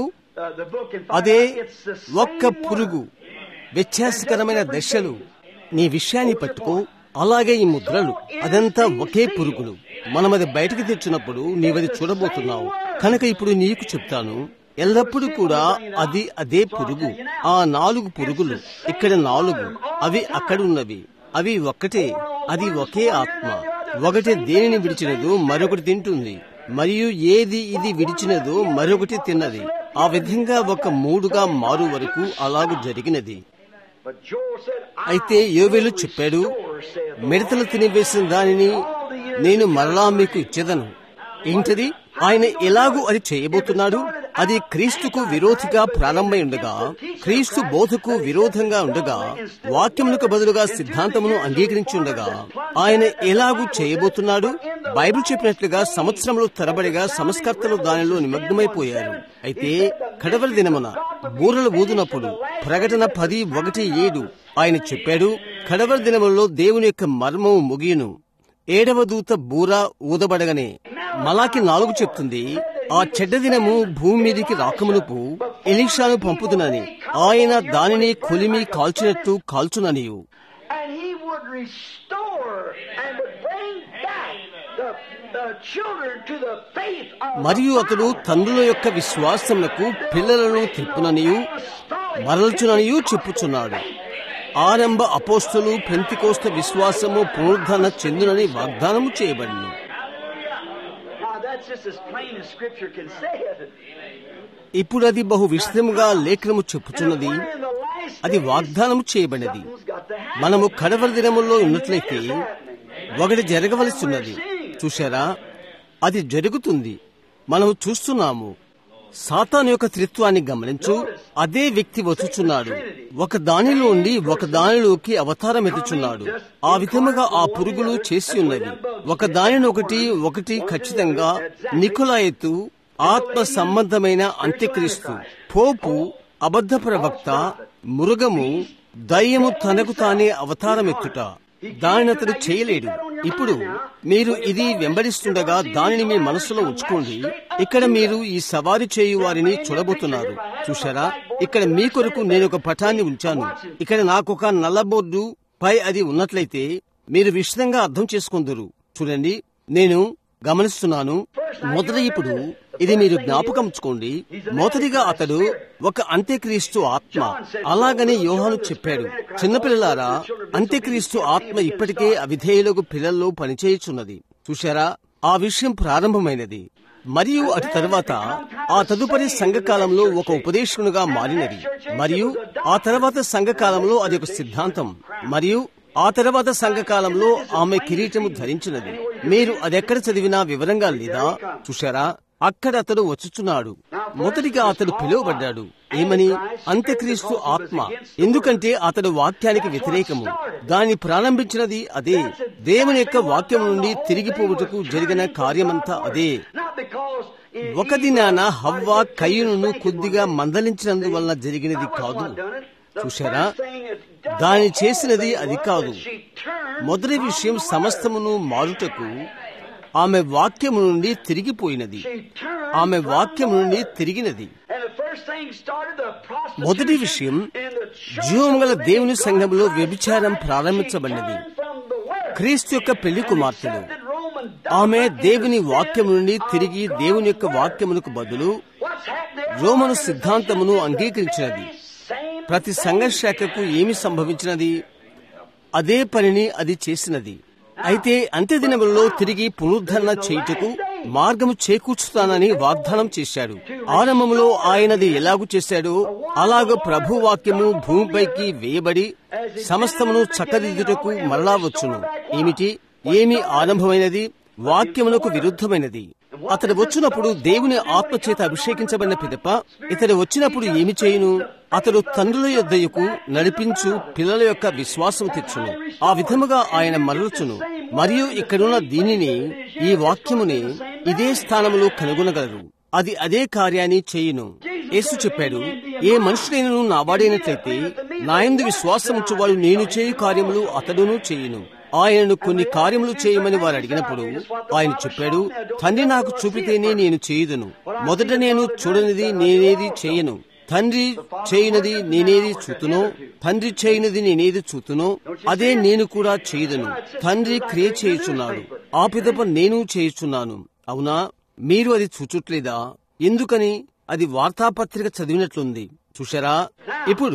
అదే ఒక్క పురుగు, వ్యత్యాసకరమైన దశలు. నీ విషయాన్ని పట్టుకో. అలాగే ఈ ముద్రలు, అదంతా ఒకే పురుగులు. మనమది బయటకు తెచ్చినప్పుడు నీవది చూడబోతున్నావు. కనుక ఇప్పుడు నీకు చెప్తాను, ఎల్లప్పుడూ కూడా అది అదే పురుగు. ఆ నాలుగు పురుగులు ఇక్కడ నాలుగు, అవి అక్కడున్నవి, అవి ఒక్కటే. అది ఒకే ఆత్మ. ఒకటి దేనిని విడిచినదో మరొకటి తింటుంది, మరియు ఏది ఇది విడిచినదో మరొకటి తిన్నది. ఆ విధంగా ఒక మూడుగా మారు వరకు అలాగూ జరిగినది. అయితే యోవేలు చెప్పాడు, మిడతలు తినివేసిన దానిని నేను మరలా మీకు ఇచ్చేదను. ఏంటది? ఆయన ఎలాగూ అది చేయబోతున్నాడు. అది క్రీస్తుకు విరోధిగా ప్రారంభమై ఉండగా, క్రీస్తు బోధకు విరోధంగా ఉండగా, వాక్యములకు బదులుగా సిద్ధాంతమును అంగీకరించి ఉండగా, ఆయన ఎలాగూ చేయబోతున్నాడు? బైబిల్ చెప్పినట్లుగా సంవత్సరంలో తరబడిగా సంస్కర్తలు దానిలో నిమగ్నమైపోయారు. అయితే కడవరి దినమున బూరలు ఊదినప్పుడు, ప్రకటన పది ఒకటి ఏడు ఆయన చెప్పాడు, కడవరి దినములలో దేవుని యొక్క మర్మము ముగియును. ఏడవ దూత బూర ఊదబడగనే. మలాకి నాలుగు చెప్తుంది, ఆ చెడ్డ దినము భూమి మీదికి రాకమునుపు ఎలీషాను పంపుతునని, ఆయన దానిని కొలిమి కాల్చినట్టు కాల్చుననియు. మరియు అతడు తండ్రుల యొక్క విశ్వాసమునకు పిల్లలను తిప్పుననియు మరల్చుననియు చెప్పుచున్నాడు. ఆరంభ అపోస్తలు పెంతెకోస్తు విశ్వాసము పునరుద్ధరణ చెందునని వాగ్దానము చేయబడిను. ఇప్పుడు అది బహు విస్తృతంగా లేఖనము చెప్పుచున్నది. అది వాగ్దానము చేయబడినది. మనము కడవరి దినముల్లో ఉన్నట్లయితే ఒకటి జరగవలసి ఉన్నది. చూశారా, అది జరుగుతుంది. మనము చూస్తున్నాము. సాతాను యొక్క త్రిత్వాన్ని గమనించు. అదే వ్యక్తి వచ్చుచున్నాడు. ఒక దానిలోండి ఒక దానిలోకి అవతారం ఎత్తుచున్నాడు. ఆ విధముగా ఆ పురుగులు చేసి ఉన్నవి. ఒక దానిని ఒకటి ఒకటి ఖచ్చితంగా నికోలాయితు, ఆత్మ సంబంధమైన అంత్యక్రీస్తు, పోపు, అబద్ధ ప్రవక్త, మృగము, దయ్యము తనకు తానే అవతారమెత్తుట. దానిని అతడు చేయలేడు. ఇప్పుడు మీరు ఇది వెంబడిస్తుండగా దానిని మీ మనసులో ఉంచుకోండి. ఇక్కడ మీరు ఈ సవారి చేయు వారిని చూడబోతున్నారు. చూశారా, ఇక్కడ మీ కొరకు నేను ఒక పటాన్ని ఉంచాను. ఇక్కడ నాకొక నల్ల బోర్డు పై అది ఉన్నట్లయితే మీరు విషదంగా అర్థం చేసుకుందరు. చూడండి, నేను గమనిస్తున్నాను. మొదట ఇప్పుడు ఇది మీరు జ్ఞాపకం ఉంచుకోండి. మొదటిగా అతడు ఒక అంత్యక్రీస్తు ఆత్మ. అలాగని యోహాను చెప్పాడు, చిన్నపిల్లలారా, అంత్యక్రీస్తు ఆత్మ ఇప్పటికే అవిధేయులకు పిల్లల్లో పనిచేయుచున్నది. చూశారా, ఆ విషయం ప్రారంభమైనది. మరియు అటు తరువాత ఆ తదుపరి సంఘకాలంలో ఒక ఉపదేశకునిగా మారినది. మరియు ఆ తర్వాత సంఘకాలంలో అది ఒక సిద్ధాంతం. మరియు ఆ తర్వాత సంఘకాలంలో ఆమె కిరీటము ధరించినది. మీరు అదెక్కడ చదివినా వివరంగా లేదా? చూశారా, అక్కడ అతడు వచ్చుచున్నాడు. మొదటిగా అతడు పిలువబడ్డాడు. ఏమని? అంత్యక్రీస్తు ఆత్మ. ఎందుకంటే అతడు వాక్యానికి వ్యతిరేకము. దాన్ని ప్రారంభించినది అదే. దేవుని యొక్క వాక్యం నుండి తిరిగిపోవుటకు జరిగిన కార్యమంతా అదే. ఒక దినాన హవ్వ కయ్యూనును కొద్దిగా మందలించినందువలన జరిగినది కాదు. చూశారా, దాని చేసినది అది కాదు. మొదటి విషయం సమస్తమును మారుటకు ఆమె వాక్యము నుండి తిరిగిపోయినది. ఆమె వాక్యము నుండి తిరిగినది. మొదటి విషయం, జీవముగల దేవుని సంఘములో వ్యభిచారం ప్రారంభించబడినది. క్రీస్తు యొక్క పెళ్లి కుమార్తెలు. ఆమె దేవుని వాక్యము నుండి తిరిగి దేవుని యొక్క వాక్యమునకు బదులు రోమను సిద్ధాంతమును అంగీకరించినది. ప్రతి సంఘర్షకు ఏమి సంభవించినది? అదే పనిని అది చేసినది. అయితే అంత్యదినములలో తిరిగి పునరుద్ధరణ చేయుటకు మార్గము చేకూర్చుతానని వాగ్దానం చేశాడు. ఆరంభంలో ఆయనది ఎలాగూ చేశాడో అలాగ ప్రభు వాక్యము భూమిపైకి వేయబడి సమస్తమును చక్కదిద్దుటకు మరలా వచ్చును. ఏమిటి? ఏమి ఆరంభమైనది? వాక్యమునకు విరుద్ధమైనది. అతడు వచ్చినప్పుడు దేవుని ఆత్మచేత అభిషేకించబడిన పిదప ఇతడు వచ్చినప్పుడు ఏమి చేయును? అతడు తండ్రుల యొద్దకు నడిపించు పిల్లల యొక్క విశ్వాసం తెచ్చును. ఆ విధముగా ఆయన మరల్చును. మరియు ఇక్కడున్న దీనిని, ఈ వాక్యముని ఇదే స్థానంలో కనుగొనగలరు. అది అదే కార్యాన్ని చేయును. యేసు చెప్పాడు, ఏ మనుషుడైనను నావాడైనట్లయితే నాయందు విశ్వాసం ఉంచువాడు నేను చేయు కార్యములు అతడును చేయును. ఆయనను కొన్ని కార్యములు చేయమని వారు అడిగినప్పుడు ఆయన చెప్పాడు, తండ్రి నాకు చూపితేనే నేను చేయుదును. మొదట నేను చూడనిది నేనేది చేయను. తండ్రి చేయనది నేనేది చూతునో, తండ్రి చేయనది నేనేది చూతునో అదే నేను కూడా చేయుదును. తండ్రి క్రియ చేయుచున్నాడు, ఆ పిదప నేను చేయుచున్నాను. అవునా? మీరు అది చూచుట్లేదా? ఎందుకని? అది వార్తాపత్రిక చదివినట్లుంది. చూశారా? ఇప్పుడు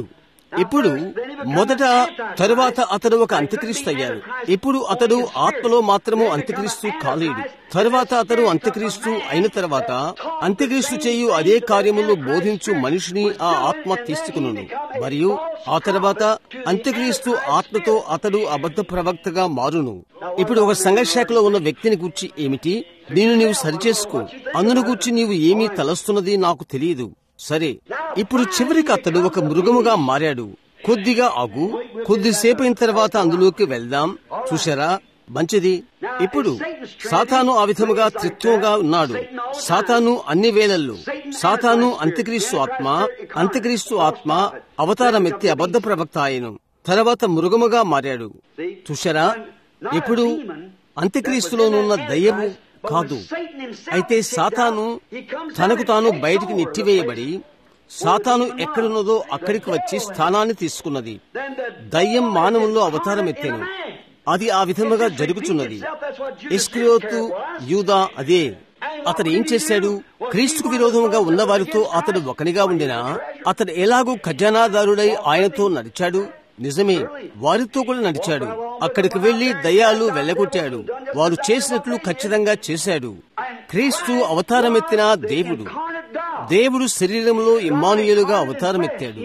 ఇప్పుడు మొదట తరువాత అతడు ఒక అంత్యక్రీస్తు అయ్యాడు. ఇప్పుడు అతడు ఆత్మలో మాత్రము అంత్యక్రీస్తు కాలేడు. తరువాత అతడు అంత్యక్రీస్తు అయిన తర్వాత అంత్యక్రీస్తు చేయు అదే కార్యములు బోధించు మనిషిని ఆ ఆత్మ తీసుకును. మరియు ఆ తర్వాత అంత్యక్రీస్తు ఆత్మతో అతడు అబద్ధ ప్రవక్తగా మారును. ఇప్పుడు ఒక సంఘశాఖలో ఉన్న వ్యక్తిని గూర్చి ఏమిటి? నేను నీవు సరిచేసుకో, అందును గూర్చి నీవు ఏమీ తలస్తున్నది నాకు తెలియదు. సరే, ఇప్పుడు చివరికి అతడు ఒక మృగముగా మారాడు. కొద్దిగా ఆగు, కొద్దిసేపు అయిన తర్వాత అందులోకి వెళ్దాం. చూశారా? మంచిది. ఇప్పుడు సాతాను ఆ విధముగా త్రిత్వంగా ఉన్నాడు. సాతాను అన్ని వేళల్లో సాతాను అంత్యక్రీస్తు ఆత్మ అంత్యక్రీస్తు ఆత్మ అవతారమెత్తి అబద్ధ ప్రవక్త ఆయను. తర్వాత మృగముగా మారాడు. చూశారా? ఇప్పుడు అంత్యక్రీస్తులోనున్న దయ్యము కాదు, అయితే సాతాను తనకు తాను బయటికి నెట్టివేయబడి సాతాను ఎక్కడున్నదో అక్కడికి వచ్చి స్థానాన్ని తీసుకున్నది. దయ్యం మానవుల్లో అవతారం ఎత్తెను. అది ఆ విధముగా జరుగుతున్నది. ఇస్కరియోతు యూదా అదే. అతడు ఏం చేశాడు? క్రీస్తుకు విరోధముగా ఉన్న వారితో అతడు ఒకనిగా ఉండినా అతడు ఎలాగూ ఖజానాదారుడై ఆయనతో నడిచాడు. నిజమే, వారితో కూడా నడిచాడు. అక్కడికి వెళ్లి దయ్యాలు వెళ్లగొట్టాడు. వారు చేసినట్లు ఖచ్చితంగా చేశాడు. క్రీస్తు అవతారమెత్తిన దేవుడు దేవుడు శరీరంలో ఇమ్మానుయేలుగా అవతారమెత్తాడు.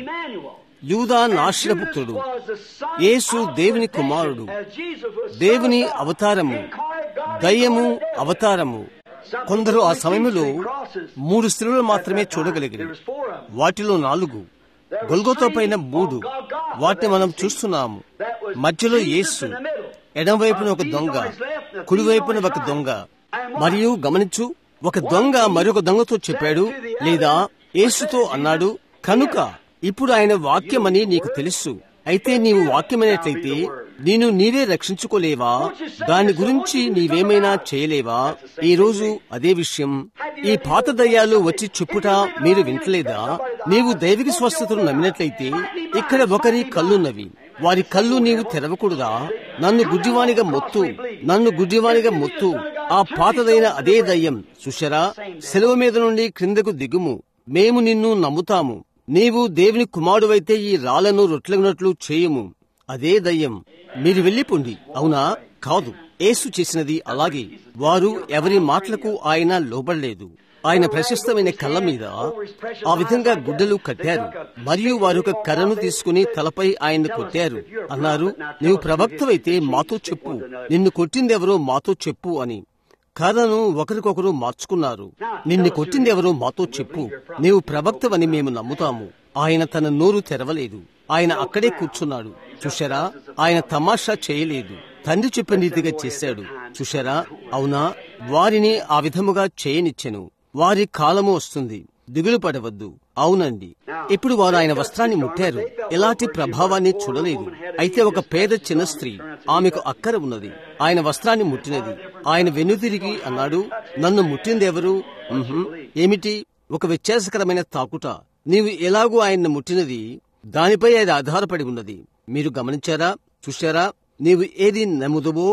యూదా నాశనపుత్రుడు, యేసు దేవుని కుమారుడు. దేవుని అవతారము, దయ్యము అవతారము. కొందరు ఆ సమయంలో మూడు స్త్రీలు మాత్రమే చూడగలిగారు. వాటిలో నాలుగు, గొల్గోతా పైన మూడు. వాటిని మనం చూస్తున్నాము. మధ్యలో యేసు, ఎడమవైపున ఒక దొంగ, కుడివైపున ఒక దొంగ. మరియు గమనించు, ఒక దొంగ మరొక దొంగతో చెప్పాడు లేదా యేసుతో అన్నాడు, కనుక ఇప్పుడు ఆయన వాక్యమని నీకు తెలుసు. అయితే నీవు వాక్యమైనట్లయితే నేను నీవే రక్షించుకోలేవా? దాని గురించి నీవేమైనా చేయలేవా? ఈ రోజు అదే విషయం. ఈ పాత దయ్యాలు వచ్చి చెప్పుట మీరు వింటలేదా? నీవు దైవిక స్వస్థతను నమ్మినట్లయితే ఇక్కడ ఒకరి కళ్ళున్నవి, వారి కళ్ళు నీవు తెరవకూడదా? నన్ను గుడ్డివానిగా మొత్తు, నన్ను గుడ్డివానిగా మొత్తు. ఆ పాతదైన అదే దయ్యం, సుషరా, సెలవు మీద నుండి క్రిందకు దిగుము, మేము నిన్ను నమ్ముతాము. నీవు దేవుని కుమారుడైతే ఈ రాళ్లను రొట్టెలగునట్లు చేయము. అదే దయ్యం. మీరు వెళ్ళిపోండి. అవునా? కాదు, యేసు చేసినది అలాగే. వారు ఎవరి మాటలకు ఆయన లోబడలేదు. ఆయన ప్రశస్తమైన కళ్ళ మీద ఆ విధంగా గుడ్డలు కట్టారు. మరియు వారు ఒక కర్రను తీసుకుని తలపై ఆయన్ని కొట్టారు. అన్నారు, నీవు ప్రవక్తవైతే మాతో చెప్పు, నిన్ను కొట్టిందెవరో మాతో చెప్పు అని. కర్రను ఒకరికొకరు మార్చుకున్నారు. నిన్ను కొట్టిందెవరో మాతో చెప్పు, నీవు ప్రవక్తవని మేము నమ్ముతాము. ఆయన తన నోరు తెరవలేదు. ఆయన అక్కడే కూర్చున్నాడు. చూశారా? ఆయన తమాషా చేయలేదు. తండ్రి చెప్పిన రీతిగా చేశాడు. చూశారా? అవునా? వారిని ఆ విధముగా చేయనిచ్చెను. వారి కాలము వస్తుంది, దిగులు పడవద్దు. అవునండి. ఇప్పుడు వారు ఆయన వస్త్రాన్ని ముట్టారు. ఎలాంటి ప్రభావాన్ని చూడలేదు. అయితే ఒక పేద చిన్న స్త్రీ, ఆమెకు అక్కర ఉన్నది, ఆయన వస్త్రాన్ని ముట్టినది. ఆయన వెనుతిరిగి అన్నాడు, నన్ను ముట్టిందెవరు? ఏమిటి? ఒక వ్యత్యాసకరమైన తాకుట. నీవు ఎలాగూ ఆయన్ని ముట్టినది దానిపై అది ఆధారపడి ఉన్నది. మీరు గమనించారా? చూశారా? నీవు ఏది నమ్ముదువో.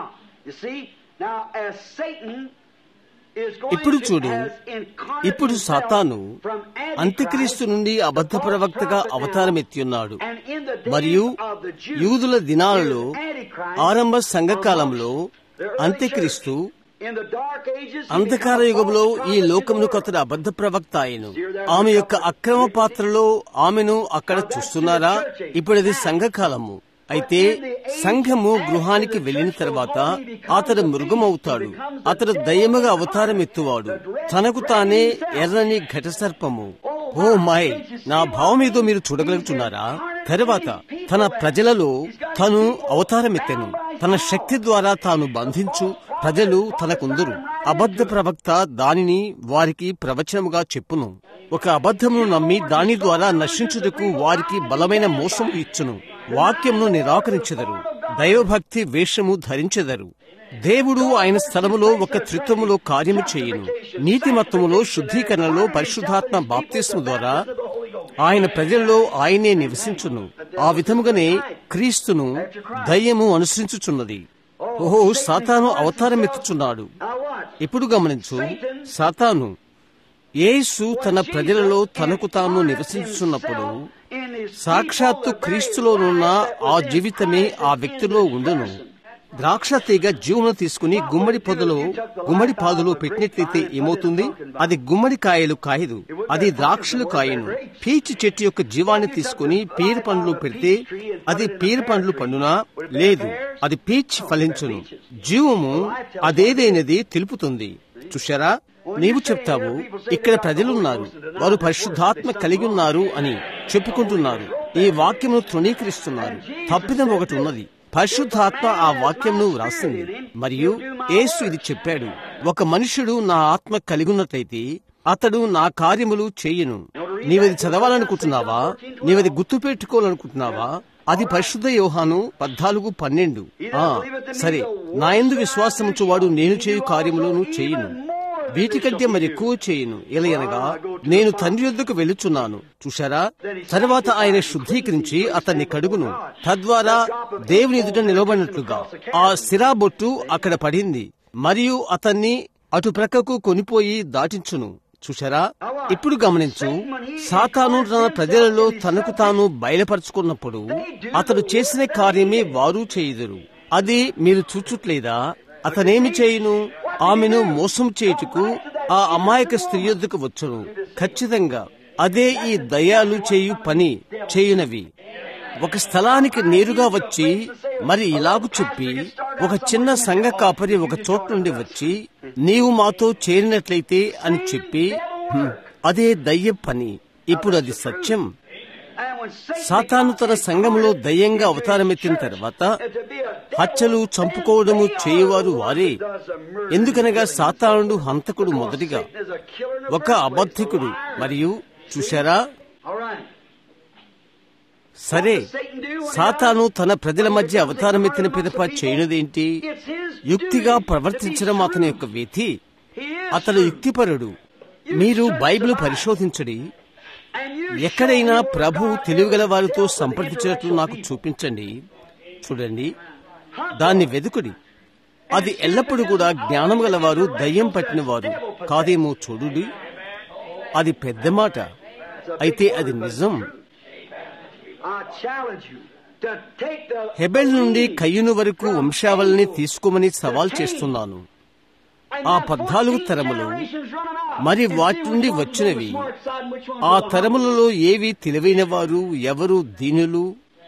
ఇప్పుడు చూడు, ఇప్పుడు సాతాను అంత్యక్రీస్తు నుండి అబద్ధ ప్రవక్తగా అవతారం ఎత్తియున్నాడు. మరియు యూదుల దినాలలో ఆరంభ సంఘకాలంలో అంత్యక్రీస్తు అంధకార యుగంలో ఈ లోకమునకు అతడు అబద్ధ ప్రవక్త ఆయను. ఆమె యొక్క అక్రమ పాత్రలో ఆమెను అక్కడ చూస్తున్నారా? ఇప్పుడు అది సంఘకాలము. అయితే సంఘము గృహానికి వెళ్లిన తర్వాత అతడు మృగమవుతాడు. అతడు దయ్యముగా అవతారం ఎత్తువాడు. తనకు తానే ఎర్రని ఘటసర్పము. ఓ మై, నా భావం ఏదో మీరు చూడగలుగుతున్నారా? తర్వాత తన ప్రజలలో తను అవతారమెత్తెను. తన శక్తి ద్వారా తాను బంధించు ప్రజలు తనకుందరు. అబద్ధ ప్రవక్త దానిని వారికి ప్రవచనముగా చెప్పును. ఒక అబద్ధమును నమ్మి దాని ద్వారా నశించుటకు వారికి బలమైన మోసము ఇచ్చును. వాక్యమును నిరాకరించెదరు. దైవభక్తి వేషము ధరించెదరు. దేవుడు ఆయన స్థలములో ఒక త్రిత్వములో కార్యము చేయును. నీతిమత్వములో, శుద్ధీకరణలో పరిశుద్ధాత్మ బాప్తిస్ము ద్వారా ఆయన ప్రజల్లో ఆయనే నివసించును. ఆ విధముగానే క్రీస్తును దయ్యము అనుసరించుచున్నది. ఓహో, సాతాను అవతారం ఎత్తుచున్నాడు. ఇప్పుడు గమనించు, సాతాను యేసు తన ప్రజలలో తనకు తాను నివసించుచున్నప్పుడు సాక్షాత్తు క్రీస్తులోనున్న ఆ జీవితమే ఆ వ్యక్తిలో ఉండును. ద్రాక్ష తీగ జీవమును తీసుకుని గుమ్మడి పొదలో గుమ్మడి పాదులో పెట్టినట్లయితే ఏమవుతుంది? అది గుమ్మడి కాయలు కాయదు, అది ద్రాక్షలు కాయను. పీచు చెట్టు యొక్క జీవాన్ని తీసుకుని పీర పండ్లు పెడితే అది పీర పండ్లు పండునా? లేదు, అది పీచ్ ఫలించును. జీవము అదేదైనది తెలుపుతుంది. చూశారా? నీవు చెప్తావు, ఇక్కడ ప్రజలున్నారు, వారు పరిశుద్ధాత్మ కలిగి ఉన్నారు అని చెప్పుకుంటున్నారు, ఈ వాక్యమును తృణీకరిస్తున్నారు. తప్పిదం ఒకటి ఉన్నది. పరిశుద్ధాత్మ ఆ వాక్యంను వ్రాసింది మరియు యేసు ఇది చెప్పాడు, ఒక మనుషుడు నా ఆత్మ కలిగి ఉన్నట్లయితే అతడు నా కార్యములు చేయను. నీవది చదవాలనుకుంటున్నావా? నీవది గుర్తు పెట్టుకోవాలనుకుంటున్నావా? అది పరిశుద్ధ యోహాను పద్నాలుగు పన్నెండు. ఆ సరే, నా యందు విశ్వాసముంచువాడు నేను చేయు కార్యములను చేయును, వీటికంటే మరి ఎక్కువ చేయను, ఎలయనగా నేను తండ్రి యొద్దకు వెళ్ళుచున్నాను. చూశారా? తర్వాత ఆయన శుద్ధీకరించి అతన్ని కడుగును, తద్వారా దేవుని ఎదుట నిలబడినట్లుగా ఆ సిరాబొట్టు అక్కడ పడింది మరియు అతన్ని అటు ప్రక్కకు కొనిపోయి దాటించును. చూశారా? ఇప్పుడు గమనించు, సాతాను తన ప్రజలలో తనకు తాను బయలుపరుచుకున్నప్పుడు అతడు చేసిన కార్యమే వారు చేయుదురు. అది మీరు చూచుట్లేదా? అతనేమి చేయును? ఆమెను మోసం చేయుటకు ఆ అమాయక స్త్రీ యొద్దకు వచ్చును. ఖచ్చితంగా అదే ఈ దయ్యాలు చేయు పని చేయునవి. ఒక స్థలానికి నేరుగా వచ్చి మరి ఇలాగు చెప్పి, ఒక చిన్న సంఘ కాపరి ఒక చోట నుండి వచ్చి నీవు మాతో చేరినట్లయితే అని చెప్పి, అదే దయ్య పని. ఇప్పుడు అది సత్యం. సాతాను తన సంఘములో దయ్యంగా అవతారమెత్తిన తర్వాత హత్యలు చంపుకోవడము చేయువారు వారే. ఎందుకనగా సాతానుడు హంతకుడు మొదటిగా ఒక అబద్ధికుడు. మరియు చూశారా? సరే, సాతాను తన ప్రజల మధ్య అవతారమెత్తిన పిదప చేయనిదేంటి? యుక్తిగా ప్రవర్తించడం అతని యొక్క విధి. అతడు యుక్తిపరుడు. మీరు బైబిల్ పరిశోధించడి, ఎక్కడైనా ప్రభు తెలివిగల వారితో సంప్రదించినట్లు నాకు చూపించండి. చూడండి, దాన్ని వెదుకుడి. అది ఎల్లప్పుడూ కూడా జ్ఞానం గలవారు దయ్యం పట్టిన వారు కాదేమో చూడుడి. అది పెద్ద మాట, అయితే అది నిజం. హెబెల్ నుండి కయ్యూను వరకు వంశావళిని తీసుకోమని సవాల్ చేస్తున్నాను. ఆ పద్నాలుగు తరములు మరి వాటి నుండి వచ్చినవి. ఆ తరములలో ఏవి తెలివైన వారు, ఎవరు దీనులు?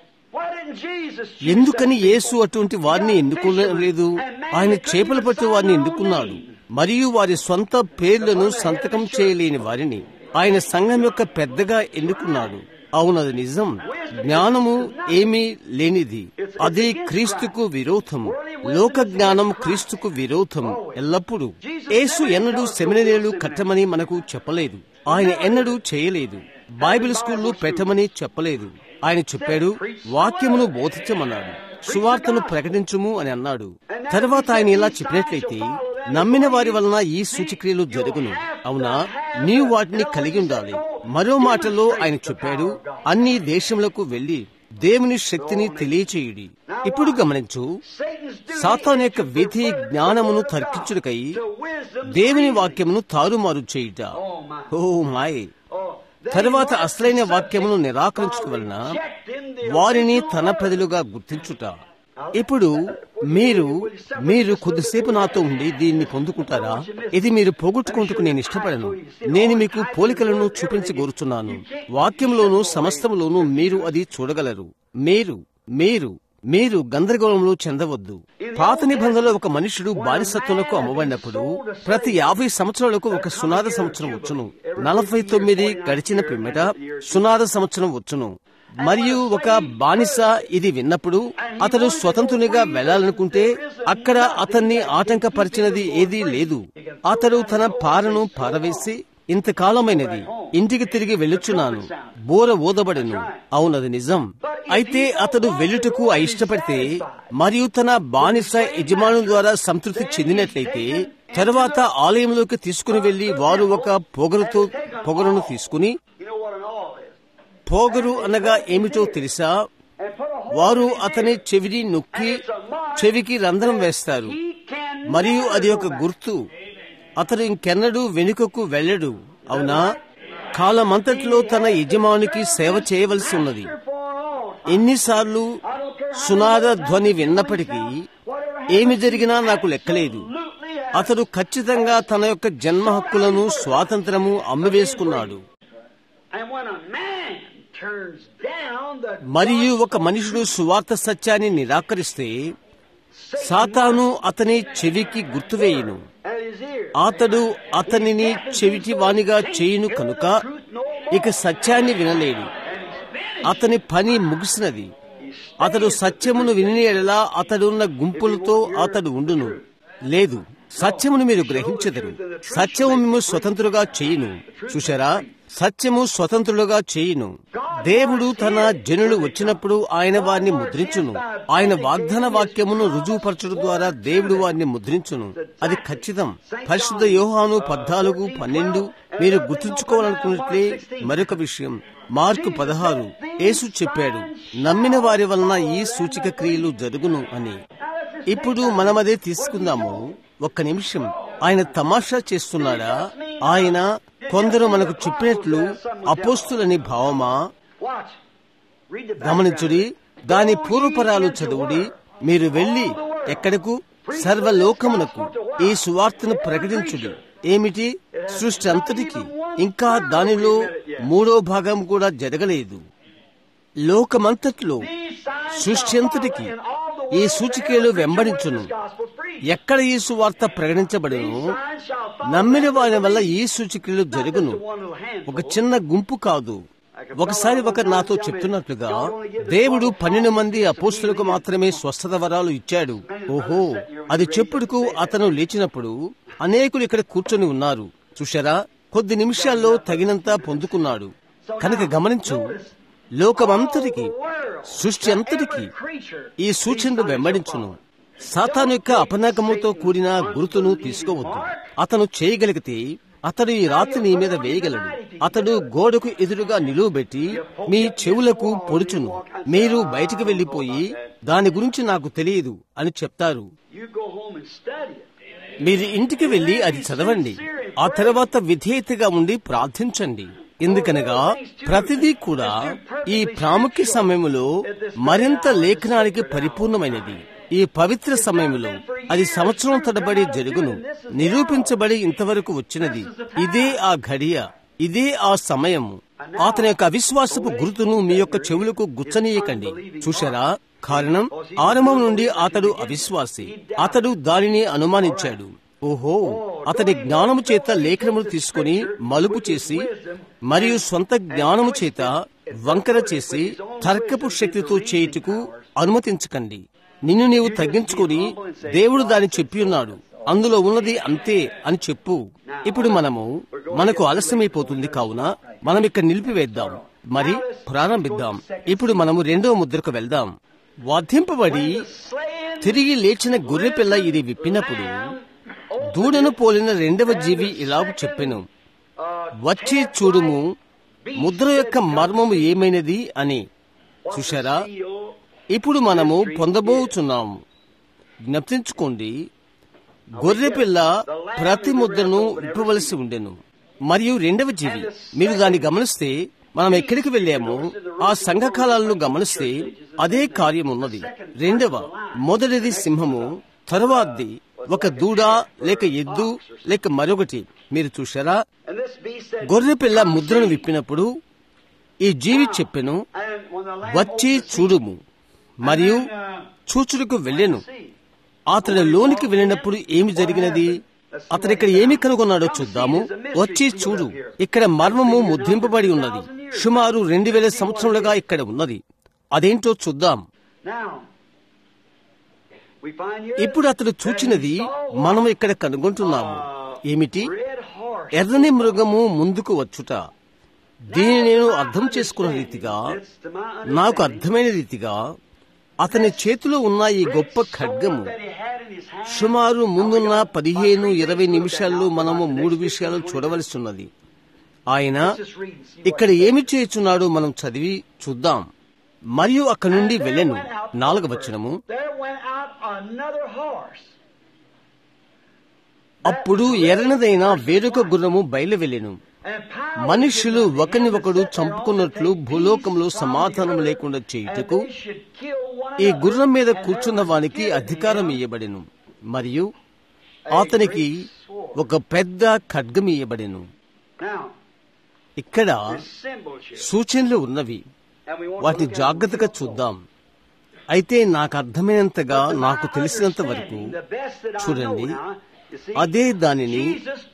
ఎందుకని యేసు అటువంటి వారిని ఎన్నుకోలేదు? ఆయన చేపలు పట్టే వారిని ఎన్నుకున్నాడు మరియు వారి స్వంత పేర్లను సంతకం చేయలేని వారిని ఆయన సంఘం యొక్క పెద్దగా ఎన్నుకున్నాడు. అవునది నిజం. జ్ఞానము ఏమీ లేనిది, అది క్రీస్తుకు విరోధం. లోక జ్ఞానం క్రీస్తుకు విరోధం ఎల్లప్పుడూ. యేసు ఎన్నడూ సెమినరీలు కట్టమని మనకు చెప్పలేదు. ఆయన ఎన్నడూ చేయలేదు. బైబిల్ స్కూళ్లు పెట్టమని చెప్పలేదు. ఆయన చెప్పాడు, వాక్యమును బోధించమన్నాడు, సువార్తను ప్రకటించుము అని అన్నాడు. తర్వాత ఆయన ఇలా చెప్పినట్లయితే నమ్మిన వారి వలన ఈ సూచక్రియలు జరుగును. అవునా? నీవు వాటిని కలిగి ఉండాలి. మరో మాటలో ఆయన చెప్పాడు, అన్ని దేశములకు వెళ్లి దేవుని శక్తిని తెలియచేయుడి. ఇప్పుడు గమనించు, సాతాను యొక్క విధి జ్ఞానమును తర్కించుటకై దేవుని వాక్యమును తారుమారు చేయుట. ఓ మాయ్! తరువాత అసలైన వాక్యమును నిరాకరించుట వలన వారిని తన ప్రజలుగా గుర్తించుట. ఇప్పుడు మీరు మీరు కొద్దిసేపు నాతో ఉండి దీన్ని పొందుకుంటారా? ఇది మీరు పోగొట్టుకుంటూ నేను ఇష్టపడను. నేను మీకు పోలికలను చూపించగోరుచున్నాను. వాక్యంలోను సమస్తములోనూ మీరు అది చూడగలరు. మీరు మీరు మీరు గందరగోళంలో చెందవద్దు. పాత నిబంధనలో ఒక మనుషుడు బానిసత్వంలో అమ్మబడినప్పుడు ప్రతి యాభై సంవత్సరాలకు ఒక సునాద సంవత్సరం వచ్చును. నలభై తొమ్మిది గడిచిన పిమ్మట సునాద సంవత్సరం వచ్చును. మరియు ఒక బానిస ఇది విన్నప్పుడు అతడు స్వతంత్రునిగా వెళ్లాలనుకుంటే అక్కడ అతన్ని ఆటంకపరిచినది ఏదీ లేదు. అతడు తన పారను పారవేసి, ఇంతకాలమైనది, ఇంటికి తిరిగి వెళ్ళుచున్నాను, బోర ఊదబడెను. అవునది నిజం. అయితే అతడు వెళ్ళుటకు అయిష్టపడితే మరియు తన బానిస యజమాను ద్వారా సంతృప్తి చెందినట్లయితే తరువాత ఆలయంలోకి తీసుకుని వెళ్లి వారు ఒక పొగరుతో పొగరును తీసుకుని, పోగరు అనగా ఏమిటో తెలుసా? వారు అతని చెవిని నొక్కి చెవికి రంధ్రం వేస్తారు మరియు అది ఒక గుర్తు. అతడు ఇంకెన్నడూ వెనుకకు వెళ్ళడు. అవునా? కాలమంతటిలో తన యజమానికి సేవ చేయవలసి ఉన్నది. ఎన్నిసార్లు సునాద ధ్వని విన్నప్పటికీ ఏమి జరిగినా నాకు లెక్కలేదు. అతడు ఖచ్చితంగా తన యొక్క జన్మ హక్కులను, స్వాతంత్రము అమ్మివేసుకున్నాడు. మరియు ఒక మనుషుడు సువార్త సత్యాన్ని నిరాకరిస్తే సాతాను అతని చెవికి గుర్తువేయును. అతడు అతనిని చెవిటి వానిగా చేయును కనుక ఇక సత్యాన్ని వినలేడు. అతని పని ముగిసినది. అతడు సత్యమును విని ఎడలా అతడున్న గుంపులతో అతడు ఉండును. లేదు, సత్యమును మీరు గ్రహించెదరు. సత్యము మేము స్వతంత్రులుగా చేయును. చూశారా, సత్యము స్వతంత్రులుగా చేయును. దేవుడు తన జనులు వచ్చినప్పుడు ఆయన వారిని ముద్రించును. ఆయన వాగ్దాన వాక్యమును రుజువుపరచడం ద్వారా దేవుడు వారిని ముద్రించును. అది ఖచ్చితం. పరిశుద్ధ యోహాను పద్నాలుగు పన్నెండు మీరు గుర్తుంచుకోవాలనుకున్నట్లే మరొక విషయం. మార్కు పదహారు యేసు చెప్పాడు, నమ్మిన వారి వలన ఈ సూచిక క్రియలు జరుగును అని. ఇప్పుడు మనమదే తీసుకుందాము. ఒక్క నిమిషం, ఆయన తమాషా చేస్తున్నాడా? ఆయన కొందరు మనకు చెప్పినట్లు అపోస్తులని భావమా? గమనించుడి, దాని పూర్వపరాలు చదువుడి. మీరు వెళ్లి ఎక్కడకు? సర్వలోకమునకు ఈ సువార్తను ప్రకటించుడి. ఏమిటి? సృష్టి అంతటికి. ఇంకా దానిలో మూడో భాగం కూడా జరగలేదు. లోకమంతట్లో సృష్టి అంతటికి ఈ సూచికలు వెంబడించును. ఎక్కడ ఈ సువార్త ప్రకటించబడును, నమ్మిన వారి వల్ల ఈ సూచికలు జరుగును. ఒక చిన్న గుంపు కాదు. ఒకసారి ఒకరు నాతో చెప్తున్నట్లుగా దేవుడు పన్నెండు మంది అపోస్తులకు మాత్రమే స్వస్థత వరాలు ఇచ్చాడు. ఓహో, అది చెప్పుడుకు అతను లేచినప్పుడు అనేకులు ఇక్కడ కూర్చొని ఉన్నారు. చూశారా, కొద్ది నిమిషాల్లో తగినంత పొందుకున్నాడు. కనుక గమనించు, లోకమంతటికి, సృష్టి అంతటికి ఈ సూచనలు వెంబడించును. సాతాను యొక్క అపనగముతో కూడిన గుర్తును తీసుకోవద్దు. అతను చేయగలిగితే అతడు ఈ రాత్రి నీ మీద వేయగలడు. అతడు గోడకు ఎదురుగా నిలువబెట్టి మీ చెవులకు పొడుచును. మీరు బయటికి వెళ్లిపోయి దాని గురించి నాకు తెలియదు అని చెప్తారు. మీరు ఇంటికి వెళ్లి అది చదవండి. ఆ తర్వాత విధేయతగా ఉండి ప్రార్థించండి. ఎందుకనగా ప్రతిదీ కూడా ఈ ప్రాముఖ్య సమయంలో మరింత లేఖనానికి పరిపూర్ణమైనది. ఈ పవిత్ర సమయంలో అది సంవత్సరం తడబడి జరుగును. నిరూపించబడి ఇంతవరకు వచ్చినది. ఇదే ఆ ఘడియ, ఇదే ఆ సమయము. అతని యొక్క అవిశ్వాసపు గుర్తును మీ యొక్క చెవులకు గుచ్చనీయకండి. చూశారా, కారణం ఆరంభం నుండి అతడు అవిశ్వాసి. అతడు దానిని అనుమానించాడు. ఓహో, అతడి జ్ఞానము చేత లేఖనములు తీసుకుని మలుపు చేసి మరియు సొంత జ్ఞానము చేత వంకర చేసి తర్కపు శక్తితో చేయుటకు అనుమతించకండి. నిన్ను నీవు తగ్గించుకుని దేవుడు దాన్ని చెప్పి ఉన్నాడు, అందులో ఉన్నది అంతే అని చెప్పు. ఇప్పుడు మనము మనకు ఆలస్యమైపోతుంది కావున మనం ఇక్కడ నిలిపివేద్దాం, మరి ప్రారంభిద్దాం. ఇప్పుడు మనము రెండవ ముద్రకు వెళ్దాం. వధింపబడి తిరిగి లేచిన గొర్రెపిల్ల ఇది విప్పినప్పుడు దూడను పోలిన రెండవ జీవి ఇలాగు చెప్పెను, వచ్చి చూడుము ముద్ర యొక్క మర్మము ఏమైనది అని. చూశారా, ఇప్పుడు మనము పొందబోచున్నాము. జ్ఞప్తించుకోండి, గొర్రెపిల్ల ప్రతి ముద్రను విప్పవలసి ఉండెను. మరియు రెండవ జీవి, మీరు దాన్ని గమనిస్తే మనం ఎక్కడికి వెళ్ళామో ఆ సంఘకాలను గమనిస్తే అదే కార్యం ఉన్నది. రెండవ, మొదటిది సింహము, తరువాతది ఒక దూడ లేక ఎద్దు లేక మరొకటి. మీరు చూశారా, గొర్రెపిల్ల ముద్రను విప్పినప్పుడు ఈ జీవి చెప్పెను, వచ్చి చూడుము, మరియు చూచుడుకు వెళ్ళెను. అతని లోనికి వెళ్ళినప్పుడు ఏమి జరిగినది? అతను ఇక్కడ ఏమి కనుగొన్నాడో చూద్దాము. వచ్చి చూడు, ఇక్కడ మర్మము ముద్రింపబడి ఉన్నది. సుమారు రెండు వేల సంవత్సరాలుగా ఇక్కడ ఉన్నది. అదేంటో చూద్దాం. ఇప్పుడు అతడు చూచినది మనం ఇక్కడ కనుగొంటున్నాము. ఏమిటి? ఎర్రని మృగము ముందుకు వచ్చుట. దీన్ని నేను అర్థం చేసుకున్న రీతిగా, నాకు అర్థమైన రీతిగా అతని చేతిలో ఉన్న ఈ గొప్ప ఖడ్గము సుమారు ముందున్న పదిహేను ఇరవై నిమిషాల్లో మనము మూడు విషయాలు చూడవలసి ఉన్నది. ఆయన ఇక్కడ ఏమి చేయుచున్నాడో మనం చదివి చూద్దాం. మరియు అక్కడి నుండి వెళ్ళెను. నాలుగవ వచనము, అప్పుడు ఎర్రనదైన వేరొక గుర్రము బయలు వెళ్ళెను. మనుష్యులు ఒకరిని ఒకడు చంపుకున్నట్లు భూలోకంలో సమాధానం లేకుండా చేయుటకు ఈ గుర్రం మీద కూర్చున్న వానికి అధికారం ఇయ్యబడెను, మరియు అతనికి ఒక పెద్ద ఖడ్గం ఇయ్యబడెను. ఇక్కడ సూచనలు ఉన్నవి, వాటిని జాగ్రత్తగా చూద్దాం. అయితే నాకు అర్థమైనంతగా, నాకు తెలిసినంత వరకు చూడండి, అదే దానిని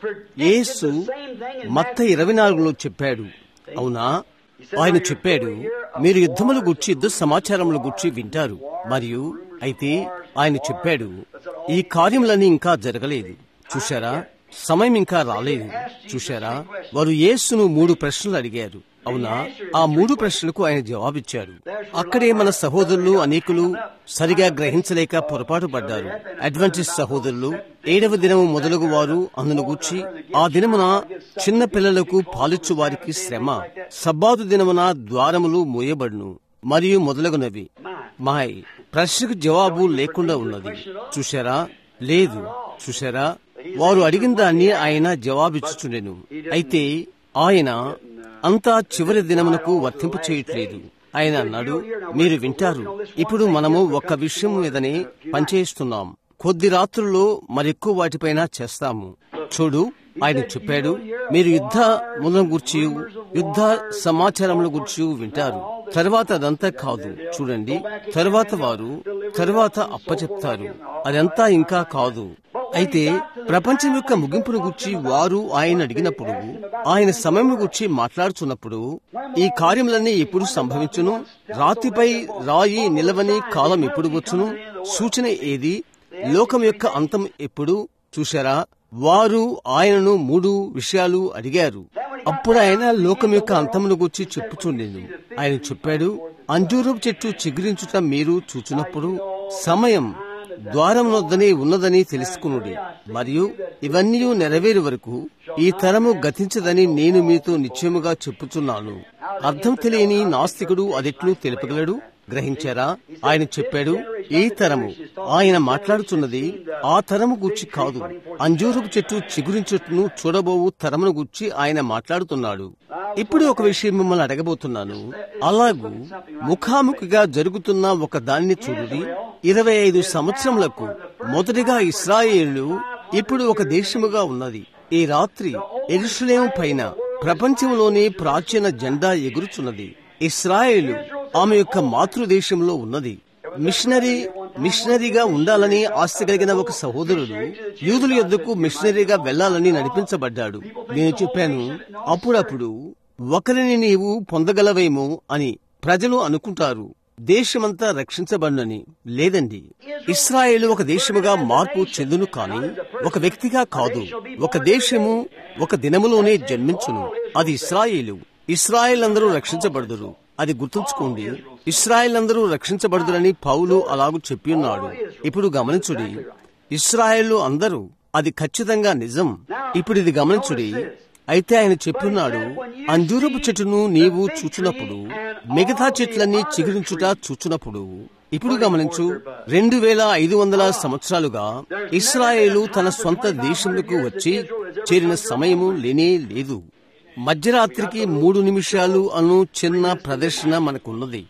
యేసు మత్తయి ఇరవై నాలుగులో చెప్పాడు. అవునా? ఆయన చెప్పాడు, మీరు యుద్ధముల గురించి, యుద్ధ సమాచారముల గురించి వింటారు. మరియు అయితే ఆయన చెప్పాడు, ఈ కార్యములన్నీ ఇంకా జరగలేదు. చూశారా? సమయం ఇంకా రాలేదు. చూశారా? వారు యేసును మూడు ప్రశ్నలు అడిగారు. అవునా? ఆ మూడు ప్రశ్నలకు ఆయన జవాబిచ్చాడు. అక్కడే మన సహోదరులు అనేకులు సరిగా గ్రహించలేక పొరపాటు పడ్డారు. అడ్వెంటిస్ట్ సహోదరులు ఏడవ దినము మొదలగు వారు అందును గూర్చి, ఆ దినమున చిన్న పిల్లలకు పాలిచ్చు వారికి శ్రమ, సబ్బాతు దినమున ద్వారములు మూయబడును మరియు మొదలగునవి. మాయ్ ప్రశ్నకు జవాబు లేకుండా ఉన్నది. చూశారా? లేదు. చూశారా? వారు అడిగిన దాన్ని ఆయన జవాబిచ్చుచుండెను. అయితే ఆయన అంతా చివరి దినమునకు వర్తింప చేయట్లేదు. ఆయన అన్నాడు, మీరు వింటారు. ఇప్పుడు మనము ఒక్క విషయం మీదనే పనిచేస్తున్నాం. కొద్ది రాత్రుల్లో మరెక్కువ వాటిపైన చేస్తాము. చూడు, ఆయన చెప్పాడు, మీరు యుద్ధ మూలం గురించి, యుద్ధ సమాచారముల గురించి వింటారు. తర్వాత అదంతా కాదు. చూడండి, తరువాత వారు తరువాత అప్పచెప్తారు. అదంతా ఇంకా కాదు. అయితే ప్రపంచం యొక్క ముగింపును గురించి వారు ఆయన అడిగినప్పుడు, ఆయన సమయం గురించి మాట్లాడుతున్నప్పుడు, ఈ కార్యములన్నీ ఎప్పుడు సంభవించును, రాతిపై రాయి నిలవని కాలం ఎప్పుడు వచ్చును, సూచన ఏది, లోకం యొక్క అంతం ఎప్పుడు? చూశారా? వారు ఆయనను మూడు విషయాలు అడిగారు. అప్పుడు ఆయన లోకం యొక్క అంతమును గురించి చెప్పుచుండెను. ఆయన చెప్పాడు, అంజూరపు చెట్టు చిగురించుట మీరు చూచున్నప్పుడు సమయం ద్వారమునొద్దనే ఉన్నదని తెలుసుకునుడి, మరియు ఇవన్నీ నెరవేరు వరకు ఈ తరము గతించదని నేను మీతో నిశ్చయముగా చెప్పుచున్నాను. అర్థం తెలియని నాస్తికుడు అదెట్లు తెలుపగలడు? గ్రహించారా? ఆయన చెప్పాడు, ఈ తరము, ఆయన మాట్లాడుతున్నది ఆ తరము గూర్చి కాదు, అంజూరపు చెట్టు చిగురించుటను చూడబోవు తరమును గూర్చి ఆయన మాట్లాడుతున్నాడు. ఇప్పుడు ఒక విషయం మిమ్మల్ని అడగబోతున్నాను. అలాగూ ముఖాముఖిగా జరుగుతున్న ఒక దానిని చూడుడి. ఇరవై ఐదు సంవత్సరములకు మొదటిగా ఇశ్రాయేలు ఇప్పుడు ఒక దేశముగా ఉన్నది. ఈ రాత్రి యెరూషలేము పైన ప్రపంచంలోనే ప్రాచీన జెండా ఎగురుచున్నది. ఇశ్రాయేలు ఆమె యొక్క మాతృదేశంలో ఉన్నది. మిషనరీ మిషనరీగా ఉండాలని ఆశ కలిగిన ఒక సహోదరుడు యూదుల యొద్దకు మిషనరీగా వెళ్లాలని నడిపించబడ్డాడు. నేను చెప్పాను, అప్పుడప్పుడు ఒకరిని నీవు పొందగలవేమో అని ప్రజలు అనుకుంటారు. దేశమంతా రక్షించబడునని. లేదండి, ఇశ్రాయేలు ఒక దేశముగా మార్పు చెందును, కాని ఒక వ్యక్తిగా కాదు. ఒక దేశము ఒక దినములోనే జన్మించును. అది ఇశ్రాయేలు. ఇశ్రాయేల్ అందరూ రక్షించబడుదురు. అది గుర్తుంచుకోండి. ఇశ్రాయేల్ అందరూ రక్షించబడుదురని పౌలు అలాగూ చెప్పి ఉన్నాడు. ఇప్పుడు గమనించుడి, ఇశ్రాయేలు అందరూ, అది ఖచ్చితంగా నిజం. ఇప్పుడు ఇది గమనించుడి. అయితే ఆయన చెప్పున్నాడు, అంజూరపు చెట్టును నీవు చూచున్నప్పుడు, మిగతా చెట్లన్నీ చిగురించుట చూచున్నప్పుడు. ఇప్పుడు గమనించు, రెండు వేల ఐదు వందల సంవత్సరాలుగా ఇశ్రాయేలు తన స్వంత దేశంలోకి వచ్చి చేరిన సమయము లేనే లేదు. మధ్యరాత్రికి మూడు నిమిషాలు అను చిన్న ప్రదర్శన మనకున్నది.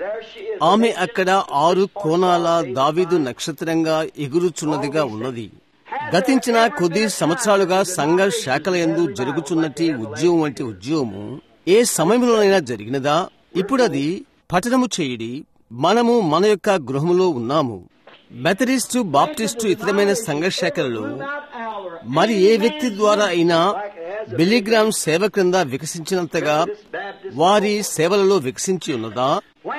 ఆమె అక్కడ ఆరు కోణాల దావీదు నక్షత్రంగా ఎగురుచున్నదిగా ఉన్నది. గతించిన కొద్ది సంవత్సరాలుగా సంఘ శాఖల యందు జరుగుతున్నటి ఉద్యోగం వంటి ఉద్యోగము ఏ సమయంలోనైనా జరిగినదా? ఇప్పుడు అది పఠనము చేయుడి. మనము మన యొక్క గృహములో ఉన్నాము. మెథడిస్టు, బాప్టిస్టు, ఇతరమైన సంఘ శాఖలలో మరి ఏ వ్యక్తి ద్వారా అయినా బిలిగ్రామ్ సేవ క్రింద వికసించినంతగా వారి సేవలలో వికసించి ఉన్నదా?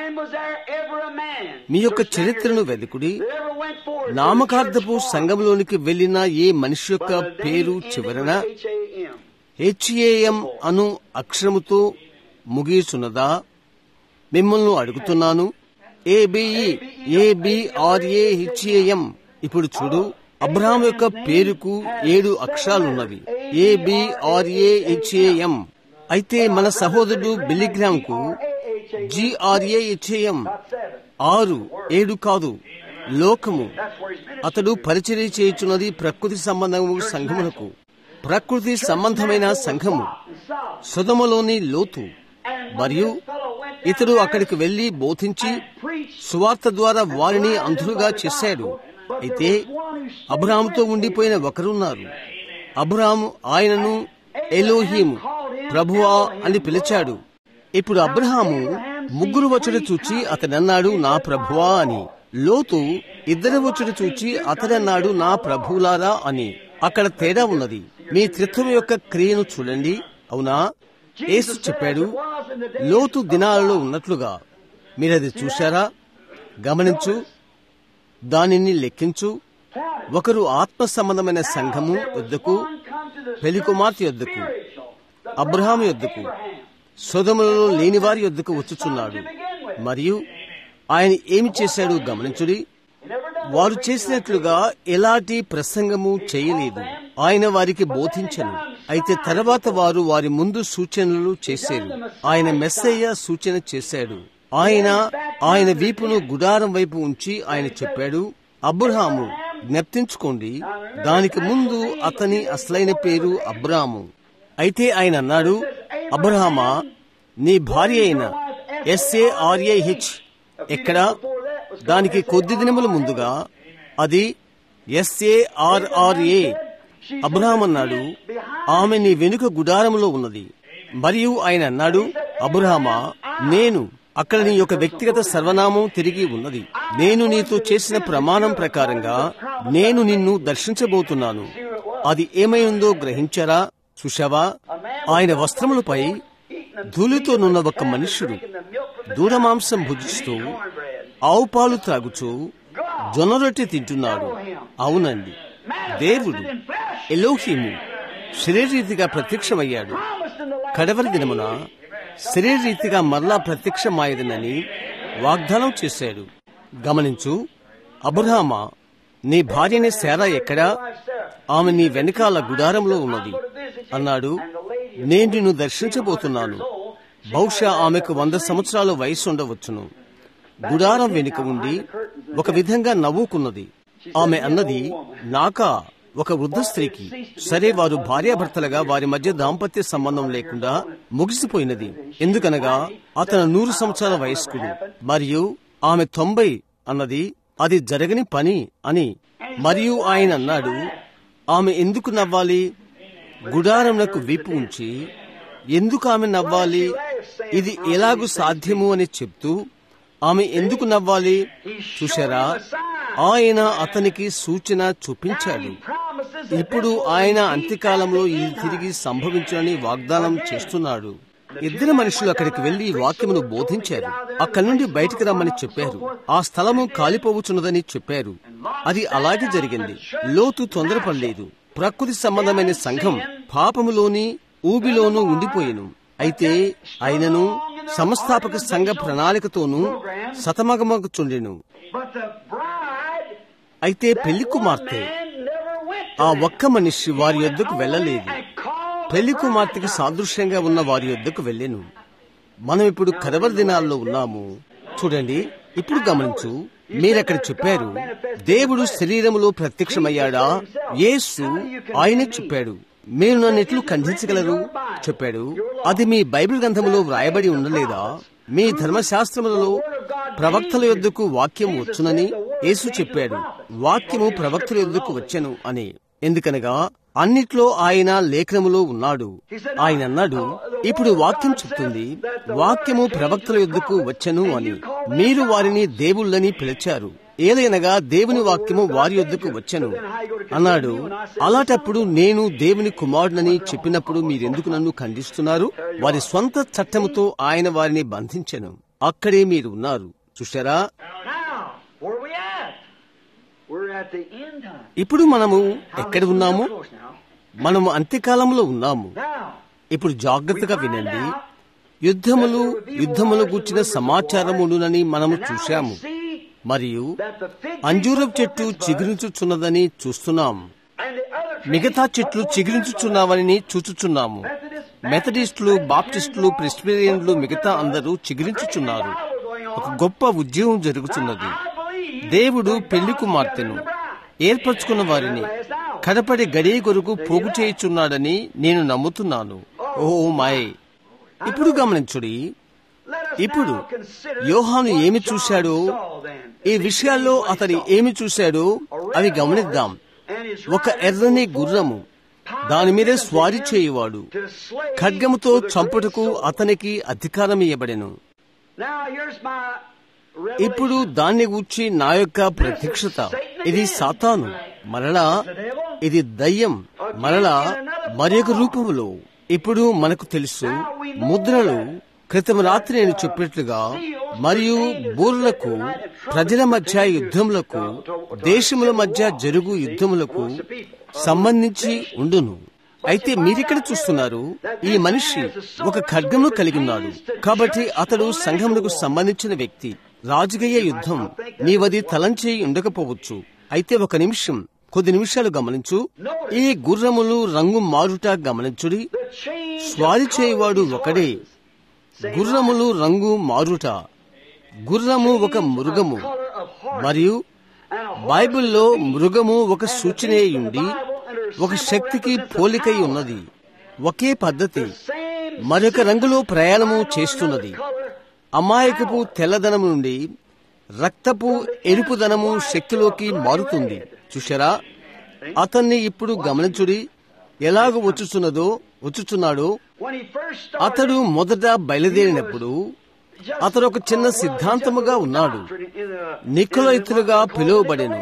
మీ యొక్క చరిత్రను వెదుకుడి. నామకార్థపు సంఘంలోనికి వెళ్లిన ఏ మనిషి యొక్క పేరు చివరన హెచ్ఏఎం అను అక్షరముతో ముగియుచున్నదా? మిమ్మల్ని అడుగుతున్నాను. ఏబిఈ ఏబిఆర్ఏహెచ్ఏఎం. ఇప్పుడు చూడు, అబ్రహాం యొక్క పేరుకు ఏడు అక్షరాలున్నవి. ఏబిఆర్ఏహెచ్ఏఎం. అయితే మన సహోదరుడు బిలిగ్రామ్ కు జిఆర్ఏహెచ్ఏఎం. ఆరు, ఏడు కాదు. లోకము. అతడు పరిచర్య చేయుచున్నది ప్రకృతి సంబంధము సంఘములకు. ప్రకృతి సంబంధమైన సంఘము, సొదొమలోని లోతు మరియు ఇతడు అక్కడికి వెళ్లి బోధించి సువార్త ద్వారా వారిని అంధులుగా చేశాడు. అయితే అబ్రహాముతో ఉండిపోయిన ఒకరున్నారు. అబ్రహాము ఆయనను ఎలోహీము, ప్రభువా అని పిలిచాడు. ఇప్పుడు అబ్రహాము ముగ్గురు వచ్చుడు చూచి అతడన్నాడు, నా ప్రభువా అని. లోతు ఇద్దరు వచ్చుడు చూచి అతడన్నాడు, నా ప్రభువులారా అని. అక్కడ తేడా ఉన్నది. మీ త్రిత్వం యొక్క క్రియను చూడండి. అవునా? యేసు చెప్పాడు, లోతు దినాలలో ఉన్నట్లుగా. మీరది చూశారా? గమనించు, దానిని లెక్కించు. ఒకరు ఆత్మ సంబంధమైన సంఘము యొద్దకు, పెళ్లికుమార్తె యొద్దకు, అబ్రహాము యొద్దకు, సొదొమలో లేనివారి యొద్దకు వచ్చుచున్నాడు. మరియు ఆయన ఏమి చేశాడు గమనించుడి. వారు చేసినట్లుగా ఎలాంటి ప్రసంగము చేయలేదు. ఆయన వారికి బోధించను. అయితే తర్వాత వారు వారి ముందు సూచనలు చేశారు. ఆయన మెస్సయ్య సూచన చేశాడు. ఆయన ఆయన వీపును గుడారం వైపు ఉంచి ఆయన చెప్పాడు, అబ్రహాము, జ్ఞప్తించుకోండి, దానికి ముందు అతని అసలైన పేరు అబ్రాము. అయితే ఆయన అన్నాడు, అబ్రహామా, నీ భార్య అయిన ఎస్ఏఆర్ఏహెచ్ ఎక్కడ? దానికి కొద్ది దినముల ముందుగా అది ఎస్ఏఆర్ఆర్ఏ. అబ్రహాం అన్నాడు, ఆమె నీ వెనుక గుడారములో ఉన్నది. మరియు ఆయన అన్నాడు, అబ్రహామా, నేను అక్కడ నీ యొక్క వ్యక్తిగత సర్వనామం తిరిగి ఉన్నది. నేను నీతో చేసిన ప్రమాణం ప్రకారంగా నేను నిన్ను దర్శించబోతున్నాను. అది ఏమై ఉందో గ్రహించారా? చూశావా? ఆయన వస్త్రములపై ధూళితో నున్న ఒక మనుష్యుడు దూడమాంసం భుజిస్తూ, ఆవు పాలు త్రాగుచూ, జొన్న రొట్టె తింటున్నాడు. అవునండి, దేవుడు ఎలోహీము శరీరరీతిగా ప్రత్యక్షమయ్యాడు. కడవరి దినమున శరీరరీతిగా మరలా ప్రత్యక్షమాయదనని వాగ్దానం చేశాడు. గమనించు, అబ్రహామా, నీ భార్యని శారా ఎక్కడా? ఆమె నీ వెనకాల గుడారంలో ఉన్నది అన్నాడు. నేను నిన్ను దర్శించబోతున్నాను. బహుశా ఆమెకు వంద సంవత్సరాల వయసు ఉండవచ్చును. గుడారం వెనుక ఉండి ఒక విధంగా నవ్వుకున్నది. ఆమె అన్నది, నాకా? ఒక వృద్ధ స్త్రీకి. సరే, వారు భార్యాభర్తలుగా వారి మధ్య దాంపత్య సంబంధం లేకుండా ముగిసిపోయినది. ఎందుకనగా అతను నూరు సంవత్సరాల వయస్కుడు మరియు ఆమె తొంభై అన్నది. అది జరగని పని అని. మరియు ఆయన అన్నాడు, ఆమె ఎందుకు నవ్వాలి? గుడారంలకు వీపు ఉంచి ఎందుకు ఆమె నవ్వాలి? ఇది ఎలాగూ సాధ్యము అని చెప్తూ ఆమె ఎందుకు నవ్వాలి? చూశారా? ఆయన అతనికి సూచన చూపించాడు. ఇప్పుడు ఆయన అంత్యకాలంలో ఇది తిరిగి సంభవించునని వాగ్దానం చేస్తున్నాడు. ఇద్దరు మనుషులు అక్కడికి వెళ్లి వాక్యమును బోధించారు. అక్కడి నుండి బయటికి రమ్మని చెప్పారు. ఆ స్థలము కాలిపోవచ్చున్నదని చెప్పారు. అది అలాగే జరిగింది. లోతు తొందరపడలేదు. ప్రకృతి సంబంధమైన సంఘం పాపములోని ఊబిలోనూ ఉండిపోయెను. అయితే ఆయనను సంస్థాపక సంఘ ప్రణాళికతోనూ సతమగమగుచుండెను. అయితే పెళ్లి కుమార్తె ఆ ఒక్క మనిషి వారి యొద్దకు వెళ్లలేదు. పెళ్లి కుమార్తెకి సాదృశ్యంగా ఉన్న వారి యొద్దకు వెళ్ళెను. మనం ఇప్పుడు కడవరి దినాల్లో ఉన్నాము. చూడండి, ఇప్పుడు గమనించు. మీరక్కడ చెప్పారు, దేవుడు శరీరములో ప్రత్యక్షమయ్యాడా? యేసు ఆయనే చెప్పాడు. మీరు నన్ను ఎట్లు ఖండించగలరు? చెప్పాడు. అది మీ బైబిల్ గ్రంథములో వ్రాయబడి ఉండలేదా? మీ ధర్మశాస్త్రములలో ప్రవక్తల యొద్దకు వాక్యం వచ్చునని యేసు చెప్పాడు. వాక్యము ప్రవక్తల యొద్దకు వచ్చెను అని. ఎందుకనగా అన్నిట్లో ఆయన లేఖనములో ఉన్నాడు. ఆయన అన్నాడు, ఇప్పుడు వాక్యం చెప్తుంది, వాక్యము ప్రవక్తల యొద్దకు వచ్చెను అని. మీరు వారిని దేవుళ్ళని పిలిచారు. ఏదైనగా దేవుని వాక్యము వారి యొద్దకు వచ్చెను అన్నాడు. అలాంటప్పుడు నేను దేవుని కుమారుడని చెప్పినప్పుడు మీరెందుకు నన్ను ఖండిస్తున్నారు? వారి స్వంత చట్టముతో ఆయన వారిని బంధించెను. అక్కడే మీరు ఉన్నారు. చూశారా? ఇప్పుడు మనము ఎక్కడ ఉన్నాము? మనము అంత్యకాలంలో ఉన్నాము. ఇప్పుడు జాగ్రత్తగా వినండి. యుద్ధములు యుద్ధములు గూర్చిన సమాచారములునని మనము చూశాము. మరియు అంజూరపు చెట్టు చిగురించుచున్నదని చూస్తున్నాం. మిగతా చెట్లు చిగురించుచున్నావని చూచుచున్నాము. మెథడిస్టులు, బాప్టిస్టులు, ప్రెస్బిరియన్లు, మిగతా అందరూ చిగురించుచున్నారు. ఒక గొప్ప ఉద్యమం జరుగుతున్నది. దేవుడు పెళ్లి కుమార్తెను ఏర్పరచుకున్న వారిని కడపడి గడియ కొరకు పోగు చేయుచున్నాడని నేను నమ్ముతున్నాను. Oh my! ఇప్పుడు గమనించుడి. ఇప్పుడు యోహాను ఏమి చూశాడో, ఈ విషయాల్లో అతని ఏమి చూశాడో అవి గమనిద్దాం. ఒక ఎర్రని గుర్రము, దాని మీద స్వారీ చేయువాడు, ఖడ్గముతో చంపుటకు అతనికి అధికారం ఇవ్వబడెను. ఇప్పుడు దాన్ని గూర్చి నా యొక్క ప్రత్యక్షత. ఇది సాతాను, మరలా ఇది దయ్యం, మరలా మరొక రూపములో. ఇప్పుడు మనకు తెలుసు, ముద్రలు క్రితం రాత్రి నేను చెప్పినట్లుగా మరియు బూర్లకు, ప్రజల మధ్య యుద్ధములకు, దేశముల మధ్య జరుగు యుద్ధములకు సంబంధించి ఉండును. అయితే మీరిక్కడ చూస్తున్నారు, ఈ మనిషి ఒక ఖడ్గమును కలిగి ఉన్నాడు. కాబట్టి అతడు సంఘములకు సంబంధించిన వ్యక్తి. రాజకీయ యుద్ధం నీవది తలంచేయి ఉండకపోవచ్చు. అయితే ఒక నిమిషం, కొద్ది నిమిషాలు గమనించు. ఈ గుర్రములు రంగు మారుట గమనించుడి. స్వారీ చేయువాడు ఒకడే. గుర్రములు రంగు మారుట. గుర్రము ఒక మృగము, మరియు బైబిల్లో మృగము ఒక సూచనయుండి ఒక శక్తికి పోలికై ఉన్నది. ఒకే పద్ధతి మరొక రంగులో ప్రయాణము చేస్తున్నది. అమాయకపు తెల్లదనము నుండి రక్తపు ఎరుపుదనము శక్తిలోకి మారుతుంది. చూశారా? అతన్ని ఇప్పుడు గమనించుడి, ఎలాగ వచ్చుచున్నదో వచ్చుచున్నాడో. అతడు మొదట బయలుదేరినప్పుడు అతడు ఒక చిన్న సిద్ధాంతముగా ఉన్నాడు, నికోలైతులుగా పిలువబడెను.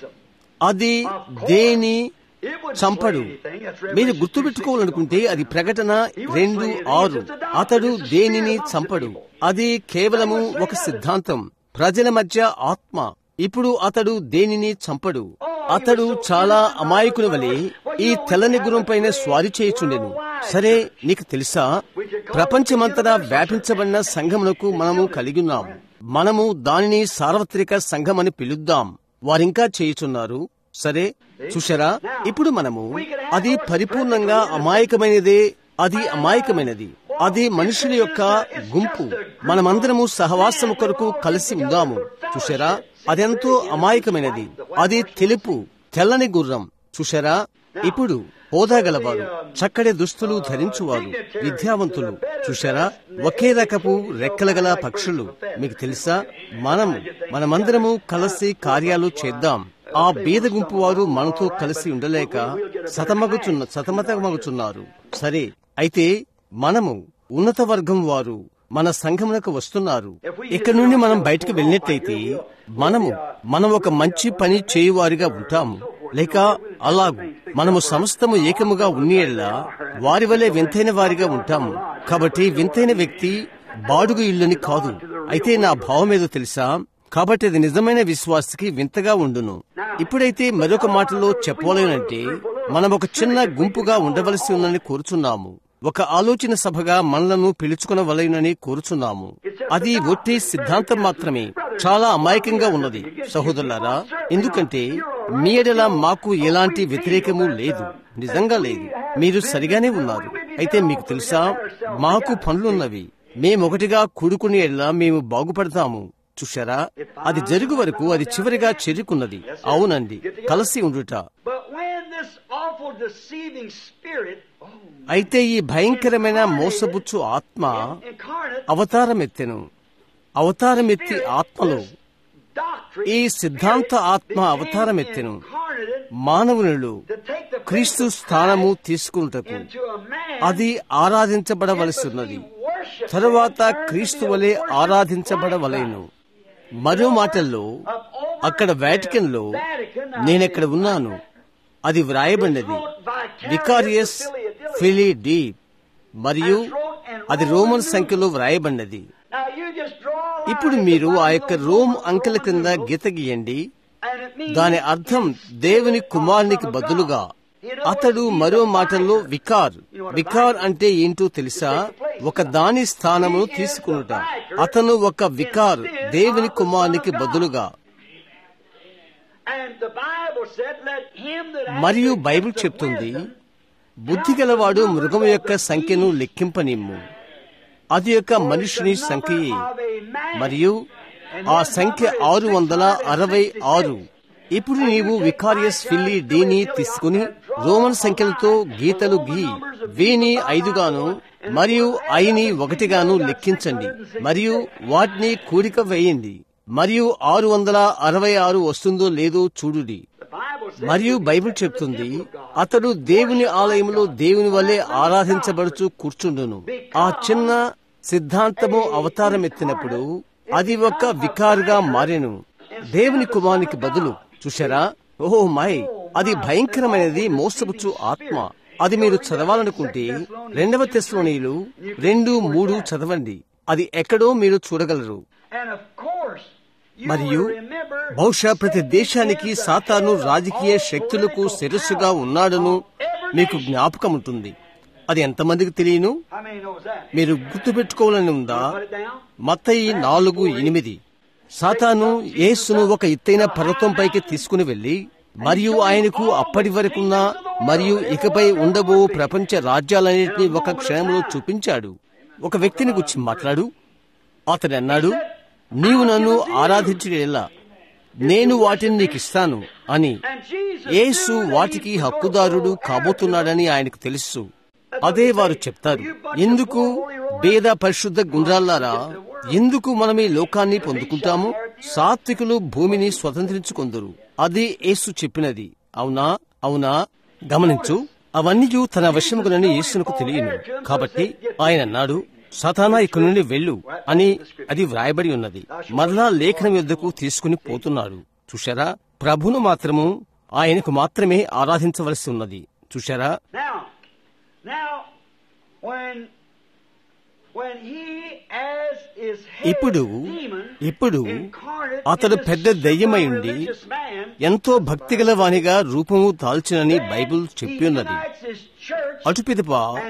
అది దేని చంపడు. మీరు గుర్తుపెట్టుకోవాలనుకుంటే అది ప్రకటన రెండు ఆరు. అతడు దేనిని చంపడు. అది కేవలము ఒక సిద్ధాంతం, ప్రజల మధ్య ఆత్మ. ఇప్పుడు అతడు దేనిని చంపడు. అతడు చాలా అమాయకుని వలె ఈ తెల్లని గుర్రం పైన స్వారీ చేయుచుండెను. సరే, నీకు తెలుసా, ప్రపంచమంతటా వ్యాపించబడిన సంఘమునకు మనము కలిగి ఉన్నాము. మనము దానిని సార్వత్రిక సంఘమని పిలుద్దాం. వారింకా చేయుచున్నారు. సరే, చూశారా? ఇప్పుడు మనము అది పరిపూర్ణంగా అమాయకమైనదే. అది అమాయకమైనది. అది మనుషుల యొక్క గుంపు. మనమందరము సహవాసము కొరకు కలిసి ఉందాము. చూశారా? అదెంతో అమాయకమైనది. అది తెలుపు, తెల్లని గుర్రం. చూశారా? ఇప్పుడు హోదా గలవారు, చక్కటి దుస్తులు ధరించువారు, విద్యావంతులు. చూశారా? ఒకే రకపు రెక్కల గల పక్షులు. మీకు తెలుసా, మనము మనమందరము కలిసి కార్యాలు చేద్దాం. ఆ బీద గుంపు వారు మనతో కలిసి ఉండలేక సతమగుచున్న సతమతమగుచున్నారు. సరే, అయితే మనము ఉన్నత వర్గం వారు మన సంఘమునకు వస్తున్నారు. ఇక్కడి నుండి మనం బయటకు వెళ్ళినట్లయితే మనము మనం ఒక మంచి పని చేయువారిగా ఉంటాము. లేక అలాగూ మనము సమస్తము ఏకముగా ఉన్నేలా వారి వలె వింతైన వారిగా ఉంటాము. కాబట్టి వింతైన వ్యక్తి బాడుగు ఇల్లుని కాదు. అయితే నా భావం ఏదో తెలుసా? కాబట్టి అది నిజమైన విశ్వాసికి వింతగా ఉండును. ఇప్పుడైతే మరొక మాటలో చెప్పలేనంటే మనం ఒక చిన్న గుంపుగా ఉండవలసి ఉందని కోరుచున్నాము. ఒక ఆలోచన సభగా మనలను పిలుచుకునవలెనని కోరుచున్నాము. అది ఒట్టి సిద్ధాంతం మాత్రమే. చాలా అమాయకంగా ఉన్నది సహోదరులారా. ఎందుకంటే మీ ఎడల మాకు ఎలాంటి వ్యతిరేకము లేదు. నిజంగా లేదు. మీరు సరిగానే ఉన్నారు. అయితే మీకు తెలుసా, మాకు పనులున్నవి. మేమొకటిగా కూడుకునే ఎడల మేము బాగుపడతాము. చూశారా? అది జరుగు వరకు అది చివరిగా చేరుకున్నది. అవునండి, కలిసి ఉండుట. అయితే ఈ భయంకరమైన మోసపుచ్చు ఆత్మ అవతారమెత్తెను. అవతారమెత్తి ఆత్మలో ఈ సిద్ధాంత ఆత్మ అవతారమెత్తెను. మానవునిలో క్రీస్తు స్థానము తీసుకున్నటకు అది ఆరాధించబడవలసి ఉన్నది. తరువాత క్రీస్తు వలె ఆరాధించబడవలెను. మరో మాటల్లో, అక్కడ వాటికన్ లో నేనెక్కడ ఉన్నాను అది వ్రాయబడినది వికారియస్ ఫిలి డి, మరియు అది రోమన్ సంఖ్యలో వ్రాయబడినది. ఇప్పుడు మీరు ఆ యొక్క రోమ్ అంకెల కింద గీత గీయండి. దాని అర్థం దేవుని కుమారునికి బదులుగా. అతడు మరో మాటల్లో వికార్. వికార్ అంటే ఏంటో తెలుసా? ఒక దాని స్థానమును తీసుకునుట. అతను ఒక వికార్, దేవుని కుమారునికి బదులుగా. మరియు బైబిల్ చెప్తుంది, బుద్ధి గలవాడు మృగము యొక్క సంఖ్యను లెక్కింపనిమ్ము. అది యొక్క మనుషుని సంఖ్యయే, మరియు ఆ సంఖ్య ఆరు వందల అరవై ఆరు. ఇప్పుడు నీవు వికారియస్ ఫిల్లీ డీని తీసుకుని రోమన్ సంఖ్యలతో గీతలు గీ వీని ఐదుగాను మరియు ఐని ఒకటిగాను లెక్కించండి మరియు వాటిని కూడిక వేయండి మరియు ఆరు వందల అరవై ఆరు వస్తుందో లేదో చూడుడి. మరియు బైబిల్ చెప్తుంది, అతడు దేవుని ఆలయంలో దేవుని వల్లే ఆరాధించబడుచు కూర్చుండును. ఆ చిన్న సిద్ధాంతము అవతారం ఎత్తినప్పుడు అది ఒక వికారుగా మారెను, దేవుని కుమారునికి బదులు. చూశారా? ఓహో మై, అది భయంకరమైనది, మోసపుచ్చు ఆత్మ. అది మీరు చదవాలనుకుంటే రెండవ తెస్సలోనీయులు రెండు మూడు చదవండి. అది ఎక్కడో మీరు చూడగలరు. మరియు బహుశా ప్రతి దేశానికి సాతాను రాజకీయ శక్తులకు శిరస్సుగా ఉన్నాడను మీకు జ్ఞాపకం ఉంటుంది. అది ఎంతమందికి తెలియను? మీరు గుర్తుపెట్టుకోవాలని ఉందా? మత్తయి నాలుగు ఎనిమిది. సాతాను యేసును ఒక ఎత్తైన పర్వతంపైకి తీసుకుని వెళ్లి మరియు ఆయనకు అప్పటి వరకున్న మరియు ఇకపై ఉండబో ప్రపంచ రాజ్యాలన్నింటినీ ఒక క్షణంలో చూపించాడు. ఒక వ్యక్తిని గురించి మాట్లాడు. అతడు అన్నాడు, నీవు నన్ను ఆరాధించడేలా నేను వాటిని నీకు ఇస్తాను అని. యేసు వాటికి హక్కుదారుడు కాబోతున్నాడని ఆయనకు తెలుసు. అదే వారు చెప్తారు. ఎందుకు భేద పరిశుద్ధ గుండ్రాలారా, ఎందుకు మనం ఈ లోకాన్ని పొందుకుంటాము? సాత్వికులు భూమిని స్వతంత్రించుకొందరు. అది యేసు చెప్పినది. అవునా? అవునా? గమనించు, అవన్నీ తన వశముగునని యేసునకు తెలియను. కాబట్టి ఆయన అన్నాడు, సాతానా ఇక్కడి నుండి వెళ్ళు అని. అది వ్రాయబడి ఉన్నది. మరలా లేఖనం యొద్దకు తీసుకుని పోతున్నాడు. చూశారా? ప్రభును మాత్రము ఆయనకు మాత్రమే ఆరాధించవలసి ఉన్నది. చూశారా? ఇప్పుడు ఇప్పుడు అతడు పెద్ద దెయ్యమై ఉండి ఎంతో భక్తిగల వానిగా రూపము దాల్చినని బైబిల్ చెప్పి ఉన్నది. అటు పిదప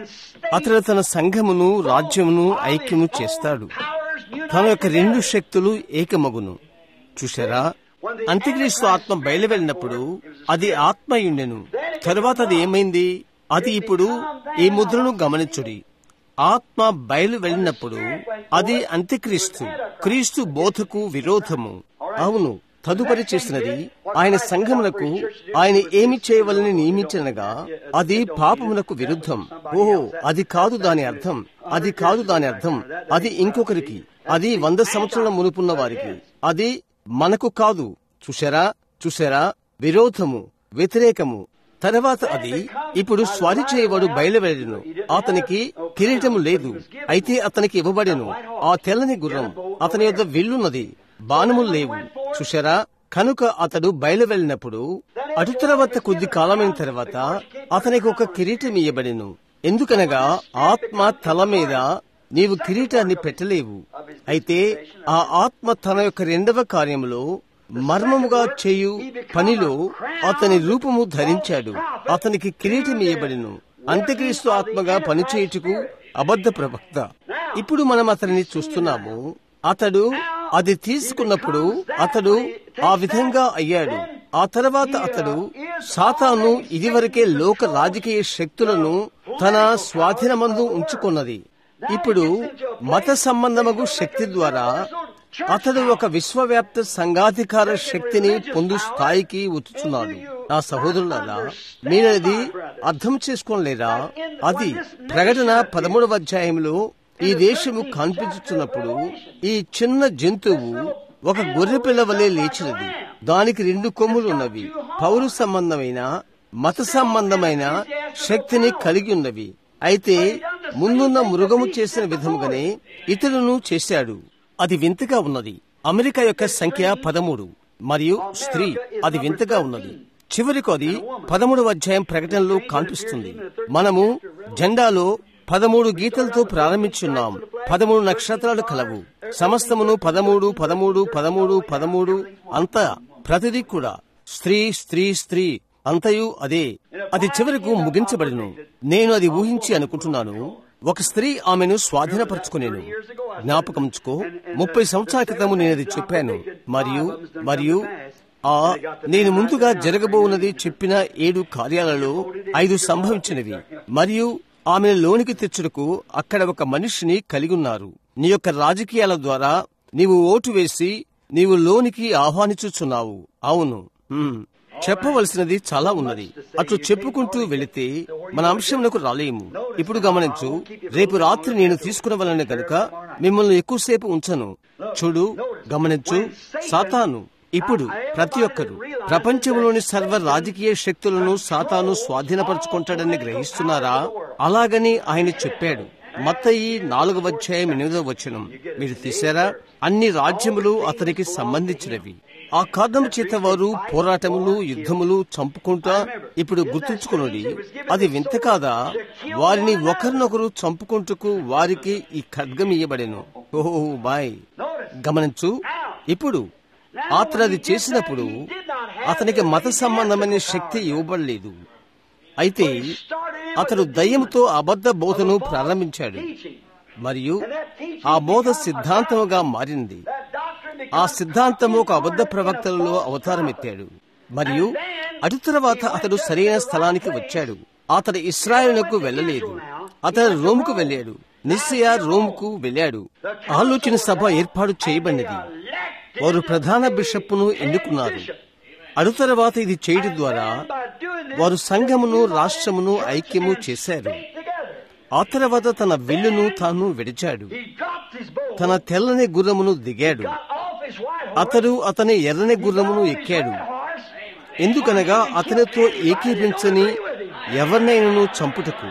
అతడు తన సంఘమును రాజ్యమును ఐక్యము చేస్తాడు. తన యొక్క రెండు శక్తులు ఏకమగును. చూశారా? అంత్యక్రీస్తు ఆత్మ బయలువెళ్ళినప్పుడు అది ఆత్మయుండెను. తరువాత అది ఏమైంది? అది ఇప్పుడు ఈ ముద్రను గమనించుడి. ఆత్మ బయలు వెళ్ళినప్పుడు అది అంత్యక్రీస్తు, క్రీస్తు బోధకు విరోధము. అవును, తదుపరి చేసినది ఆయన సంఘమునకు ఆయన ఏమి చేయవలని నియమించనగా అది పాపమునకు విరుద్ధం. ఓహో, అది కాదు దాని అర్థం. అది కాదు దాని అర్థం. అది ఇంకొకరికి, అది వంద సంవత్సరాల మునుపున్న వారికి, అది మనకు కాదు. చూశారా? చూశారా? విరోధము, వ్యతిరేకము. తర్వాత అది ఇప్పుడు స్వారీ చేయవాడు బయలువెళ్ళను. అతనికి కిరీటము లేదు, అయితే అతనికి ఇవ్వబడెను ఆ తెల్లని గుర్రం. అతని యొద్ద విల్లున్నది, బాణములు లేవు. చూశారా? కనుక అతడు బయలువెళ్ళినప్పుడు అటు తర్వాత కొద్ది కాలమైన తర్వాత అతనికి ఒక కిరీటం ఇయ్యబడెను. ఎందుకనగా ఆత్మ తల మీద నీవు కిరీటాన్ని పెట్టలేవు. అయితే ఆ ఆత్మ తన యొక్క రెండవ కార్యములో మర్మముగా చేయు పనిలో అతని రూపము ధరించాడు. అతనికి కిరీటం ఇయ్యబడెను. అంత్యక్రీస్తు ఆత్మగా పనిచేయుటకు అబద్ధ ప్రవక్త. ఇప్పుడు మనం అతనిని చూస్తున్నాము. అతడు అది తీసుకున్నప్పుడు అతడు ఆ విధంగా అయ్యాడు. ఆ తర్వాత అతడు సాతాను ఇదివరకే లోక రాజకీయ శక్తులను తన స్వాధీనమందు ఉంచుకున్నది. ఇప్పుడు మత సంబంధమగు శక్తి ద్వారా అతడు ఒక విశ్వవ్యాప్త సంఘాధికార శక్తిని పొందు స్థాయికి వచ్చుచున్నాడు. నా సహోదరులారా, మీరది అర్థం చేసుకోలేరా? అది ప్రకటన పదమూడవ అధ్యాయంలో ఈ దేశము కనిపించుతున్నప్పుడు ఈ చిన్న జంతువు ఒక గొర్రె పిల్ల వలె లేచినది. దానికి రెండు కొమ్ములు ఉన్నవి. పౌర సంబంధమైన మత సంబంధమైన శక్తిని కలిగి ఉన్నవి. అయితే ముందున్న మృగము చేసిన విధముగానే ఇతరులను చేశాడు. అది వింతగా ఉన్నది. అమెరికా యొక్క సంఖ్య పదమూడు మరియు స్త్రీ, అది వింతగా ఉన్నది. చివరికి అది పదమూడవ అధ్యాయం ప్రకటనలో కనిపిస్తుంది. మనము జెండాలో పదమూడు గీతలతో ప్రారంభించున్నాం. పదమూడు నక్షత్రాలు కలవు. సమస్తమును పదమూడు పదమూడు పదమూడు పదమూడు అంతా ప్రతిదీ కూడా స్త్రీ స్త్రీ స్త్రీ అంతయు అదే. అది చివరకు ముగించబడిను. నేను అది ఊహించి అనుకుంటున్నాను. ఒక స్త్రీ ఆమెను స్వాధీనపరుచుకునేను. జ్ఞాపకంచుకో, ముప్పై సంవత్సరాల క్రితము నేను అది చెప్పాను. మరియు మరియు ఆ నేను ముందుగా జరగబోవున్నది చెప్పిన ఏడు కార్యాలలో ఐదు సంభవించినవి. మరియు ఆమెను లోనికి తెచ్చుటకు అక్కడ ఒక మనిషిని కలిగి ఉన్నారు. నీ యొక్క రాజకీయాల ద్వారా నీవు ఓటు వేసి నీవు లోనికి ఆహ్వానించుచున్నావు. అవును, చెప్పవలసినది చాలా ఉన్నది. అట్లు చెప్పుకుంటూ వెళితే మన అంశంలోకి రాలేము. ఇప్పుడు గమనించు, రేపు రాత్రి నేను తీసుకునవలనే గనుక మిమ్మల్ని ఎక్కువసేపు ఉంచను. చూడు, గమనించు, సాతాను ఇప్పుడు ప్రతి ఒక్కరు ప్రపంచంలోని సర్వ రాజకీయ శక్తులను సాతాను స్వాధీనపరుచుకుంటాడని గ్రహిస్తున్నారా? అలాగని ఆయన చెప్పాడు. మత్తయి నాలుగవ అధ్యాయం ఎనిమిదవ వచనం మీరు తీశారా? అన్ని రాజ్యములు అతనికి సంబంధించినవి. ఆ కారణం చేత వారు పోరాటములు, యుద్ధములు చంపుకుంటా. ఇప్పుడు గుర్తుంచుకున్నది, అది వింత కాదా? వారిని ఒకరినొకరు చంపుకుంటూ వారికి ఈ ఖడ్గం ఇయ్యబడెను. ఓహో బాయ్, గమనించు. ఇప్పుడు అతను అది చేసినప్పుడు అతనికి మత సంబంధమైన శక్తి ఇవ్వబడలేదు. అయితే అతడు దయ్యంతో అబద్ధ బోధను ప్రారంభించాడు మరియు ఆ బోధ సిద్ధాంతముగా మారింది. ఆ సిద్ధాంతము ఒక అబద్ధ ప్రవక్తలలో అవతారమెత్తాడు మరియు అటు తర్వాత అతడు సరైన స్థలానికి వచ్చాడు. అతడు ఇశ్రాయేలుకు వెళ్ళలేదు, అతడు రోముకు వెళ్ళాడు. నిస్సియా రోముకు వెళ్ళాడు. ఆలోచన సభ ఏర్పాటు చేయబడినది. వారు ప్రధాన బిషప్ను ఎన్నుకున్నారు. అటు తర్వాత ఇది చేయడం ద్వారా వారు సంఘమును, రాష్ట్రమును ఐక్యము చేశారు. ఆ తర్వాత తన విల్లును తాను విడిచాడు. తన తెల్లని గుర్రమును దిగాడు. అతడు అతని ఎర్రని గుర్రమును ఎక్కాడు. ఎందుకనగా అతనితో ఏకీభించని ఎవరినైనాను చంపుటకు.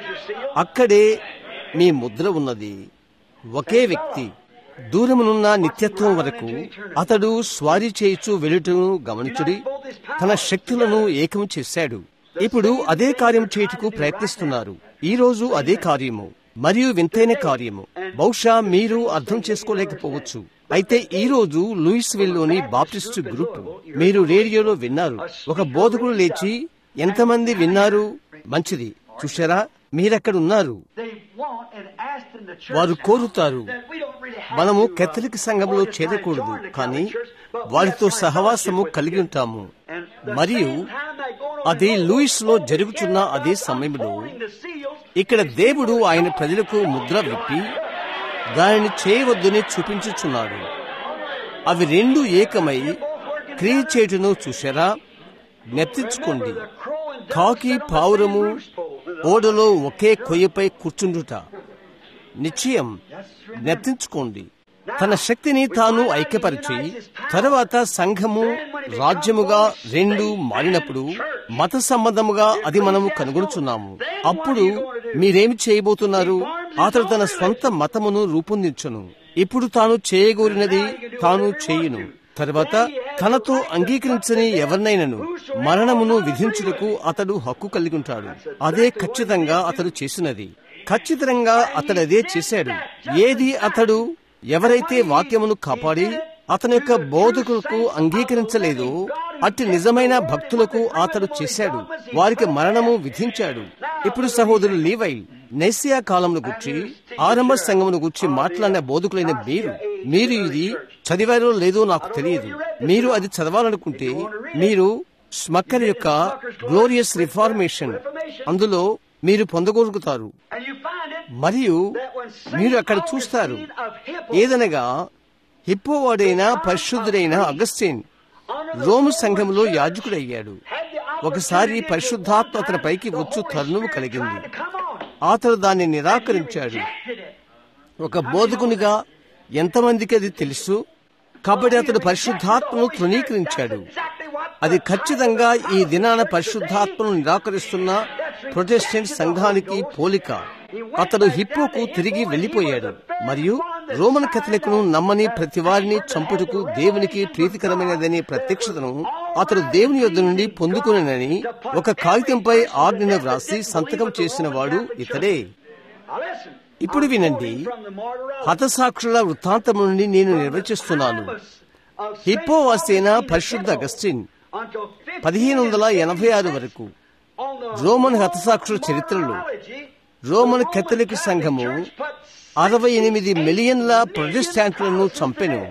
అక్కడే మీ ముద్ర ఉన్నది. ఒకే వ్యక్తి దూరమునున్న నిత్యత్వం వరకు అతడు స్వారీ చేయుచు వెలుటను గమనించుడి. తన శక్తులను ఏకం చేశాడు. ఇప్పుడు అదే కార్యం చేయుటకు ప్రయత్నిస్తున్నారు. ఈ రోజు అదే కార్యము మరియు వింతైన కార్యము. బహుశా మీరు అర్థం చేసుకోలేకపోవచ్చు. అయితే ఈ రోజు లూయిస్విల్లోని బాప్టిస్టు గ్రూప్ మీరు రేడియోలో విన్నారు. ఒక బోధకుడు లేచి, ఎంతమంది విన్నారు? మంచిది, చూశారా? మీరక్కడ ఉన్నారు. వారు కోరుతారు, మనము కేథలిక్ సంఘంలో చేరకూడదు, కానీ వారితో సహవాసము కలిగి ఉంటాము. మరియు అది లూయిస్ లో జరుగుతున్న అదే సమయంలో ఇక్కడ దేవుడు ఆయన ప్రజలకు ముద్ర విప్పి దానిని చేయవద్దని చూపించుచున్నాడు. అవి రెండు ఏకమై క్రియ చేయుటను చూశారా? నెత్తించుకోండి. కాకి పావురము ఓడలో ఒకే కొయ్యపై కూర్చుండుట నిశ్చయం. నెత్తించుకోండి. తన శక్తిని తాను ఐక్యపరిచి తరువాత సంఘము, రాజ్యముగా రెండు మారినప్పుడు మత సంబంధముగా అది మనము కనుగొనుచున్నాము. అప్పుడు మీరేమి చేయబోతున్నారు? అతడు తన స్వంత మతమును రూపొందించును. ఇప్పుడు తాను చేయగోరినది తాను చేయును. తరువాత తనతో అంగీకరించని ఎవరినైనాను మరణమును విధించుటకు అతడు హక్కు కలిగి ఉంటాడు. అదే ఖచ్చితంగా అతడు చేసినది. ఖచ్చితంగా అతడు అదే చేశాడు. ఏది అతడు ఎవరైతే వాక్యమును కాపాడి అతని యొక్క బోధకులకు అంగీకరించలేదో అట్టి నిజమైన భక్తులకు అతడు చేశాడు. వారికి మరణము విధించాడు. ఇప్పుడు సహోదరులు లీవై నైసియా కాలంను గుర్చి, ఆరంభ సంఘమును గుర్చి మాట్లాడిన బోధకులైన మీరు మీరు ఇది చదివారో లేదో నాకు తెలియదు. మీరు అది చదవాలనుకుంటే మీరు స్మక్కర్ యొక్క గ్లోరియస్ రిఫార్మేషన్ అందులో మీరు పొందగలుగుతారు. మరియు మీరు అక్కడ చూస్తారు, ఏదనగా హిప్పోవాడైన పరిశుద్ధుడైన అగస్టిన్ రోము సంఘంలో యాజకుడయ్యాడు. ఒకసారి పరిశుద్ధాత్మ అతని పైకి వచ్చు తరుణము కలిగింది. అతడు దాన్ని నిరాకరించాడు. ఒక బోధకునిగా ఎంతమందికి అది తెలుసు? కాబట్టి అతడు పరిశుద్ధాత్మను తృణీకరించాడు. అది ఖచ్చితంగా ఈ దినాన పరిశుద్ధాత్మను నిరాకరిస్తున్న ప్రొటెస్టెంట్ సంఘానికి పోలిక. అతడు హిప్పోకు తిరిగి వెళ్లిపోయాడు మరియు రోమన్ కథలికను నమ్మని ప్రతి వారిని చంపుటకు దేవునికి ప్రీతికరమైనదనే ప్రత్యక్షతను అతడు దేవుని యొద్ద నుండి పొందుకునేనని ఒక కాగితంపై ఆజ్ఞను వ్రాసి సంతకం చేసిన వాడు ఇతడే. ఇప్పుడు వినండి, హతసాక్షుల వృత్తాంతం నుండి నేను నిర్వచిస్తున్నాను. హిప్పోవాసైన పరిశుద్ధ అగస్టిన్ పదిహేను వందల ఎనభై ఆరు వరకు రోమన్ హతసాక్షుల చరిత్రలో రోమన్ కథలిక్ సంఘము అరవై ఎనిమిది మిలియన్ల ప్రొటెస్టాంట్లను చంపెను.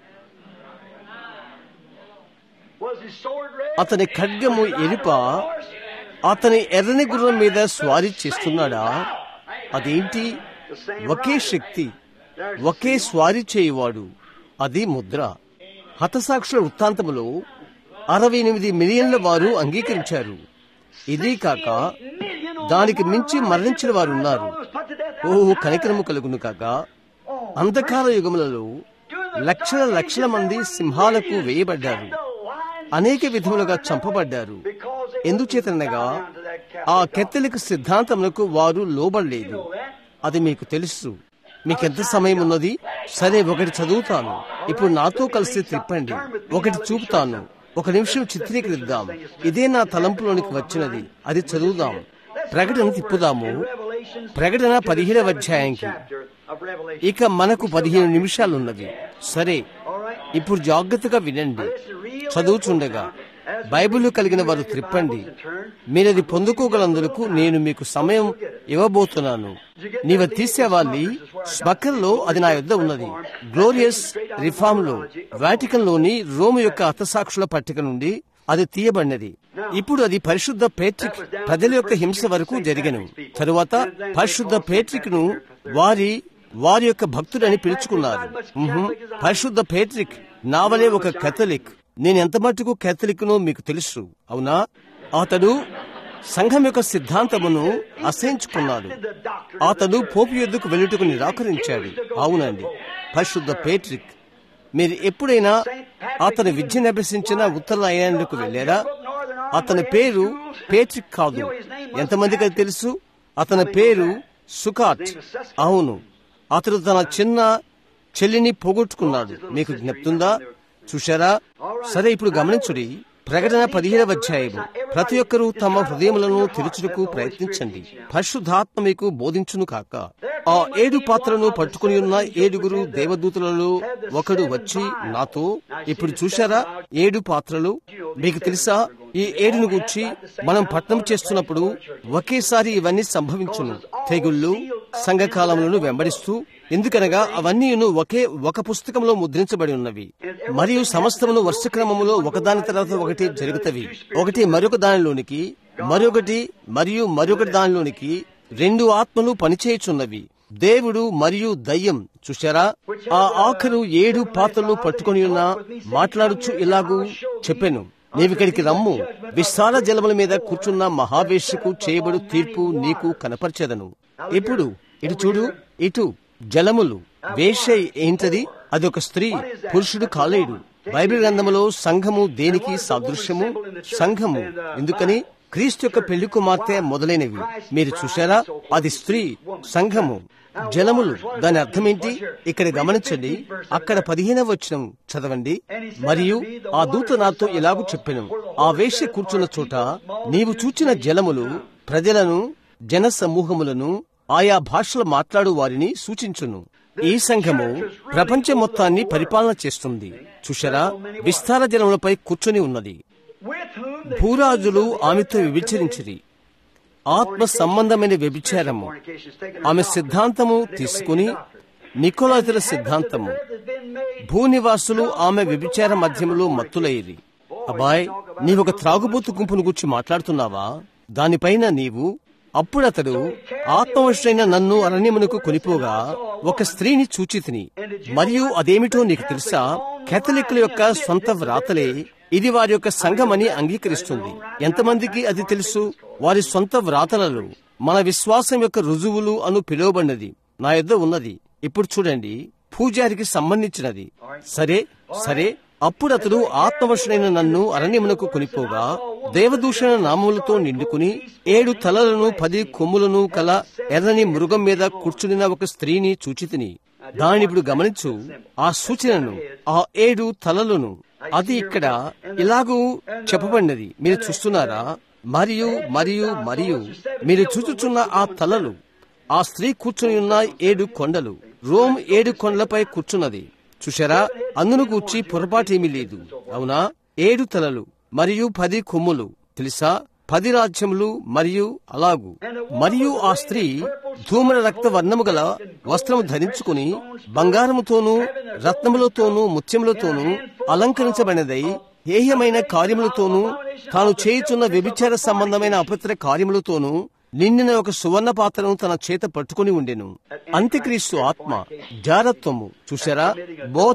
అతని ఖడ్గము ఎరుప, అతని ఎర్రని గుర్రం మీద స్వారీ చేస్తున్నాడా? అదేంటి? ఒకే శక్తి, ఒకే స్వారీ చేయువాడు. అది ముద్ర. హతసాక్షుల వృత్తాంతములో అరవై ఎనిమిది మిలియన్ల వారు అంగీకరించారు. ఇది కాక దానికి మించి మరణించిన వారు ఉన్నారు. ఓ కనికరము కలుగును కాక అంధకార యుగములలో లక్షల లక్షల మంది సింహాలకు వేయబడ్డారు, అనేక విధములుగా చంపబడ్డారు. ఎందుచేతనగా ఆ కెథలిక్ సిద్ధాంతములకు వారు లోబడలేదు. అది మీకు తెలుసు. మీకెంత సమయం ఉన్నది? సరే, ఒకటి చదువుతాను. ఇప్పుడు నాతో కలిసి తిప్పండి. ఒకటి చూపుతాను. ఒక నిమిషం చిత్రీకరిద్దాం. ఇదే నా తలంపులోనికి వచ్చినది. అది చదువుదాం. ప్రకటన తిప్పుదాము. ప్రకటన పదిహేడవ అధ్యాయానికి. ఇక మనకు పదిహేను నిమిషాలున్నది. సరే, ఇప్పుడు జాగ్రత్తగా వినండి. చదువుచుండగా బైబిల్ కలిగిన వారు త్రిప్పండి. మీరది పొందుకోగలందుకు నేను మీకు సమయం ఇవ్వబోతున్నాను. నీవు తీసేవాళ్ళి స్మక్కర్లో అది నా యొద్ద ఉన్నది. గ్లోరియస్ రిఫార్మ్ లో వాటికన్ లోని రోము యొక్క హతసాక్షుల పట్టిక నుండి అది తీయబడినది. ఇప్పుడు అది పరిశుద్ధ పేట్రిక్ ప్రజల యొక్క హింస వరకు జరిగను. తరువాత పరిశుద్ధ పేట్రిక్ ను వారి వారి యొక్క భక్తుడని పిలుచుకున్నారు. పరిశుద్ధ పేట్రిక్ నావలే ఒక కేథలిక్. నేను ఎంత మట్టుకు కేథలిక్ నో మీకు తెలుసు, అవునా? అతడు సంఘం యొక్క సిద్ధాంతమును అసహించుకున్నాడు. అతడు పోపు యుద్ధకు వెళ్ళుటకు నిరాకరించాడు. అవునండి, పరిశుద్ధ పేట్రిక్. మీరు ఎప్పుడైనా అతని విద్యను అభ్యసించిన ఉత్తర ఐర్లాండ్కు వెళ్ళారా? అతని పేరు పేట్రిక్ కాదు. ఎంతమందికి అది తెలుసు? అతని పేరు సుకాట్. అవును, అతడు తన చిన్న చెల్లిని పోగొట్టుకున్నాడు. మీకు జ్ఞప్తుందా? చూశారా? సరే, ఇప్పుడు గమనించుడి. ప్రకటన పదిహేడవ అధ్యాయం. ప్రతి ఒక్కరూ తమ హృదయములను తెరుచుటకు ప్రయత్నించండి. పరిశుద్ధాత్మ మీకు బోధించును కాక. ఆ ఏడు పాత్రలను పట్టుకుని ఉన్న ఏడుగురు దేవదూతలలో ఒకడు వచ్చి నాతో, ఇప్పుడు చూశారా ఏడు పాత్రలు? మీకు తెలుసా, ఈ ఏడును గూర్చి మనం పట్నం చేస్తున్నప్పుడు ఒకేసారి ఇవన్నీ సంభవించును. తెగుళ్ళు సంఘకాలములను వెంబడిస్తూ, ఎందుకనగా అవన్నీ ఒకే ఒక పుస్తకంలో ముద్రించబడి ఉన్నవి. మరియు సమస్తమును వర్ష క్రమములో ఒకదాని తర్వాత ఒకటి జరుగుతవి. ఒకటి మరొక దానిలోనికి, మరొకటి మరియు మరొకటి దానిలోనికి రెండు ఆత్మలు పనిచేయుచున్నవి, దేవుడు మరియు దయ్యం. చూశారా? ఆ ఆఖరు ఏడు పాత్రలు పట్టుకొని ఉన్న మాట్లాడుచు ఇలాగూ చెప్పెను, నీవిక్కడికి రమ్ము, విశాల జలముల మీద కూర్చున్న మహావేశ్యకు చేయబడు తీర్పు నీకు కనపరచెదను. ఇప్పుడు ఇటు చూడు, ఇటు జలములు. వేశ్య ఏంటది? అది ఒక స్త్రీ, పురుషుడు కాలేడు. బైబిల్ గ్రంథములో సంఘము దేనికి సాదృశ్యము? సంఘము ఎందుకని? క్రీస్తు యొక్క పెళ్లి కుమార్తె మొదలైనవి. మీరు చూశారా? అది స్త్రీ, సంఘము, జలములు. దాని అర్థమేంటి? ఇక్కడ గమనించండి. అక్కడ పదిహేనవ వచనం చదవండి. మరియు ఆ దూత నాతో ఇలాగూ చెప్పెను, ఆ వేశ్య కూర్చున్న చోట నీవు చూచిన జలములు ప్రజలను, జన సమూహములను, ఆయా భాషలు మాట్లాడు వారిని సూచించును. ఈ సంఘము ప్రపంచం మొత్తాన్ని పరిపాలన చేస్తుంది. చూశారా? విస్తార జలములపై కూర్చొని ఉన్నది. భూరాజులు ఆమెతో వ్యభిచరించిరి. ఆత్మ సంబంధమైన వ్యభిచారము. ఆమె సిద్ధాంతము తీసుకుని నికోలాతుల సిద్ధాంతము. భూనివాసులు ఆమె వ్యభిచార మధ్యములో మత్తులయ్యి. అబ్బాయ్, నీవొక త్రాగుబోతు గుంపును గురించి మాట్లాడుతున్నావా? దానిపైన నీవు. అప్పుడతడు, ఆత్మవశుడైన నన్ను అరణ్యమునకు కొనిపోగా ఒక స్త్రీని చూచితిని. మరియు అదేమిటో నీకు తెలుసా? కేథలిక్ల యొక్క సొంత వ్రాతలే ఇది వారి యొక్క సంఘమని అంగీకరిస్తుంది. ఎంతమందికి అది తెలుసు? వారి సొంత వ్రాతలలో మన విశ్వాసం యొక్క రుజువులు అను పిలువబడినది నా యొద్ద ఉన్నది. ఇప్పుడు చూడండి, పూజారికి సంబంధించినది. సరే సరే అప్పుడు అతడు ఆత్మవశుడైన నన్ను అరణ్యమునకు కొనిపోగా దేవదూషణ నామములతో నిండుకుని ఏడు తలలను పది కొమ్ములను కల ఎర్రని మృగం మీద కూర్చునిన ఒక స్త్రీని చూచితిని. దాని ఇప్పుడు గమనించు ఆ సూచనను, ఆ ఏడు తలలను. అది ఇక్కడ ఇలాగూ చెప్పబడినది. మీరు చూస్తున్నారా? మరియు మరియు మరియు మీరు చూచుచున్న ఆ తలలు, ఆ స్త్రీ కూర్చుని ఉన్న ఏడు కొండలు. రోమ్ ఏడు కొండలపై కూర్చున్నది. చూశారా? అందును గూర్చి పొరపాటేమీ లేదు, అవునా? ఏడు తలలు మరియు పది కొమ్ములు. తెలుసా? పది రాజ్యములు మరియు అలాగు. మరియు ఆ స్త్రీ ధూమ్ర రక్త వర్ణము గల వస్త్రము ధరించుకుని బంగారముతోనూ రత్నములతోనూ ముత్యములతోనూ అలంకరించబడినదై హేయమైన కార్యములతోనూ తాను చేయుచున్న వ్యభిచార సంబంధమైన అపవిత్ర కార్యములతోనూ నిండిన ఒక సువర్ణ పాత్రను తన చేత పట్టుకుని ఉండెను. అంత్యక్రీస్తు ఆత్మ, జారత్వము. చూశారా? బోధ,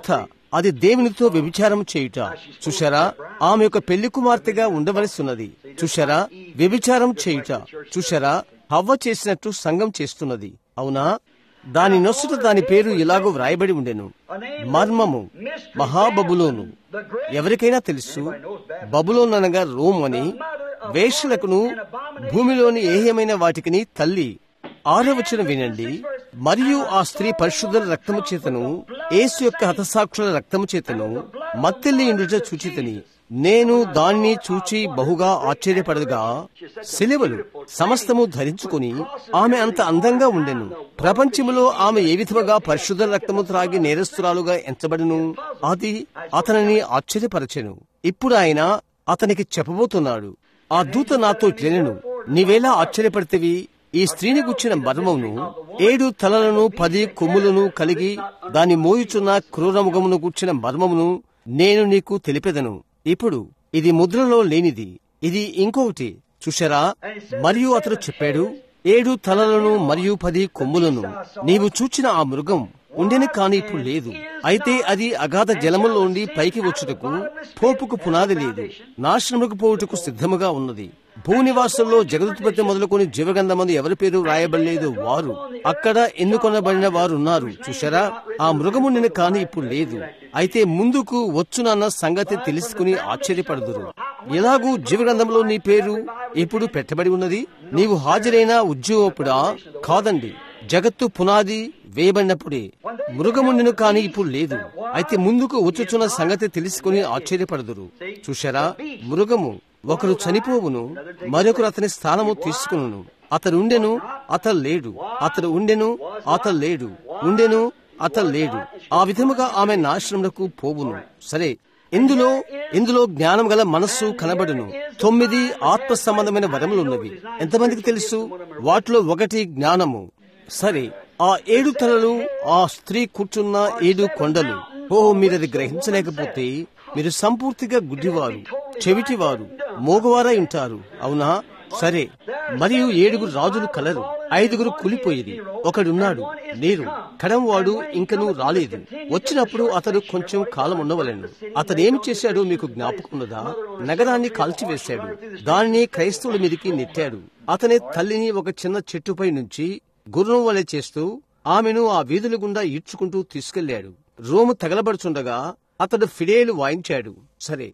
అది దేవునితో వ్యభిచారం చేయుట. చూశారా, ఆమె యొక్క పెళ్లి కుమార్తెగా ఉండవలసి ఉన్నది. చూశారా, వ్యభిచారం చేయుట. చూశారా, హవ్వ చేసినట్టు సంఘం చేస్తున్నది. అవునా? దాని నొసుట దాని పేరు ఇలాగూ వ్రాయబడి ఉండెను, మర్మము, మహాబబులోను. ఎవరికైనా తెలుసు, బబులోన్ అనగా రోమ్ అని. వేశ్యలకును భూమిలోని ఏహ్యమైన వాటికిని తల్లి. ఆరో వచనం వినండి. మరియు ఆ స్త్రీ పరిశుద్ధుల రక్తము చేతను యేసు యొక్క హతసాక్షుల రక్తము చేతను మత్తెల్లి ఉండుట చూచితిని. నేను దాన్ని చూచి బహుగా ఆశ్చర్యపడగా, సిలువలు సమస్తము ధరించుకుని ఆమె అంత అందంగా ఉండెను. ప్రపంచములో ఆమె ఏ విధముగా పరిశుద్ధ రక్తము త్రాగి నేరస్తురాలుగా ఎంచబడును, అది అతనిని ఆశ్చర్యపరచెను. ఇప్పుడు ఆయన అతనికి చెప్పబోతున్నాడు. ఆ దూత నాతో ఇట్లనెను, నీవేలా ఆశ్చర్యపడితివి? ఈ స్త్రీని గుచ్చిన మర్మమును, ఏడు తలలను పది కొమ్ములను కలిగి దాని మోయుచున్న క్రూరముఖమును గుచ్చిన మర్మమును నేను నీకు తెలిపెదను. ఇప్పుడు ఇది ముద్రలో లేనిది, ఇది ఇంకొకటి. చూశారా? మరియు అతడు చెప్పాడు, ఏడు తలలను మరియు పది కొమ్ములను నీవు చూచిన ఆ మృగం ఉండెను, కాని ఇప్పుడు లేదు. అయితే అది అగాధ జలములోండి పైకి వచ్చుటకు పోపుకు పునాది లేదు, నాశనముకు పోవుటకు సిద్ధముగా ఉన్నది. భూనివాసుల్లో జగదుత్పత్తి మొదలుకొని జీవగంధమందు ఎవరి పేరు రాయబడలేదు, వారు అక్కడ ఎన్నుకొనబడిన వారు ఉన్నారు. చూశారా? ఆ మృగము నిన్ను కాని ఇప్పుడు లేదు, అయితే ముందుకు వచ్చునన్న సంగతి తెలుసుకుని ఆశ్చర్యపడుదురు. ఎలాగూ జీవగ్రంథంలో నీ పేరు ఎప్పుడు పెట్టబడి ఉన్నది? నీవు హాజరైన ఉద్యోగపుడా? కాదండి, జగత్తు పునాది వేయబడినప్పుడే. మృగము నిన్ను కాని ఇప్పుడు లేదు, అయితే ముందుకు వచ్చుచున్న సంగతి తెలుసుకుని ఆశ్చర్యపడుదురు. చూశారా? మృగము ఒకరు చనిపోవును, మరొకరు అతని స్థానము తీసుకును. అతడు ఉండెను, అతడు లేడు, అతడు ఉండెను, అతడు లేడు, ఉండెను, అతడు లేడు. ఆ విధముగా ఆమె నాశనమునకు పోవును. సరే, ఇందులో ఇందులో జ్ఞానం గల మనస్సు కనబడును. తొమ్మిది ఆత్మ సంబంధమైన వరములున్నవి. ఎంతమందికి తెలుసు? వాటిలో ఒకటి జ్ఞానము. సరే, ఆ ఏడు తలలు, ఆ స్త్రీ కూర్చున్న ఏడు కొండలు. ఓ, మీరది గ్రహించలేకపోతే మీరు సంపూర్తిగా గుడ్డివారు, చెవిటివారు, మోగవారై ఉంటారు. అవునా? సరే, మరియు ఏడుగురు రాజులు కలరు. ఐదుగురు కూలిపోయేది. ఒకడున్నాడు, నీరు కడంవాడు ఇంకనూ రాలేదు. వచ్చినప్పుడు అతడు కొంచెం కాలం ఉండవలెను. అతడేమి చేశాడో మీకు జ్ఞాపకమున్నదా? నగరాన్ని కాల్చివేశాడు, దానిని క్రైస్తవుల మీదికి నెట్టాడు. అతని తల్లిని ఒక చిన్న చెట్టుపై నుంచి గుర్రం వలె చేస్తూ ఆమెను ఆ వీధుల గుండా ఈడ్చుకుంటూ తీసుకెళ్లాడు. రోము తగలబడుచుండగా అతడు ఫిడేలు వాయించాడు. సరే,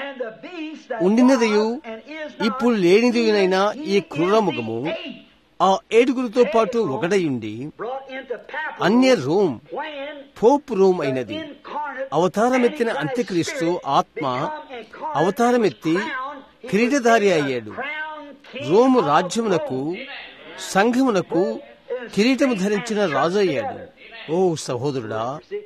ఉండినదియు ఇప్పుడు లేనిదినైనా ఈ క్రూరముఖము ఆ ఏడుగురితో పాటు ఒకడయుండి అన్య రోమ్, పోప్ రోమ్ అయినది. అవతారమెత్తిన అంత్యక్రీస్తు ఆత్మ అవతారమెత్తి కిరీటధారి అయ్యాడు. రోము రాజ్యమునకు, సంఘమునకు కిరీటము ధరించిన రాజు అయ్యాడు. ఓ సహోదరుడా,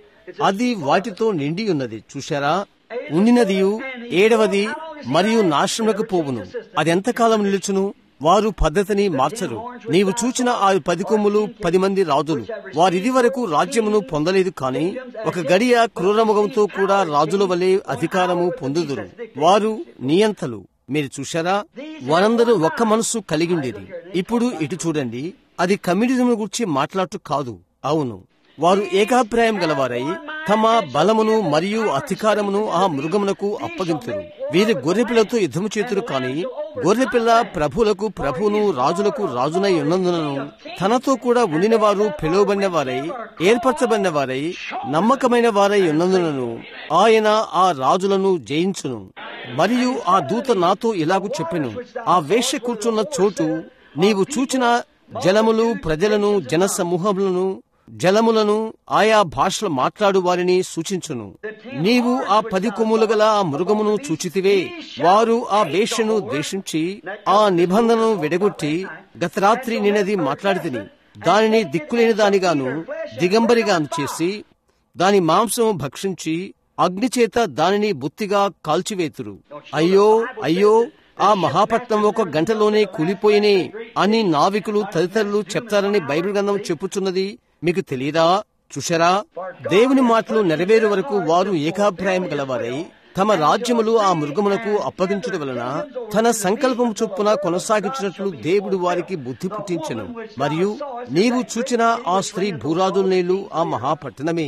అది వాటితో నిండి ఉన్నది. చూశారా? ఉండినదియు ఏడవది మరియు నాశనమునకు పోవును. అది ఎంతకాలం నిలుచును? వారు పద్ధతిని మార్చరు. నీవు చూచిన ఆ పది కొమ్ములు పది మంది రాజులు, వారిది వరకు రాజ్యమును పొందలేదు. కాని ఒక గడియ క్రూరముఖంతో కూడా రాజుల వలె అధికారము పొందుదురు. వారు నియంతలు. మీరు చూశారా? వారందరూ ఒక్క మనస్సు కలిగిండేది. ఇప్పుడు ఇటు చూడండి, అది కమ్యూనిజం గురించి మాట్లాడుతూ కాదు. అవును, వారు ఏకాభిప్రాయం గలవారై తమ బలమును మరియు అధికారమును ఆ మృగమునకు అప్పగింతురు. వీరి గొర్రెపిల్లతో యుద్ధము చేతురు. కాని గొర్రెపిల్ల ప్రభువులకు ప్రభువును, రాజులకు రాజునై ఉన్నందునను తనతో కూడా ఉండిన వారు పిలువబడిన వారై, ఏర్పరచబడిన వారై, నమ్మకమైన వారై ఉన్నందునను ఆయన ఆ రాజులను జయించును. మరియు ఆ దూత నాతో ఇలాగూ చెప్పెను, ఆ వేశ్య కూర్చున్న చోటు నీవు చూచిన జలములు, ప్రజలను, జన సమూహములను, జలములను, ఆయా భాషలు మాట్లాడు వారిని సూచించును. నీవు ఆ పది కొమ్ములు గల ఆ మృగమును చూచితివే. వారు ఆ వేశ్యను ద్వేషించి ఆ నిబంధనను విడగొట్టి గత రాత్రి నేనది మాట్లాడితిని. దానిని దిక్కులేని దానిగాను దిగంబరిగాను చేసి దాని మాంసము భక్షించి అగ్నిచేత దానిని బొత్తిగా కాల్చివేతురు. అయ్యో అయ్యో, ఆ మహాపట్నం ఒక గంటలోనే కూలిపోయినే అని నావికులు తదితరులు చెప్తారని బైబిల్ గ్రంథం చెప్పుచున్నది. మీకు తెలియదా? చూశారా? దేవుని మాటలు నెరవేరు వరకు వారు ఏకాభిప్రాయం గలవారై తమ రాజ్యములు ఆ మృగమునకు అప్పగించడం వలన తన సంకల్పం చొప్పున కొనసాగించినట్లు దేవుడు వారికి బుద్ధి పుట్టించెను. మరియు నీవు చూచిన ఆ స్త్రీ భూరాజుల నేలు ఆ మహాపట్టణమే.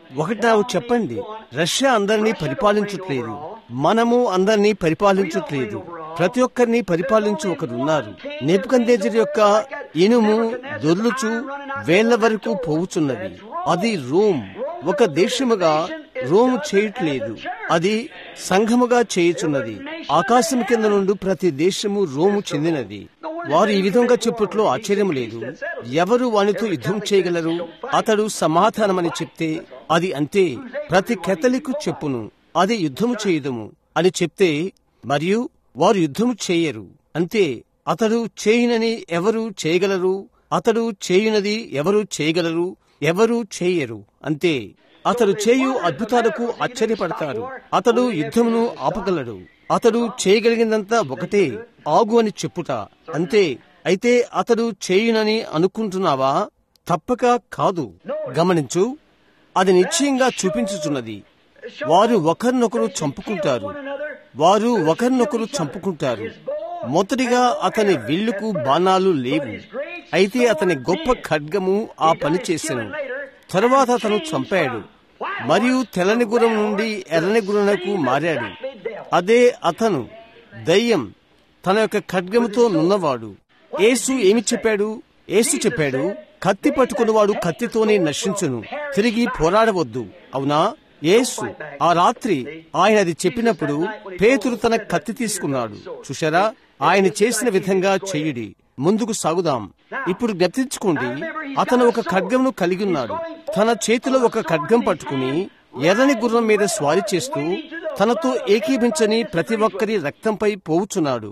ఒకటి నాకు చెప్పండి, రష్యా అందరినీ పరిపాలించట్లేదు, మనము అందరినీ పరిపాలించట్లేదు, ప్రతి ఒక్కరిని పరిపాలించు ఒకరున్నారు. నెబుకద్నెజరు యొక్క ఇనుము దొర్లుచు వేళ్ల వరకు పోవుచున్నది. అది రోమ్ ఒక దేశముగా రోము చేయట్లేదు, అది సంఘముగా చేయుచున్నది. ఆకాశం కింద నుండి ప్రతి దేశము రోము చెందినది. వారు ఈ విధంగా చెప్పుట్లో ఆశ్చర్యం లేదు. ఎవరు వానితో యుద్ధం చేయగలరు? అతడు సమాధానమని చెప్తే అది అంతే. ప్రతి కేథలిక్ చెప్పును అది యుద్ధము చేయుదము అని చెప్తే, మరియు వారు యుద్ధము చేయరు, అంతే. అతడు చేయునని ఎవరు చేయగలరు? అతడు చేయునది ఎవరు చేయగలరు? ఎవరు చేయరు, అంతే. అతడు చేయు అద్భుతాలకు ఆశ్చర్యపడతారు. అతడు యుద్ధమును ఆపగలడు. అతడు చేయగలిగిందంతా ఒకటే, ఆగు అని చెప్పుట, అంతే. అయితే అతడు చేయునని అనుకుంటున్నావా? తప్పక కాదు. గమనించు, అది నిశ్చయంగా చూపించుచున్నది. వారు ఒకరినొకరు చంపుకుంటారు. వారు ఒకరినొకరు చంపుకుంటారు. మొదటిగా అతని విల్లుకు బాణాలు లేవు, అయితే అతని గొప్ప ఖడ్గము ఆ పని చేసెను. తరువాత అతను చంపాడు, మరియు తెల్లని గుర్రం నుండి ఎర్రని గుర్రమునకు మారాడు. అదే అతను దయ్యం తన యొక్క ఖడ్గముతో నున్నవాడు. యేసు ఏమి చెప్పాడు? యేసు చెప్పాడు, కత్తి పట్టుకున్నవాడు కత్తితోనే నశించును, తిరిగి పోరాడవద్దు. అవునా? యేసు ఆ రాత్రి ఆయన అది చెప్పినప్పుడు పేతురు తన కత్తి తీసుకున్నాడు. చూశారా? ఆయన చేసిన విధంగా చెయ్యుడి. ముందుకు సాగుదాం. ఇప్పుడు జ్ఞప్తించుకోండి, అతను ఒక ఖడ్గంను కలిగి ఉన్నాడు. తన చేతిలో ఒక ఖడ్గం పట్టుకుని ఎర్రని గుర్రం మీద స్వారీ చేస్తూ తనతో ఏకీభించని ప్రతి ఒక్కరి రక్తంపై పోవుచున్నాడు.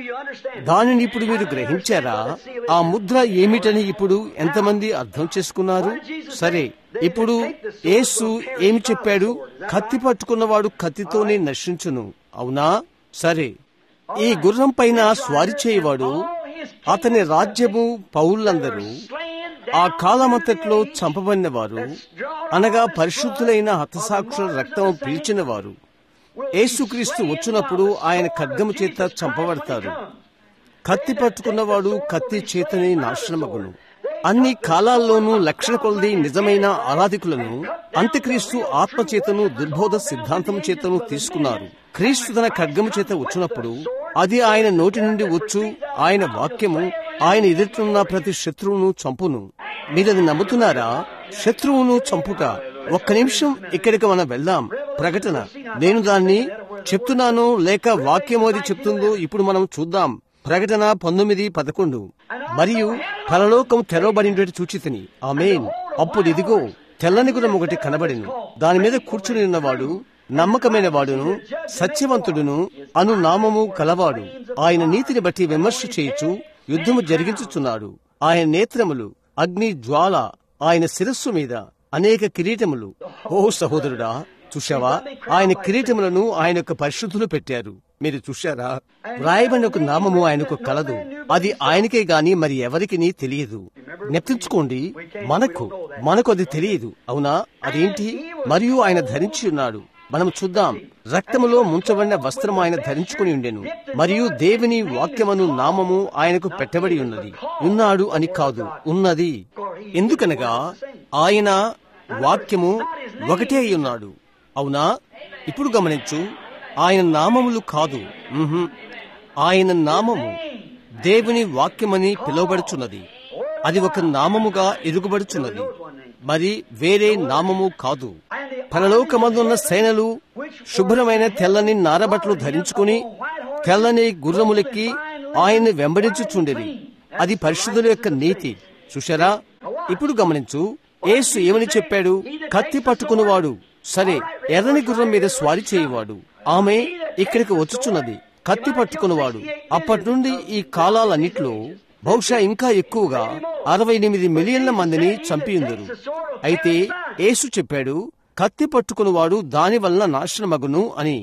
దానిని ఇప్పుడు మీరు గ్రహించారా? ఆ ముద్ర ఏమిటని ఇప్పుడు ఎంతమంది అర్థం చేసుకున్నారు? సరే, ఇప్పుడు యేసు ఏమి చెప్పాడు? కత్తి పట్టుకున్నవాడు కత్తితోనే నశించును. అవునా? సరే, ఈ గుర్రం పైన స్వారీ చేయవాడు, అతని రాజ్యము పౌరులందరూ ఆ కాలమంతట్లో చంపబడిన వారు, అనగా పరిశుద్ధులైన హతసాక్షుల రక్తం పీల్చిన వారు, యేసుక్రీస్తు వచ్చినప్పుడు ఆయన ఖడ్గము చేత చంపబడతారు. కత్తి పట్టుకున్నవాడు కత్తి చేతని నాశనమగును. అన్ని కాలాల్లోనూ లక్షల కొలది నిజమైన ఆరాధికులను అంత్యక్రీస్తు ఆత్మచేతను దుర్బోధ సిద్ధాంతం చేతను తీసుకున్నారు. క్రీస్తు తన ఖడ్గము చేత వచ్చినప్పుడు అది ఆయన నోటి నుండి వచ్చు ఆయన వాక్యము ఆయన ఎదుర్కొన్న ప్రతి శత్రువును చంపును. మీరది నమ్ముతున్నారా? శత్రువును చంపుట. ఒక్క నిమిషం ఇక్కడికి మనం వెళ్దాం. ప్రకటన, నేను దాన్ని చెప్తున్నాను లేక వాక్యం అది చెప్తుందో ఇప్పుడు మనం చూద్దాం. ప్రకటన పంతొమ్మిది పదకొండు. మరియు పరలోకం తెరవబడినట్టు చూచితిని. ఆమేన్. అప్పుడు ఇదిగో తెల్లని గుర్రం ఒకటి కనబడెను. దాని మీద కూర్చుని ఉన్నవాడు నమ్మకమైన వాడును సత్యవంతుడును అను నామము కలవాడు. ఆయన నీతిని బట్టి విమర్శ చేయుచు యుద్ధము జరిగించుచున్నాడు. ఆయన నేత్రములు అగ్ని జ్వాల, ఆయన శిరస్సు మీద అనేక కిరీటములు. ఓ సహోదరుడా, చూశావా? ఆయన కిరీటములను ఆయన యొక్క పరిశుద్ధులు పెట్టారు. మీరు చూశారా? రాయబడిన ఒక నామము ఆయనకు కలదు. అది ఆయనకే గాని మరి ఎవరికి తెలియదు. జ్ఞప్తించుకోండి, మనకు మనకు అది తెలియదు. అవునా? అదేంటి? మరియు ఆయన ధరించి ఉన్నాడు. మనం చూద్దాం. రక్తములో ముంచబడిన వస్త్రం ఆయన ధరించుకుని ఉండెను. మరియు దేవుని వాక్యమను నామము ఆయనకు పెట్టబడి ఉన్నది. ఉన్నాడు అని కాదు, ఉన్నది. ఎందుకనగా ఆయన వాక్యము ఒకటే అయి ఉన్నాడు. అవునా? ఇప్పుడు గమనించు, ఆయన నామములు కాదు. ఆయన నామము దేవుని వాక్యమని పిలువబడుచున్నది. అది ఒక నామముగా ఎరుగుబడుచున్నది, మరి వేరే నామము కాదు. పరలోకమందున్న సేనలు శుభ్రమైన తెల్లని నారబట్లు ధరించుకుని తెల్లని గుర్రములెక్కి ఆయన్ని వెంబడించుచుండేది. అది పరిశుద్ధుల యొక్క నీతి. చూశారా? ఇప్పుడు గమనించు, యేసు ఏమని చెప్పాడు? కత్తి పట్టుకున్నవాడు, సరే, ఎర్రని గుర్రం మీద స్వారీ చేయవాడు. ఆమె ఇక్కడికి వచ్చుచున్నది, కత్తి పట్టుకున్నవాడు. అప్పటి నుండి ఈ కాలాలన్నిట్లో బహుశా ఇంకా ఎక్కువగా అరవై ఎనిమిది మిలియన్ల మందిని చంపియుందరు. అయితే యేసు చెప్పాడు, కత్తి పట్టుకున్నవాడు దాని వలన నాశనమగును అని.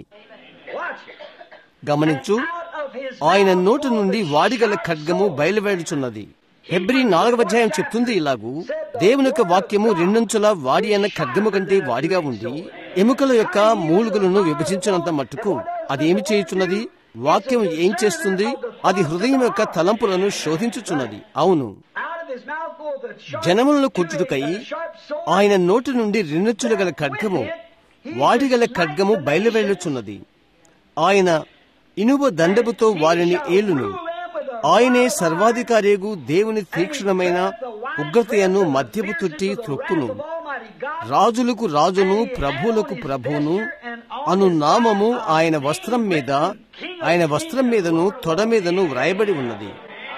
గమనించు, ఆయన నోటి నుండి వాడిగల ఖడ్గము బయలువెడుచున్నది. హెబ్రీ నాలుగవ అధ్యాయం చెప్తుంది ఇలాగూ, దేవుని యొక్క వాక్యము రెండంచుల వాడి అన్న ఖడ్గము కంటే వాడిగా ఉండి ఎముకల యొక్క మూలుగులను విభజించినంత మట్టుకు అదేమి చేయుచున్నది? వాక్యం ఏం చేస్తుంది? అది హృదయం యొక్క తలంపులను శోధించుచున్నది. అవును, జనములను కొట్టుటకై ఆయన నోటి నుండి రెండొచ్చుల గల ఖడ్గము వాడిగల ఖడ్గము బయలువెళ్ళుచున్నది. ఆయన ఇనుప దండముతో వారిని ఏలును. ఆయనే సర్వాధికారియగు దేవుని తీక్షణమైన ఉగ్రతయను మద్యపు తొట్టి త్రొక్కును. రాజులకు రాజును ప్రభువులకు ప్రభువును అను నామము ఆయన వస్త్రం మీద ఆయన వస్త్రం మీదను తొడ మీదను వ్రాయబడి ఉన్నది.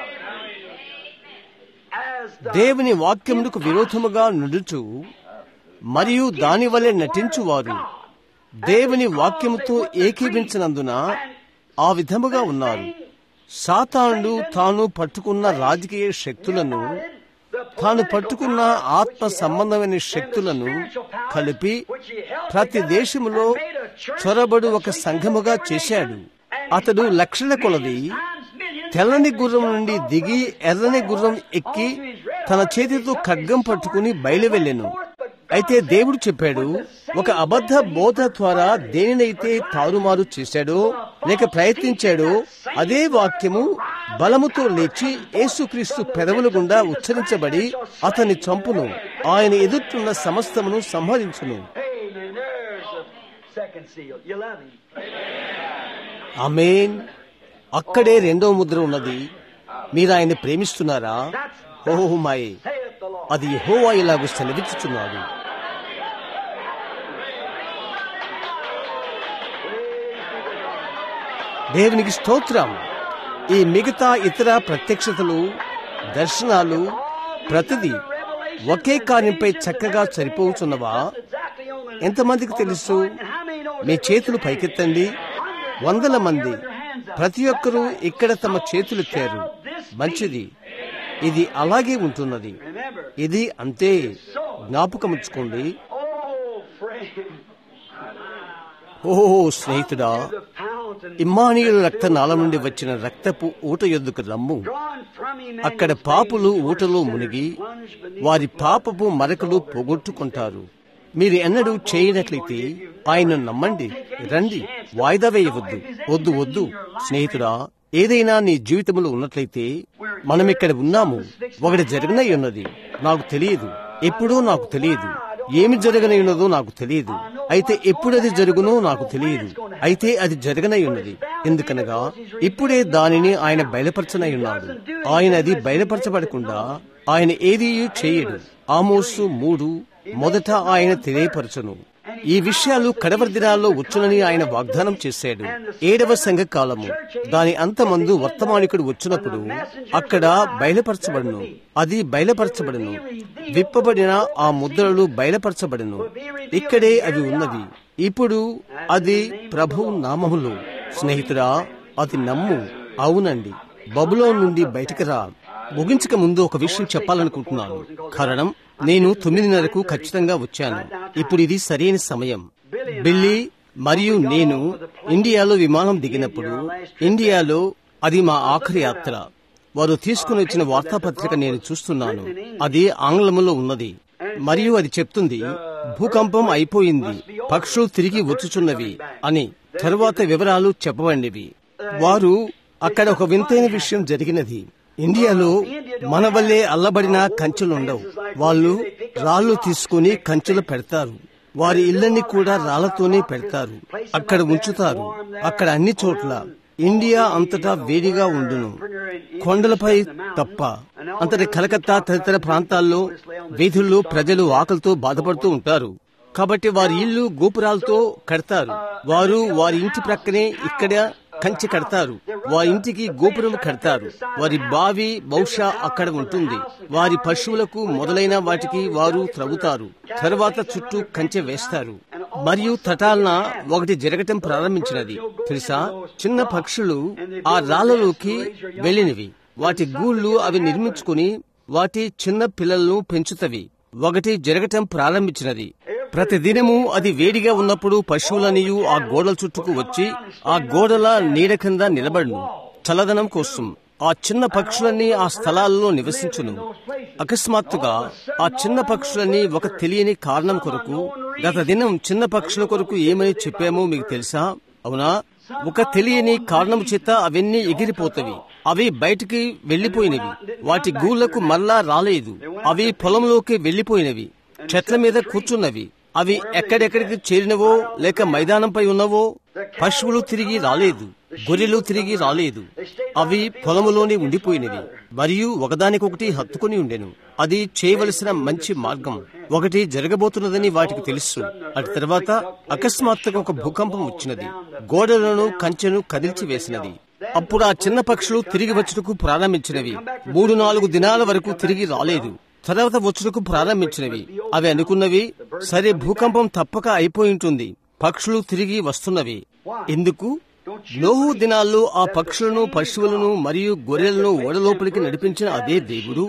దేవుని వాక్యమునకు విరోధముగా నుడుచు మరియు దాని వలె నటించువారు దేవుని వాక్యముతో ఏకీభించినందున ఆ విధముగా ఉన్నారు. సాతానుడు తాను పట్టుకున్న రాజకీయ శక్తులను, తాను పట్టుకున్న ఆత్మ సంబంధమైన శక్తులను కలిపి ప్రతి దేశములో చొరబడు ఒక సంఘముగా చేశాడు. అతడు లక్షల కొలది తెల్లని గుర్రం నుండి దిగి ఎర్రని గుర్రం ఎక్కి తన చేతితో ఖడ్గం పట్టుకుని బయలువెళ్ళెను. అయితే దేవుడు చెప్పాడు, ఒక అబద్ధ బోధ ద్వారా దేనినైతే తారుమారు చేశాడో లేక ప్రయత్నించాడో అదే వాక్యము బలముతో లేచి యేసుక్రీస్తు పెదవుల గుండా ఉచ్చరించబడి అతన్ని చంపును. ఆయన ఎదుర్కొన్న సమస్తమును సంహరించును. ఆమేన్. అక్కడే రెండవ ముద్ర ఉన్నది. మీరు ఆయన్ని ప్రేమిస్తున్నారా? ఓహో మై, అది యెహోవా ఇలాగు సెలవిచ్చుచున్నాడు. దేవునికి స్తోత్రం. ఈ మిగతా ఇతర ప్రత్యక్షతలు, దర్శనాలు ప్రతిదీ ఒకే కార్యంపై చక్కగా సరిపోతున్నవా? ఎంతమందికి తెలుసు? మీ చేతులు పైకెత్తండి. వందల మంది, ప్రతి ఒక్కరూ ఇక్కడ తమ చేతులెత్తారు. మంచిది, ఇది అలాగే ఉంటున్నది. ఇది అంతే. జ్ఞాపకముంచుకోండి. ఓహో స్నేహితుడా, ఇమ్మానుయేలు రక్తనాళం నుండి వచ్చిన రక్తపు ఊట యొద్దకు రమ్ము. అక్కడ పాపులు ఊటలో మునిగి వారి పాపపు మరకలు పోగొట్టుకుంటారు. మీరు ఎన్నడూ చేయనట్లయితే ఆయన నమ్మండి. రండి, వాయిదా వేయవద్దు. వద్దు వద్దు స్నేహితుడా, ఏదైనా నీ జీవితంలో ఉన్నట్లయితే మనం ఇక్కడ ఉన్నాము. ఒకటి జరగనై ఉన్నది. నాకు తెలియదు, ఎప్పుడూ నాకు తెలియదు. ఏమి జరగనై ఉన్నదో నాకు తెలియదు. అయితే ఎప్పుడది జరుగునో నాకు తెలియదు. అయితే అది జరగనై ఉన్నది. ఎందుకనగా ఇప్పుడే దానిని ఆయన బయలుపరచనై ఉన్నాడు. ఆయన అది బయలుపరచబడకుండా ఆయన ఏదీ చేయడు. ఆమోసు మూడు మొదట ఆయన తెలియపరచను. ఈ విషయాలు కడవరి దినాల్లో వచ్చునని ఆయన వాగ్దానం చేశాడు. ఏడవ సంఘ కాలము దాని అంతమందు వర్తమానికుడు వచ్చినప్పుడు అక్కడ బయలుపరచబడును. అది బయలుపరచబడును. విప్పబడిన ఆ ముద్రలు బయలుపరచబడును. ఇక్కడే అవి ఉన్నవి. ఇప్పుడు అది ప్రభు నామములో. స్నేహితుడా, అది నమ్ము. అవునండి, బబులోను నుండి బయటికి రా. ముగించక ముందు ఒక విషయం చెప్పాలనుకుంటున్నాను. కారణం, నేను తొమ్మిదిన్నరకు ఖచ్చితంగా వచ్చాను. ఇప్పుడు ఇది సరైన సమయం. బిల్లీ మరియు నేను ఇండియాలో విమానం దిగినప్పుడు, ఇండియాలో అది మా ఆఖరి యాత్ర. వారు తీసుకుని వచ్చిన వార్తాపత్రిక నేను చూస్తున్నాను. అది ఆంగ్లములో ఉన్నది మరియు అది చెప్తుంది, భూకంపం అయిపోయింది, పక్షులు తిరిగి వచ్చుచున్నవి అని. తరువాత వివరాలు చెప్పబడినవి. వారు అక్కడ ఒక వింతైన విషయం జరిగినది. ఇండియాలో మన వల్లే అల్లబడిన కంచెలుండవు. వాళ్ళు రాళ్లు తీసుకుని కంచెలు పెడతారు. వారి ఇళ్లన్నీ కూడా రాళ్లతోనే పెడతారు. అక్కడ ఉంచుతారు. అక్కడ అన్ని చోట్ల ఇండియా అంతటా వేడిగా ఉండును, కొండలపై తప్ప. అంతటి కలకత్తా తదితర ప్రాంతాల్లో వీధుల్లో ప్రజలు ఆకలితో బాధపడుతూ ఉంటారు. కాబట్టి వారి ఇల్లు గోపురాలతో కడతారు. వారు వారి ఇంటి ప్రక్కనే ఇక్కడ కంచె కడతారు. వారి ఇంటికి గోపురం కడతారు. వారి బావి బహుశా అక్కడ ఉంటుంది. వారి పశువులకు మొదలైన వాటికి వారు త్రవ్వుతారు. తర్వాత చుట్టూ కంచె వేస్తారు. మరియు తటాలన ఒకటి జరగటం ప్రారంభించినది తెలుసా? చిన్న పక్షులు ఆ రాళ్లలోకి వెళ్ళినవి. వాటి గూళ్లు అవి నిర్మించుకుని వాటి చిన్న పిల్లలను పెంచుతవి. ఒకటి జరగటం ప్రారంభించినది. ప్రతిదినము అది వేడిగా ఉన్నప్పుడు పశువులనియు ఆ గోడల చుట్టూకు వచ్చి ఆ గోడల నీడ కింద నిలబడును చల్లదనం కోసం. ఆ చిన్న పక్షులన్నీ ఆ స్థలాల్లో నివసించును. అకస్మాత్తుగా ఆ చిన్న పక్షులన్నీ ఒక తెలియని కారణం కొరకు, గత దినం చిన్న పక్షుల కొరకు ఏమని చెప్పామో మీకు తెలుసా? అవునా? ఒక తెలియని కారణం చేత అవన్నీ ఎగిరిపోతవి. అవి బయటికి వెళ్లిపోయినవి. వాటి గూళ్లకు మరలా రాలేదు. అవి పొలంలోకి వెళ్లిపోయినవి. చెట్ల మీద కూర్చున్నవి. అవి ఎక్కడెక్కడికి చేరినవో లేక మైదానంపై ఉన్నవో. పశువులు తిరిగి రాలేదు. గొర్రెలు తిరిగి రాలేదు. అవి పొలములోనే ఉండిపోయినవి మరియు ఒకదానికొకటి హత్తుకుని ఉండెను. అది చేయవలసిన మంచి మార్గం ఒకటి జరగబోతున్నదని వాటికి తెలుసు. అటు తర్వాత అకస్మాత్తుగా ఒక భూకంపం వచ్చినది. గోడలను కంచెను కదిల్చి వేసినది. అప్పుడు ఆ చిన్న పక్షులు తిరిగి వచ్చుటకు ప్రారంభించినవి. మూడు నాలుగు దినాల వరకు తిరిగి రాలేదు. తర్వాత వచ్చుటకు ప్రారంభించినవి. అవి అనుకున్నవి, సరే భూకంపం తప్పక అయిపోయి ఉంటుంది, పక్షులు తిరిగి వస్తున్నవి. ఎందుకు? నోహు దినాల్లో ఆ పక్షులను, పశువులను మరియు గొర్రెలను ఓడలోపలికి నడిపించిన అదే దేవుడు,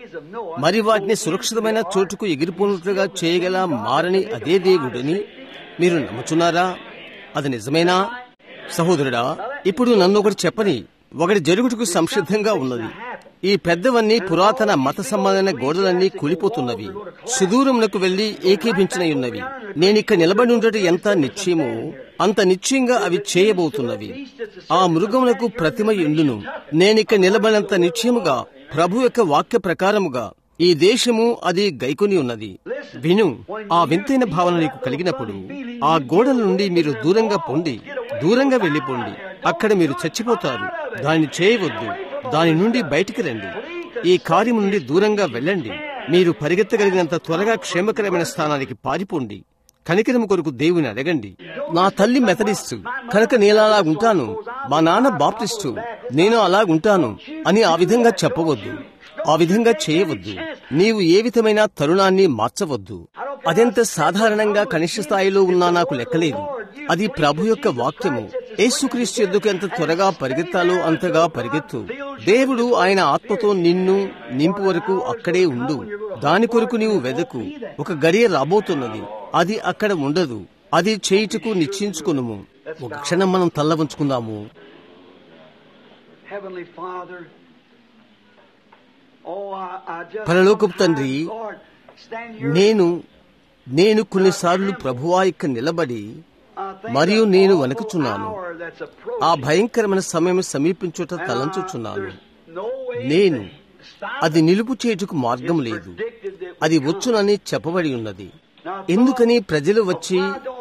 మరి వాటిని సురక్షితమైన చోటుకు ఎగిరిపోయినట్లుగా చేయగల మారని అదే దేవుడిని మీరు నమ్ముచున్నారా? అది నిజమేనా? సహోదరుడా, ఇప్పుడు నన్ను ఒకటి చెప్పని. ఒకటి జరుగుటకు సంసిద్ధంగా ఉన్నది. ఈ పెద్దవన్నీ పురాతన మత సంబంధమైన గోడలన్నీ కూలిపోతున్నవి. సుదూరమునకు వెళ్లి ఏకీభించినయున్నవి. నేనిక్కడ నిలబడి ఉండటం ఎంత నిశ్చయమో అంత నిశ్చయంగా అవి చేయబోతున్నవి. ఆ మృగములకు ప్రతిమ ఎండును. నేనిక్కడ నిలబడినంత నిశ్చయముగా ప్రభు యొక్క వాక్య ప్రకారముగా ఈ దేశము అది గైకొని ఉన్నది. విను, ఆ వింతైన భావన నీకు కలిగినప్పుడు ఆ గోడల నుండి మీరు దూరంగా పొండి, దూరంగా వెళ్లిపోండి. అక్కడ మీరు చచ్చిపోతారు. దాన్ని చేయవద్దు. దాని నుండి బయటికి రండి. ఈ కార్యం నుండి దూరంగా వెళ్ళండి. మీరు పరిగెత్తగలిగినంత త్వరగా క్షేమకరమైన స్థానానికి పారిపోండి. కనికరము కొరకు దేవుని అడగండి. నా తల్లి మెథడిస్టు కనుక నేను అలాగుంటాను, మా నాన్న బాప్టిస్టు నేను అలాగుంటాను అని ఆ విధంగా చెప్పవద్దు. ఆ విధంగా చేయవద్దు. నీవు ఏ విధమైన తరుణాన్ని మార్చవద్దు. అదెంత సాధారణంగా కనిష్ట స్థాయిలో ఉన్నా నాకు లెక్కలేదు. అది ప్రభు యొక్క వాక్యము. యేసుక్రీస్తు యొద్దకు ఎంత త్వరగా పరిగెత్తాలో అంతగా పరిగెత్తు. దేవుడు ఆయన ఆత్మతో నిన్ను నింపు వరకు అక్కడే ఉండు. దాని కొరకు నీవు వెదకు. ఒక గడియ రాబోతున్నది. అది అక్కడ ఉండదు. అది చేయుటకు నిశ్చయించుకునుము. ఒక క్షణం మనం తల్ల వంచుకుందాము. పరలోకపు తండ్రి, నేను నేను కొన్నిసార్లు ప్రభువా ఇక్క నిలబడి మరియు నేను వణుకుచున్నాను. ఆ భయంకరమైన సమయం సమీపించుట తలంచుచున్నాను. నేను అది నిలుపు చేయుటకు మార్గం లేదు. అది వచ్చునని చెప్పబడి ఉన్నది. ఎందుకని ప్రజలు వచ్చి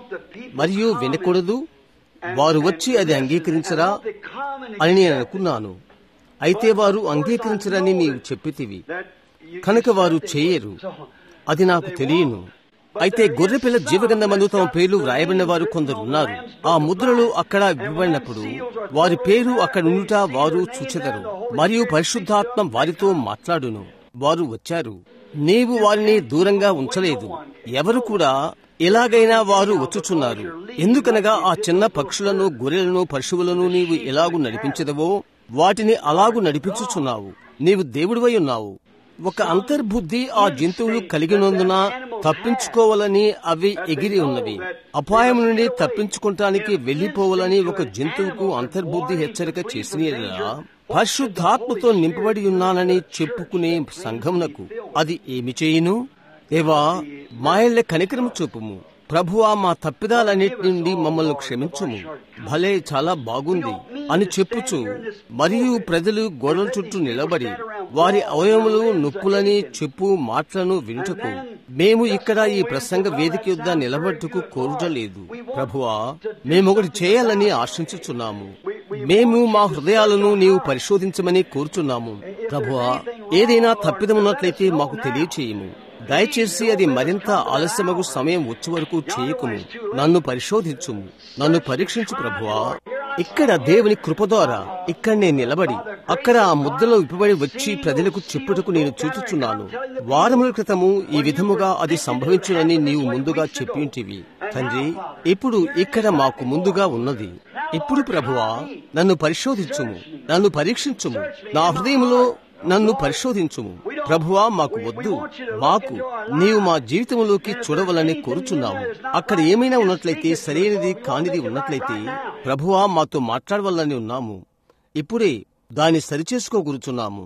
మరియు వినకూడదు? వారు వచ్చి అది అంగీకరించరా అని నేను అనుకున్నాను. అయితే వారు అంగీకరించరని నీవు చెప్పితివి కనుక వారు చేయరు. అది నాకు తెలియను. అయితే గొర్రెపిల్ల జీవగంధమందు తమ పేర్లు వ్రాయబడిన వారు కొందరు ఉన్నారు. ఆ ముద్రలు అక్కడ ఇవ్వబడినప్పుడు వారి పేరు అక్కడ ఉండుట వారు చూచెదరు మరియు పరిశుద్ధాత్మ వారితో మాట్లాడును. వారు వచ్చారు. నీవు వారిని దూరంగా ఉంచలేదు. ఎవరు కూడా ఎలాగైనా వారు వచ్చుచున్నారు. ఎందుకనగా ఆ చిన్న పక్షులను, గొర్రెలను, పశువులను నీవు ఎలాగూ నడిపించదవో వాటిని అలాగూ నడిపించుచున్నావు. నీవు దేవుడివై ఉన్నావు. ఒక అంతర్బుద్ధి ఆ జంతువులు కలిగినందున తప్పించుకోవాలని అవి ఎగిరి ఉన్నవి. అపాయం నుండి తప్పించుకోవటానికి వెళ్లిపోవాలని ఒక జంతువుకు అంతర్బుద్ధి హెచ్చరిక చేసినలా పరిశుద్ధాత్మతో నింపబడి ఉన్నానని చెప్పుకునే సంఘమునకు అది ఏమి చేయును? దేవా, మాయల్ల కనికరము చూపుము. ప్రభువా, మా తప్పిదాలన్నిటి నుండి మమ్మల్ని క్షమించుము. భలే, చాలా బాగుంది అని చెప్పుచు మరియు ప్రజలు గోడల చుట్టూ నిలబడి వారి అవయవములు నొప్పులని చెప్పు మాటలను వినుటకు మేము ఇక్కడ ఈ ప్రసంగ వేదిక యొద్ద నిలబట్టుకు కోరుటలేదు. ప్రభువా, మేమొకటి చేయాలని ఆశించుచున్నాము. మేము మా హృదయాలను నీవు పరిశోధించమని కోరుచున్నాము. ప్రభువా, ఏదైనా తప్పిదమున్నట్లయితే మాకు తెలియచేయము. దయచేసి అది మరింత ఆలస్యమగు సమయం వచ్చే వరకు చేయకుము. నన్ను పరిశోధించుము, నన్ను పరీక్షించు ప్రభువా. ఇక్కడ దేవుని కృప ద్వారా ఇక్కడ నేను నిలబడి అక్కడ ఆ ముద్దలో విప్పబడి వచ్చి ప్రజలకు చెప్పుటకు నేను చూచుచున్నాను. వారముల క్రితము ఈ విధముగా అది సంభవించునని నీవు ముందుగా చెప్పియుంటివి తండ్రి. ఇప్పుడు ఇక్కడ మాకు ముందుగా ఉన్నది. ఇప్పుడు ప్రభువా, నన్ను పరిశోధించుము, నన్ను పరీక్షించుము. నా హృదయములో నన్ను పరిశోధించుము. ప్రభువా, మాకు వద్దు. మాకు నీవు మా జీవితంలోకి చూడవలని కోరుచున్నాము. అక్కడ ఏమైనా ఉన్నట్లయితే, సరైనది కానిది ఉన్నట్లయితే ప్రభువా మాతో మాట్లాడవలని ఉన్నాము. ఇప్పుడే దాన్ని సరిచేసుకోగూరుచున్నాము.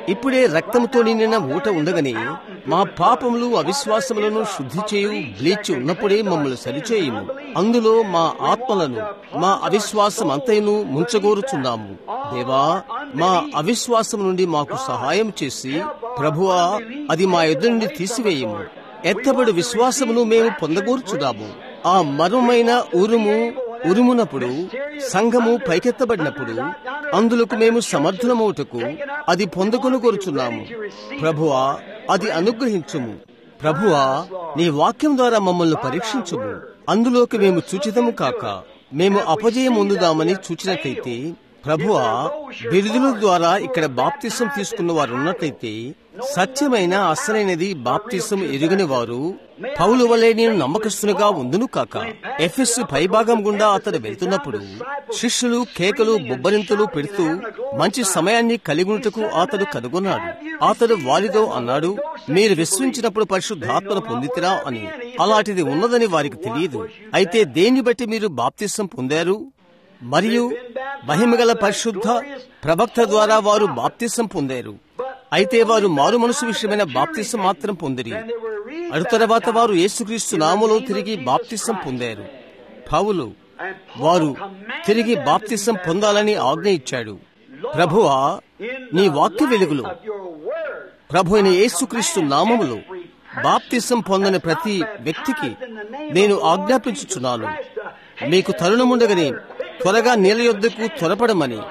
ఇప్పుడే రక్తంతో నిండిన ఊట ఉండగానే మా పాపములు అవిశ్వాసములను శుద్ధి చేయు బ్లీచ్ ఉన్నప్పుడే మమ్మల్ని సరిచేయము. అందులో మా ఆత్మలను మా అవిశ్వాసం అంతైను ముంచగోరుచున్నాము. దేవా, మా అవిశ్వాసం నుండి మాకు సహాయం చేసి ప్రభువా అది మా ఎదురు నుండి తీసివేయము. ఎత్తబడి విశ్వాసమును మేము పొందగోరుచున్నాము. ఆ మరుమైన ఉరుము ఉరుమునప్పుడు సంఘము పైకెత్తబడినప్పుడు అందులకు మేము సమర్థులమవుటకు అది పొందుకొని కోరుచున్నాము. ప్రభువా అది అనుగ్రహించుము. ప్రభువా నీ వాక్యం ద్వారా మమ్మల్ని పరీక్షించుము. అందులోకి మేము సూచితము కాక మేము అపజయం పొందుదామని సూచినట్లయితే ప్రభువా బిరుదుల ద్వారా ఇక్కడ బాప్తిసం తీసుకున్న వారు ఉన్నట్లయితే సత్యమైన అసలైనది బాప్తిసం ఎరుగని వారు పౌలు వలె నేను నమ్మకస్తునిగా ఉందును కాక. ఎఫెస్ పైభాగం గుండా అతడు వెళ్తున్నప్పుడు శిష్యులు కేకలు బొబ్బరింతలు పెడుతూ మంచి సమయాన్ని కలిగుంటకు అతడు కనుగొన్నాడు. అతడు వారితో అన్నాడు, మీరు విశ్వసించినప్పుడు పరిశుద్ధాత్మను పొందితిరా అని. అలాంటిది ఉన్నదని వారికి తెలియదు. అయితే దేన్ని బట్టి మీరు బాప్తిసం పొందారు? మరియు మహిమగల పరిశుద్ధ ప్రవక్త ద్వారా వారు బాప్తిసం పొందారు. అయితే వారు మారు మనసు విషయమైన బాప్తిసం మాత్రం పొందిరి. అటు తర్వాత వారు యేసుక్రీస్తు నామములో తిరిగి బాప్తిసం పొందారు. పౌలు వారు తిరిగి బాప్తిసం పొందాలని ఆజ్ఞ ఇచ్చాడు. ప్రభువా నీ వాక్య వెలుగులో ప్రభు అయిన యేసుక్రీస్తు నామములో బాప్తిసం పొందని ప్రతి వ్యక్తికి నేను ఆజ్ఞాపించుచున్నాను, మీకు తరుణముండగానే త్వరగా నీళ్ళ యొద్దకు త్వరపడమని.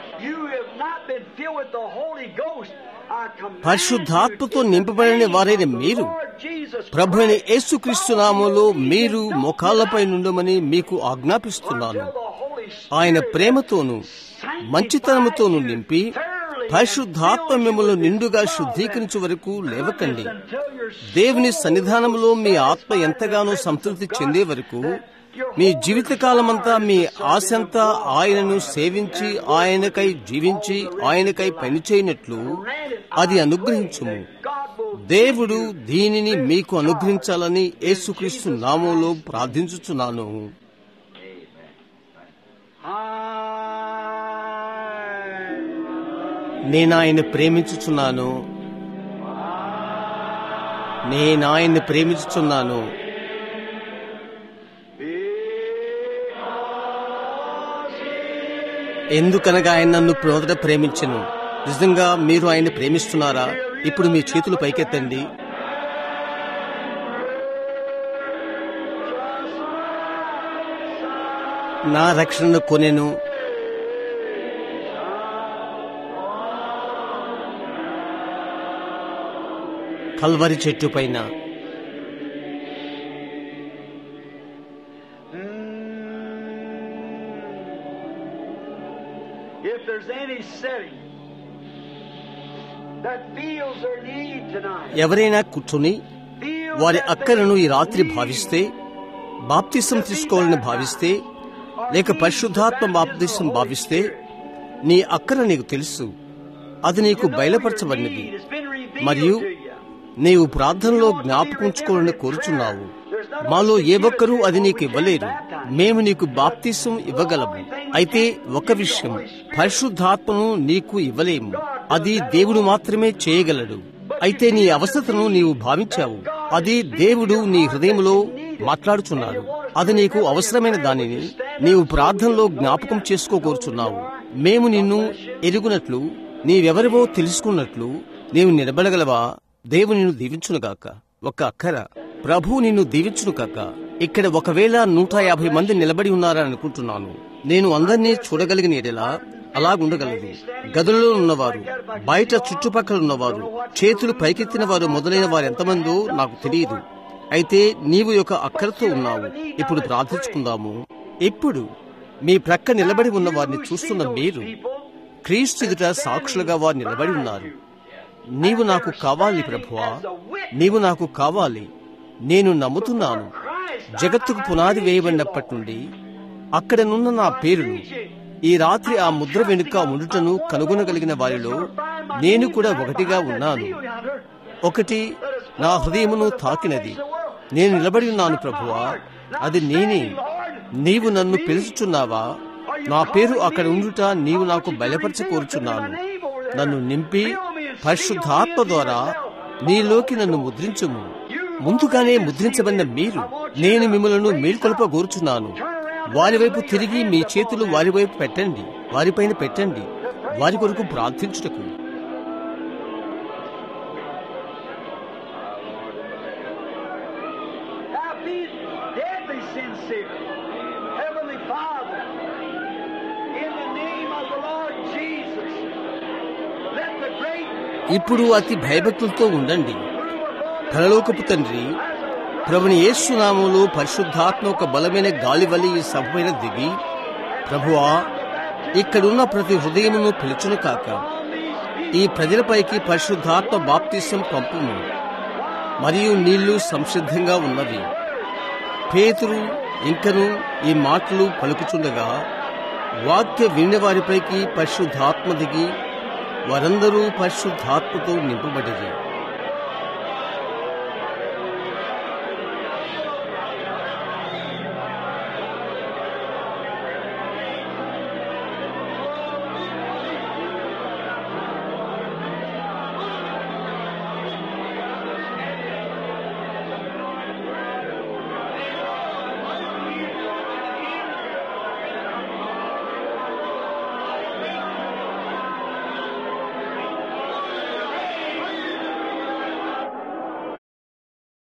పరిశుద్ధాత్మతో నింపబడిన వారైన మీరు ప్రభు అయిన యేసుక్రీస్తు నామములో మీరు మోకాళ్లపై నుండమని మీకు ఆజ్ఞాపిస్తున్నాను. ఆయన ప్రేమతోనూ మంచితనముతోనూ నింపి పరిశుద్ధాత్మ మిమ్మల్ని నిండుగా శుద్ధీకరించే వరకు లేవకండి. దేవుని సన్నిధానంలో మీ ఆత్మ ఎంతగానో సంతృప్తి చెందే వరకు మీ జీవితకాలమంతా మీ ఆశంతా ఆయనను సేవించి ఆయనకై జీవించి ఆయనకై పనిచేయనట్లు అది అనుగ్రహించుము. దేవుడు దీనిని మీకు అనుగ్రహించాలని యేసుక్రీస్తు నామములో ప్రార్థించుచున్నాను. నేనాయన్ని ప్రేమించుచున్నాను, నేనాయన్ని ప్రేమించుచున్నాను. ఎందుకనగా ఆయన నన్ను మొదట ప్రేమించెను. నిజంగా మీరు ఆయన్ని ప్రేమిస్తున్నారా? ఇప్పుడు మీ చేతులు పైకెత్తండి. నా రక్షణను కొనెను, కల్వరి చెట్టు పైన. ఎవరైనా కూర్చుని వారి అక్కరను ఈ రాత్రి భావిస్తే, బాప్తిసం తీసుకోవాలని భావిస్తే, లేక పరిశుద్ధాత్మ బాప్తిసం భావిస్తే, నీ అక్కర నీకు తెలుసు, అది నీకు బయలుపరచబడినది మరియు నీవు ప్రార్థనలో జ్ఞాపకుంచుకోవాలని కోరుచున్నావు. మాలో ఏ ఒక్కరూ అది నీకు ఇవ్వలేరు. మేము నీకు బాప్తిసం ఇవ్వగలము. అయితే ఒక విషయం, పరిశుద్ధాత్మను నీకు ఇవ్వలేము. అది దేవుడు మాత్రమే చేయగలడు. అయితే నీ అవసరతను నీవు భావించావు. అది దేవుడు నీ హృదయంలో మాట్లాడుచున్నాడు. అది నీకు అవసరమైన దానిని నీవు ప్రార్థనలో జ్ఞాపకం చేసుకోకూర్చున్నావు. మేము నిన్ను ఎరుగునట్లు, నీవెవరివో తెలుసుకున్నట్లు నీవు నిలబడగలవా? దేవుడు నిన్ను దీవించునుగాక. ఒక అక్కర ప్రభు నిన్ను దీవించునుగాక. ఇక్కడ ఒకవేళ నూట యాభై మంది నిలబడి ఉన్నారని అనుకుంటున్నాను. నేను అందరినీ చూడగలిగిన ఎడలా అలాగుండగలదు. గదులలో ఉన్నవారు, బయట చుట్టుపక్కల ఉన్నవారు, చేతులు పైకెత్తిన వారు మొదలైన వారు ఎంతమందో నాకు తెలియదు. అయితే నీవు యొక్క అక్కరతో ఉన్నావు. ఇప్పుడు ప్రార్థించుకుందాము. ఇప్పుడు మీ ప్రక్క నిలబడి ఉన్న వారిని చూస్తున్న మీరు క్రీస్తు ఎదుట సాక్షులుగా వారు నిలబడి ఉన్నారు. నీవు నాకు కావాలి ప్రభువా, నీవు నాకు కావాలి. నేను నమ్ముతున్నాను. జగత్తుకు పునాది వేయబడినప్పటి నుండి అక్కడనున్న నా పేరును ఈ రాత్రి ఆ ముద్ర వెనుక ఉండుటను కనుగొనగలిగిన వారిలో నేను కూడా ఒకటిగా ఉన్నాను. ఒకటి నా హృదయమును తాకినది. నేను నిలబడి ఉన్నాను ప్రభువా, అది నేనే. నీవు నన్ను పిలుచుచున్నావా? నా పేరు అక్కడ ఉండుట నీవు నాకు బయలుపరచ కోరుచున్నాను. నన్ను నింపి పరిశుద్ధాత్మ ద్వారా నీలోకి నన్ను ముద్రించుము. ముందుగానే ముద్రించబడిన మీరు, నేను మిమ్మలను మేల్కొల్పగోరుచున్నాను. వారి వైపు తిరిగి మీ చేతులు వారి వైపు పెట్టండి, వారిపైన పెట్టండి, వారి కొరకు ప్రార్థించుటకు. ఇప్పుడు అతి భయభక్తులతో ఉండండి. పరలోకపు తండ్రి, ప్రభుని యేసు నామములో పరిశుద్ధాత్మ ఒక బలమైన గాలి వలె ఈ సభ పైన దిగి, ప్రభువా, ఇక్కడున్న ప్రతి హృదయమును పిలుచును కాక. ఈ ప్రజలపైకి పరిశుద్ధాత్మ బాప్తిసం పంపుము. మరియు నీళ్లు సంసిద్ధంగా ఉన్నవి. పేతురు ఇంకను ఈ మాటలు పలుకుచుండగా వాక్య విని వారిపైకి పరిశుద్ధాత్మ దిగి వారందరూ పరిశుద్ధాత్మతో నింపబడిరి.